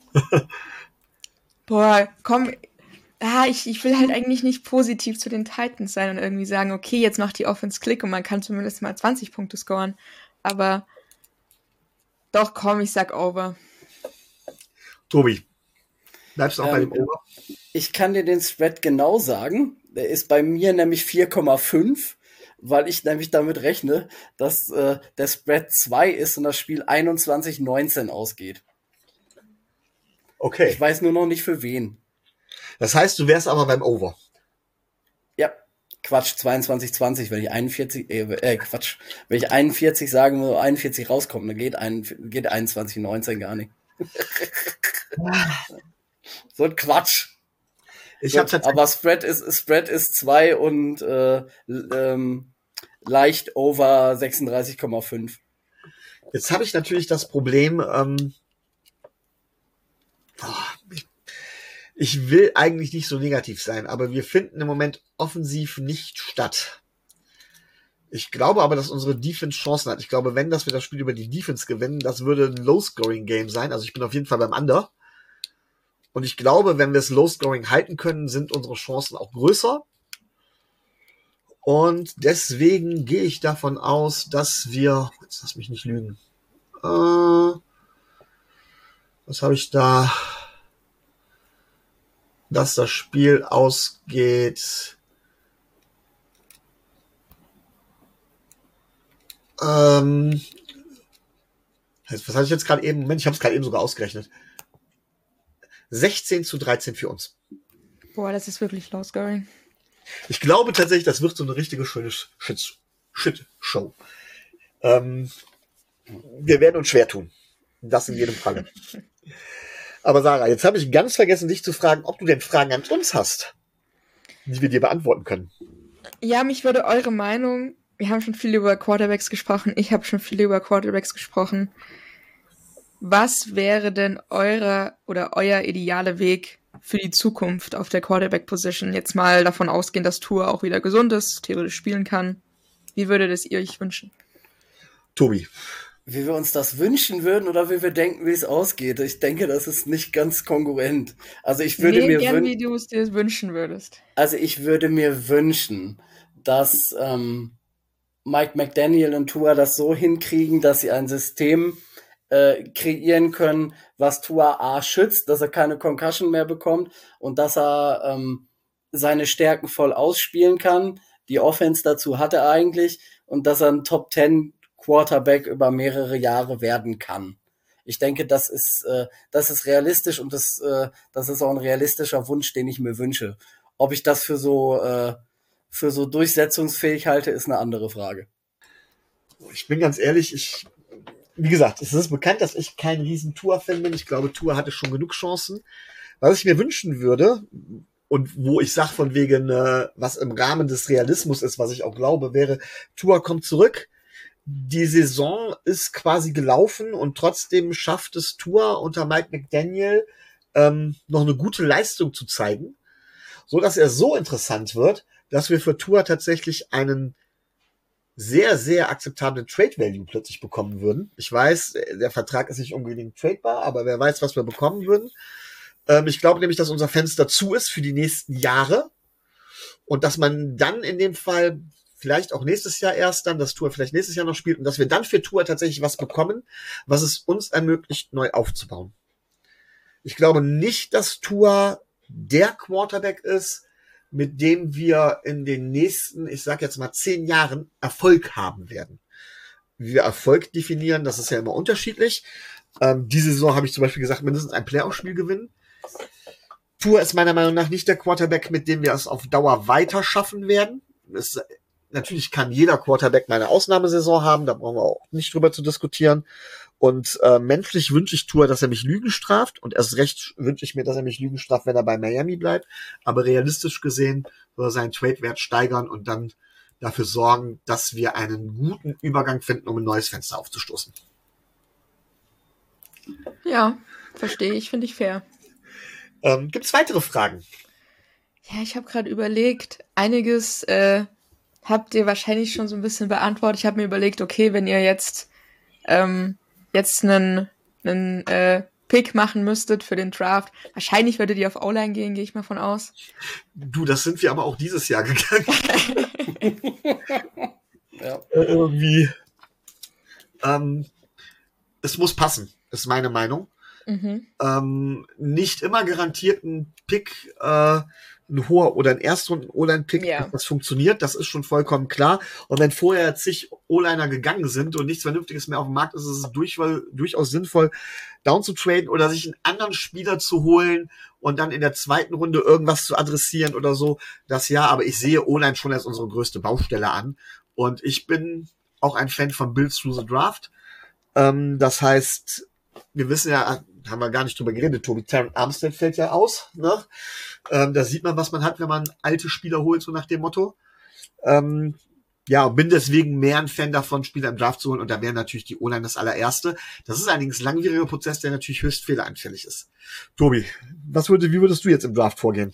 boah, komm. Ah, ich, ich will halt eigentlich nicht positiv zu den Titans sein und irgendwie sagen, okay, jetzt macht die Offense Klick und man kann zumindest mal zwanzig Punkte scoren. Aber doch, komm, ich sag Over. Tobi, bleibst du auch bei Ähm, dem Over? Ich kann dir den Spread genau sagen. Der ist bei mir nämlich vier Komma fünf, weil ich nämlich damit rechne, dass äh, der Spread zwei ist und das Spiel einundzwanzig neunzehn ausgeht. Okay. Ich weiß nur noch nicht für wen. Das heißt, du wärst aber beim Over. Ja, Quatsch, zweiundzwanzig zwanzig, wenn ich einundvierzig, äh, äh Quatsch, wenn ich einundvierzig sagen will, einundvierzig rauskommt, dann geht, ein, geht einundzwanzig neunzehn gar nicht. So ein Quatsch. Ich Gut, habe tatsächlich, aber Spread ist Spread ist zwei und äh, ähm, leicht over sechsunddreißig Komma fünf. jetzt habe ich natürlich das Problem, ähm, boah, ich, ich will eigentlich nicht so negativ sein, aber wir finden im Moment offensiv nicht statt. Ich glaube aber, dass unsere Defense Chancen hat. Ich glaube, wenn, dass wir das Spiel über die Defense gewinnen, das würde ein Low-Scoring-Game sein. Also ich bin auf jeden Fall beim Under. Und ich glaube, wenn wir es Low-Scoring halten können, sind unsere Chancen auch größer. Und deswegen gehe ich davon aus, dass wir, jetzt lass mich nicht lügen, äh, was habe ich da, dass das Spiel ausgeht, ähm, was hatte ich jetzt gerade eben, Moment, ich habe es gerade eben sogar ausgerechnet, sechzehn zu dreizehn für uns. Boah, das ist wirklich Low-Scoring. Ich glaube tatsächlich, das wird so eine richtige schöne Shit- Shit-Show. Ähm, wir werden uns schwer tun. Das in jedem Falle. Aber Sarah, jetzt habe ich ganz vergessen, dich zu fragen, ob du denn Fragen an uns hast, die wir dir beantworten können. Ja, mich würde eure Meinung, wir haben schon viel über Quarterbacks gesprochen, ich habe schon viel über Quarterbacks gesprochen. Was wäre denn eure oder euer idealer Weg für die Zukunft auf der Quarterback-Position? Jetzt mal davon ausgehen, dass Tua auch wieder gesund ist, theoretisch spielen kann. Wie würdet es ihr euch wünschen? Tobi. Wie wir uns das wünschen würden oder wie wir denken, wie es ausgeht. Ich denke, das ist nicht ganz kongruent. Also ich würde nee, mir gern, wün- wie du es dir wünschen würdest. Also ich würde mir wünschen, dass ähm, Mike McDaniel und Tua das so hinkriegen, dass sie ein System äh, kreieren können, was Tua A schützt, dass er keine Concussion mehr bekommt und dass er ähm, seine Stärken voll ausspielen kann. Die Offense dazu hat er eigentlich und dass er ein Top Ten Quarterback über mehrere Jahre werden kann. Ich denke, das ist äh, das ist realistisch und das äh, das ist auch ein realistischer Wunsch, den ich mir wünsche. Ob ich das für so äh, für so durchsetzungsfähig halte, ist eine andere Frage. Ich bin ganz ehrlich, ich, wie gesagt, es ist bekannt, dass ich kein riesen Tua-Fan bin. Ich glaube, Tua hatte schon genug Chancen. Was ich mir wünschen würde, und wo ich sage von wegen, äh, was im Rahmen des Realismus ist, was ich auch glaube, wäre, Tua kommt zurück. Die Saison ist quasi gelaufen und trotzdem schafft es Tua unter Mike McDaniel ähm, noch eine gute Leistung zu zeigen, so dass er so interessant wird, dass wir für Tua tatsächlich einen sehr, sehr akzeptablen Trade-Value plötzlich bekommen würden. Ich weiß, der Vertrag ist nicht unbedingt tradebar, aber wer weiß, was wir bekommen würden. Ähm, ich glaube nämlich, dass unser Fenster zu ist für die nächsten Jahre und dass man dann in dem Fall vielleicht auch nächstes Jahr erst dann, dass Tua vielleicht nächstes Jahr noch spielt und dass wir dann für Tua tatsächlich was bekommen, was es uns ermöglicht, neu aufzubauen. Ich glaube nicht, dass Tua der Quarterback ist, mit dem wir in den nächsten, ich sag jetzt mal zehn Jahren Erfolg haben werden. Wie wir Erfolg definieren, das ist ja immer unterschiedlich. Ähm, diese Saison habe ich zum Beispiel gesagt, mindestens ein Playoff-Spiel gewinnen. Tua ist meiner Meinung nach nicht der Quarterback, mit dem wir es auf Dauer weiter schaffen werden. Es, natürlich kann jeder Quarterback mal eine Ausnahmesaison haben, da brauchen wir auch nicht drüber zu diskutieren. Und äh, menschlich wünsche ich Tua, dass er mich Lügen straft. Und erst recht wünsche ich mir, dass er mich Lügen straft, wenn er bei Miami bleibt. Aber realistisch gesehen soll er seinen Trade-Wert steigern und dann dafür sorgen, dass wir einen guten Übergang finden, um ein neues Fenster aufzustoßen. Ja, verstehe ich, finde ich fair. Ähm, Gibt es weitere Fragen? Ja, ich habe gerade überlegt, einiges äh, habt ihr wahrscheinlich schon so ein bisschen beantwortet. Ich habe mir überlegt, okay, wenn ihr jetzt ähm, jetzt einen, einen äh, Pick machen müsstet für den Draft, wahrscheinlich würdet ihr auf O-Line gehen, gehe ich mal von aus. Du, das sind wir aber auch dieses Jahr gegangen. Ja. Äh, irgendwie. Ähm, es muss passen, ist meine Meinung. Mhm. Ähm, nicht immer garantiert ein Pick, äh, ein hoher oder ein Erstrunden-O-Line-Pick, Ja. dass das funktioniert, das ist schon vollkommen klar. Und wenn vorher zig O-Liner gegangen sind und nichts Vernünftiges mehr auf dem Markt ist, ist es durchwahl, durchaus sinnvoll, down zu traden oder sich einen anderen Spieler zu holen und dann in der zweiten Runde irgendwas zu adressieren oder so. Das ja, aber ich sehe O-Line schon als unsere größte Baustelle an. Und ich bin auch ein Fan von Build Through the Draft. Ähm, das heißt, wir wissen ja, haben wir gar nicht drüber geredet, Tobi, Terran Armstead fällt ja aus, ne? Ähm, da sieht man, was man hat, wenn man alte Spieler holt, so nach dem Motto. Ähm, ja, und bin deswegen mehr ein Fan davon, Spieler im Draft zu holen, und da wäre natürlich die O-Line das allererste. Das ist allerdings ein langwieriger Prozess, der natürlich höchst fehleranfällig ist. Tobi, was würde, wie würdest du jetzt im Draft vorgehen?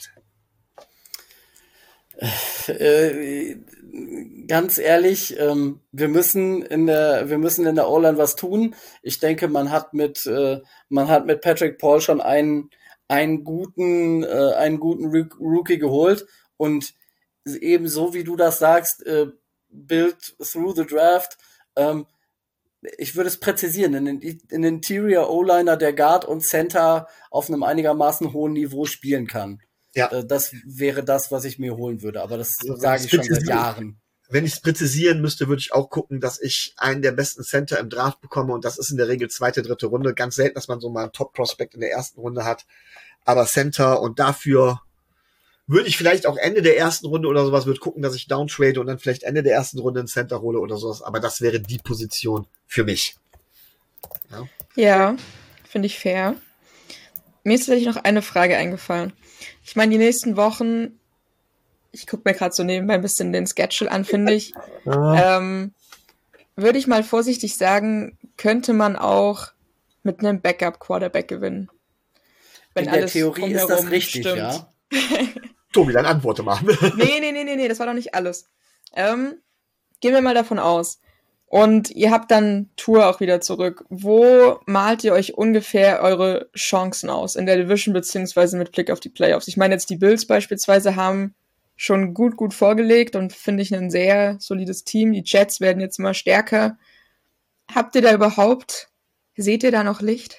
Äh, ganz ehrlich, ähm, wir müssen in der, wir müssen in der O-Line was tun. Ich denke, man hat mit, äh, man hat mit Patrick Paul schon einen, einen guten, äh, einen guten Rookie geholt, und eben so wie du das sagst, äh, build through the draft. Ähm, ich würde es präzisieren, in den, in den Interior O-Liner, der Guard und Center auf einem einigermaßen hohen Niveau spielen kann. Ja. Das wäre das, was ich mir holen würde, aber das Also, sage ich schon seit Jahren. Wenn ich es präzisieren müsste, würde ich auch gucken, dass ich einen der besten Center im Draft bekomme, und das ist in der Regel zweite, dritte Runde. Ganz selten, dass man so mal einen Top-Prospect in der ersten Runde hat, aber Center, und dafür würde ich vielleicht auch Ende der ersten Runde oder sowas, würde gucken, dass ich downtrade und dann vielleicht Ende der ersten Runde einen Center hole oder sowas, aber das wäre die Position für mich. Ja, Ja, finde ich fair. Mir ist tatsächlich noch eine Frage eingefallen. Ich meine, die nächsten Wochen, ich gucke mir gerade so nebenbei ein bisschen den Schedule an, finde ich, ähm, würde ich mal vorsichtig sagen, könnte man auch mit einem Backup-Quarterback gewinnen. Wenn In der alles Theorie ist das drumherum richtig, stimmt. ja. Tobi, dann antworte mal. Nee, nee, nee, nee, nee, das war doch nicht alles. Ähm, gehen wir mal davon aus. Und ihr habt dann Tour auch wieder zurück. Wo malt ihr euch ungefähr eure Chancen aus in der Division beziehungsweise mit Blick auf die Playoffs? Ich meine jetzt die Bills beispielsweise haben schon gut, gut vorgelegt und finde ich ein sehr solides Team. Die Jets werden jetzt immer stärker. Habt ihr da überhaupt, seht ihr da noch Licht?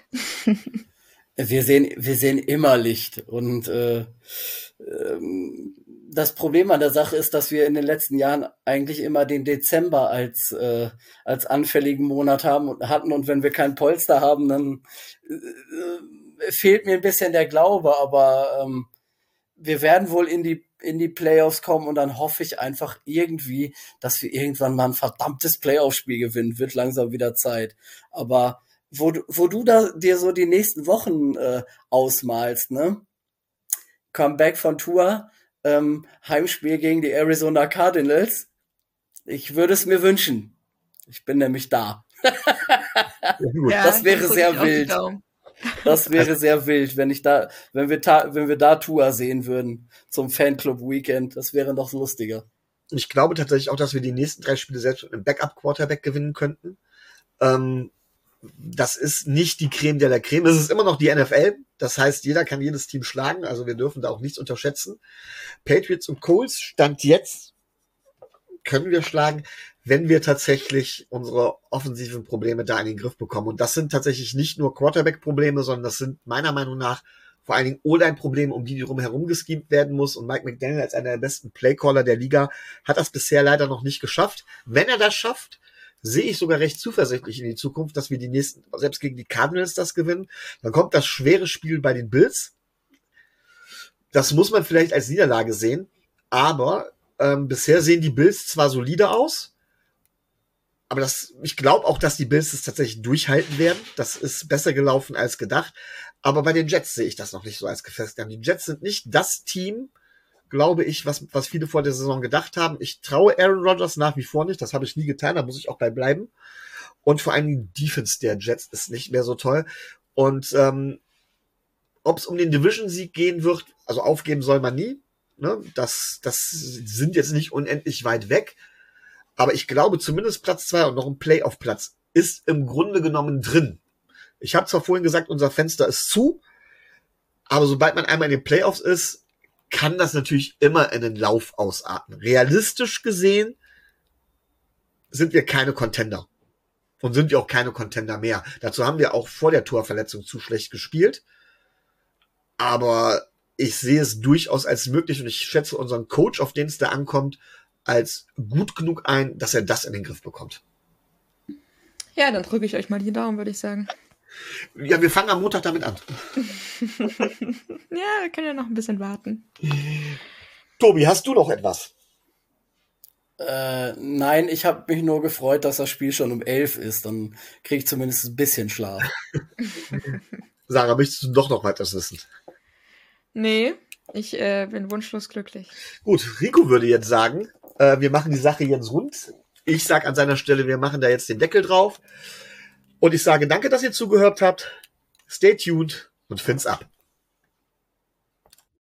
Wir sehen, wir sehen immer Licht und äh, ähm, das Problem an der Sache ist, dass wir in den letzten Jahren eigentlich immer den Dezember als äh, als anfälligen Monat haben und hatten und wenn wir kein Polster haben, dann äh, fehlt mir ein bisschen der Glaube, aber ähm, wir werden wohl in die in die Playoffs kommen und dann hoffe ich einfach irgendwie, dass wir irgendwann mal ein verdammtes Playoff-Spiel gewinnen. Wird langsam wieder Zeit. Aber wo du, wo du da dir so die nächsten Wochen äh, ausmalst, ne? Comeback von Tua, ähm, Heimspiel gegen die Arizona Cardinals. Ich würde es mir wünschen. Ich bin nämlich da. Ja, das wäre sehr wild. Das wäre sehr wild, wenn ich da, wenn wir ta- wenn wir da Tua sehen würden zum Fanclub Weekend. Das wäre noch lustiger. Ich glaube tatsächlich auch, dass wir die nächsten drei Spiele selbst mit einem Backup-Quarterback gewinnen könnten. Ähm, das ist nicht die Creme de la Creme. Es ist immer noch die N F L. Das heißt, jeder kann jedes Team schlagen. Also wir dürfen da auch nichts unterschätzen. Patriots und Colts, Stand jetzt, können wir schlagen, wenn wir tatsächlich unsere offensiven Probleme da in den Griff bekommen. Und das sind tatsächlich nicht nur Quarterback-Probleme, sondern das sind meiner Meinung nach vor allen Dingen O-Line-Probleme, um die drumherum geschemt werden muss. Und Mike McDaniel als einer der besten Playcaller der Liga hat das bisher leider noch nicht geschafft. Wenn er das schafft, sehe ich sogar recht zuversichtlich in die Zukunft, dass wir die nächsten, selbst gegen die Cardinals das gewinnen. Dann kommt das schwere Spiel bei den Bills. Das muss man vielleicht als Niederlage sehen, aber ähm, bisher sehen die Bills zwar solide aus, aber das, ich glaube auch, dass die Bills es tatsächlich durchhalten werden. Das ist besser gelaufen als gedacht. Aber bei den Jets sehe ich das noch nicht so als gefestigt. Die Jets sind nicht das Team, glaube ich, was, was viele vor der Saison gedacht haben. Ich traue Aaron Rodgers nach wie vor nicht. Das habe ich nie getan. Da muss ich auch bei bleiben. Und vor allem die Defense der Jets ist nicht mehr so toll. Und ähm, ob es um den Division-Sieg gehen wird, also aufgeben soll man nie. Ne? Das, das sind jetzt nicht unendlich weit weg. Aber ich glaube, zumindest Platz zwei und noch ein Playoff-Platz ist im Grunde genommen drin. Ich habe zwar vorhin gesagt, unser Fenster ist zu, aber sobald man einmal in den Playoffs ist, kann das natürlich immer in den Lauf ausarten. Realistisch gesehen sind wir keine Contender. Und sind wir auch keine Contender mehr. Dazu haben wir auch vor der Torverletzung zu schlecht gespielt. Aber ich sehe es durchaus als möglich und ich schätze unseren Coach, auf den es da ankommt, als gut genug ein, dass er das in den Griff bekommt. Ja, dann drücke ich euch mal die Daumen, würde ich sagen. Ja, wir fangen am Montag damit an. Ja, wir können ja noch ein bisschen warten. Tobi, hast du noch etwas? Äh, nein, ich habe mich nur gefreut, dass das Spiel schon um elf ist. Dann kriege ich zumindest ein bisschen Schlaf. Sarah, möchtest du doch noch weiter wissen? Nee, ich äh, bin wunschlos glücklich. Gut, Rico würde jetzt sagen, äh, wir machen die Sache jetzt rund. Ich sag an seiner Stelle, wir machen da jetzt den Deckel drauf. Und ich sage danke, dass ihr zugehört habt. Stay tuned und Fins ab.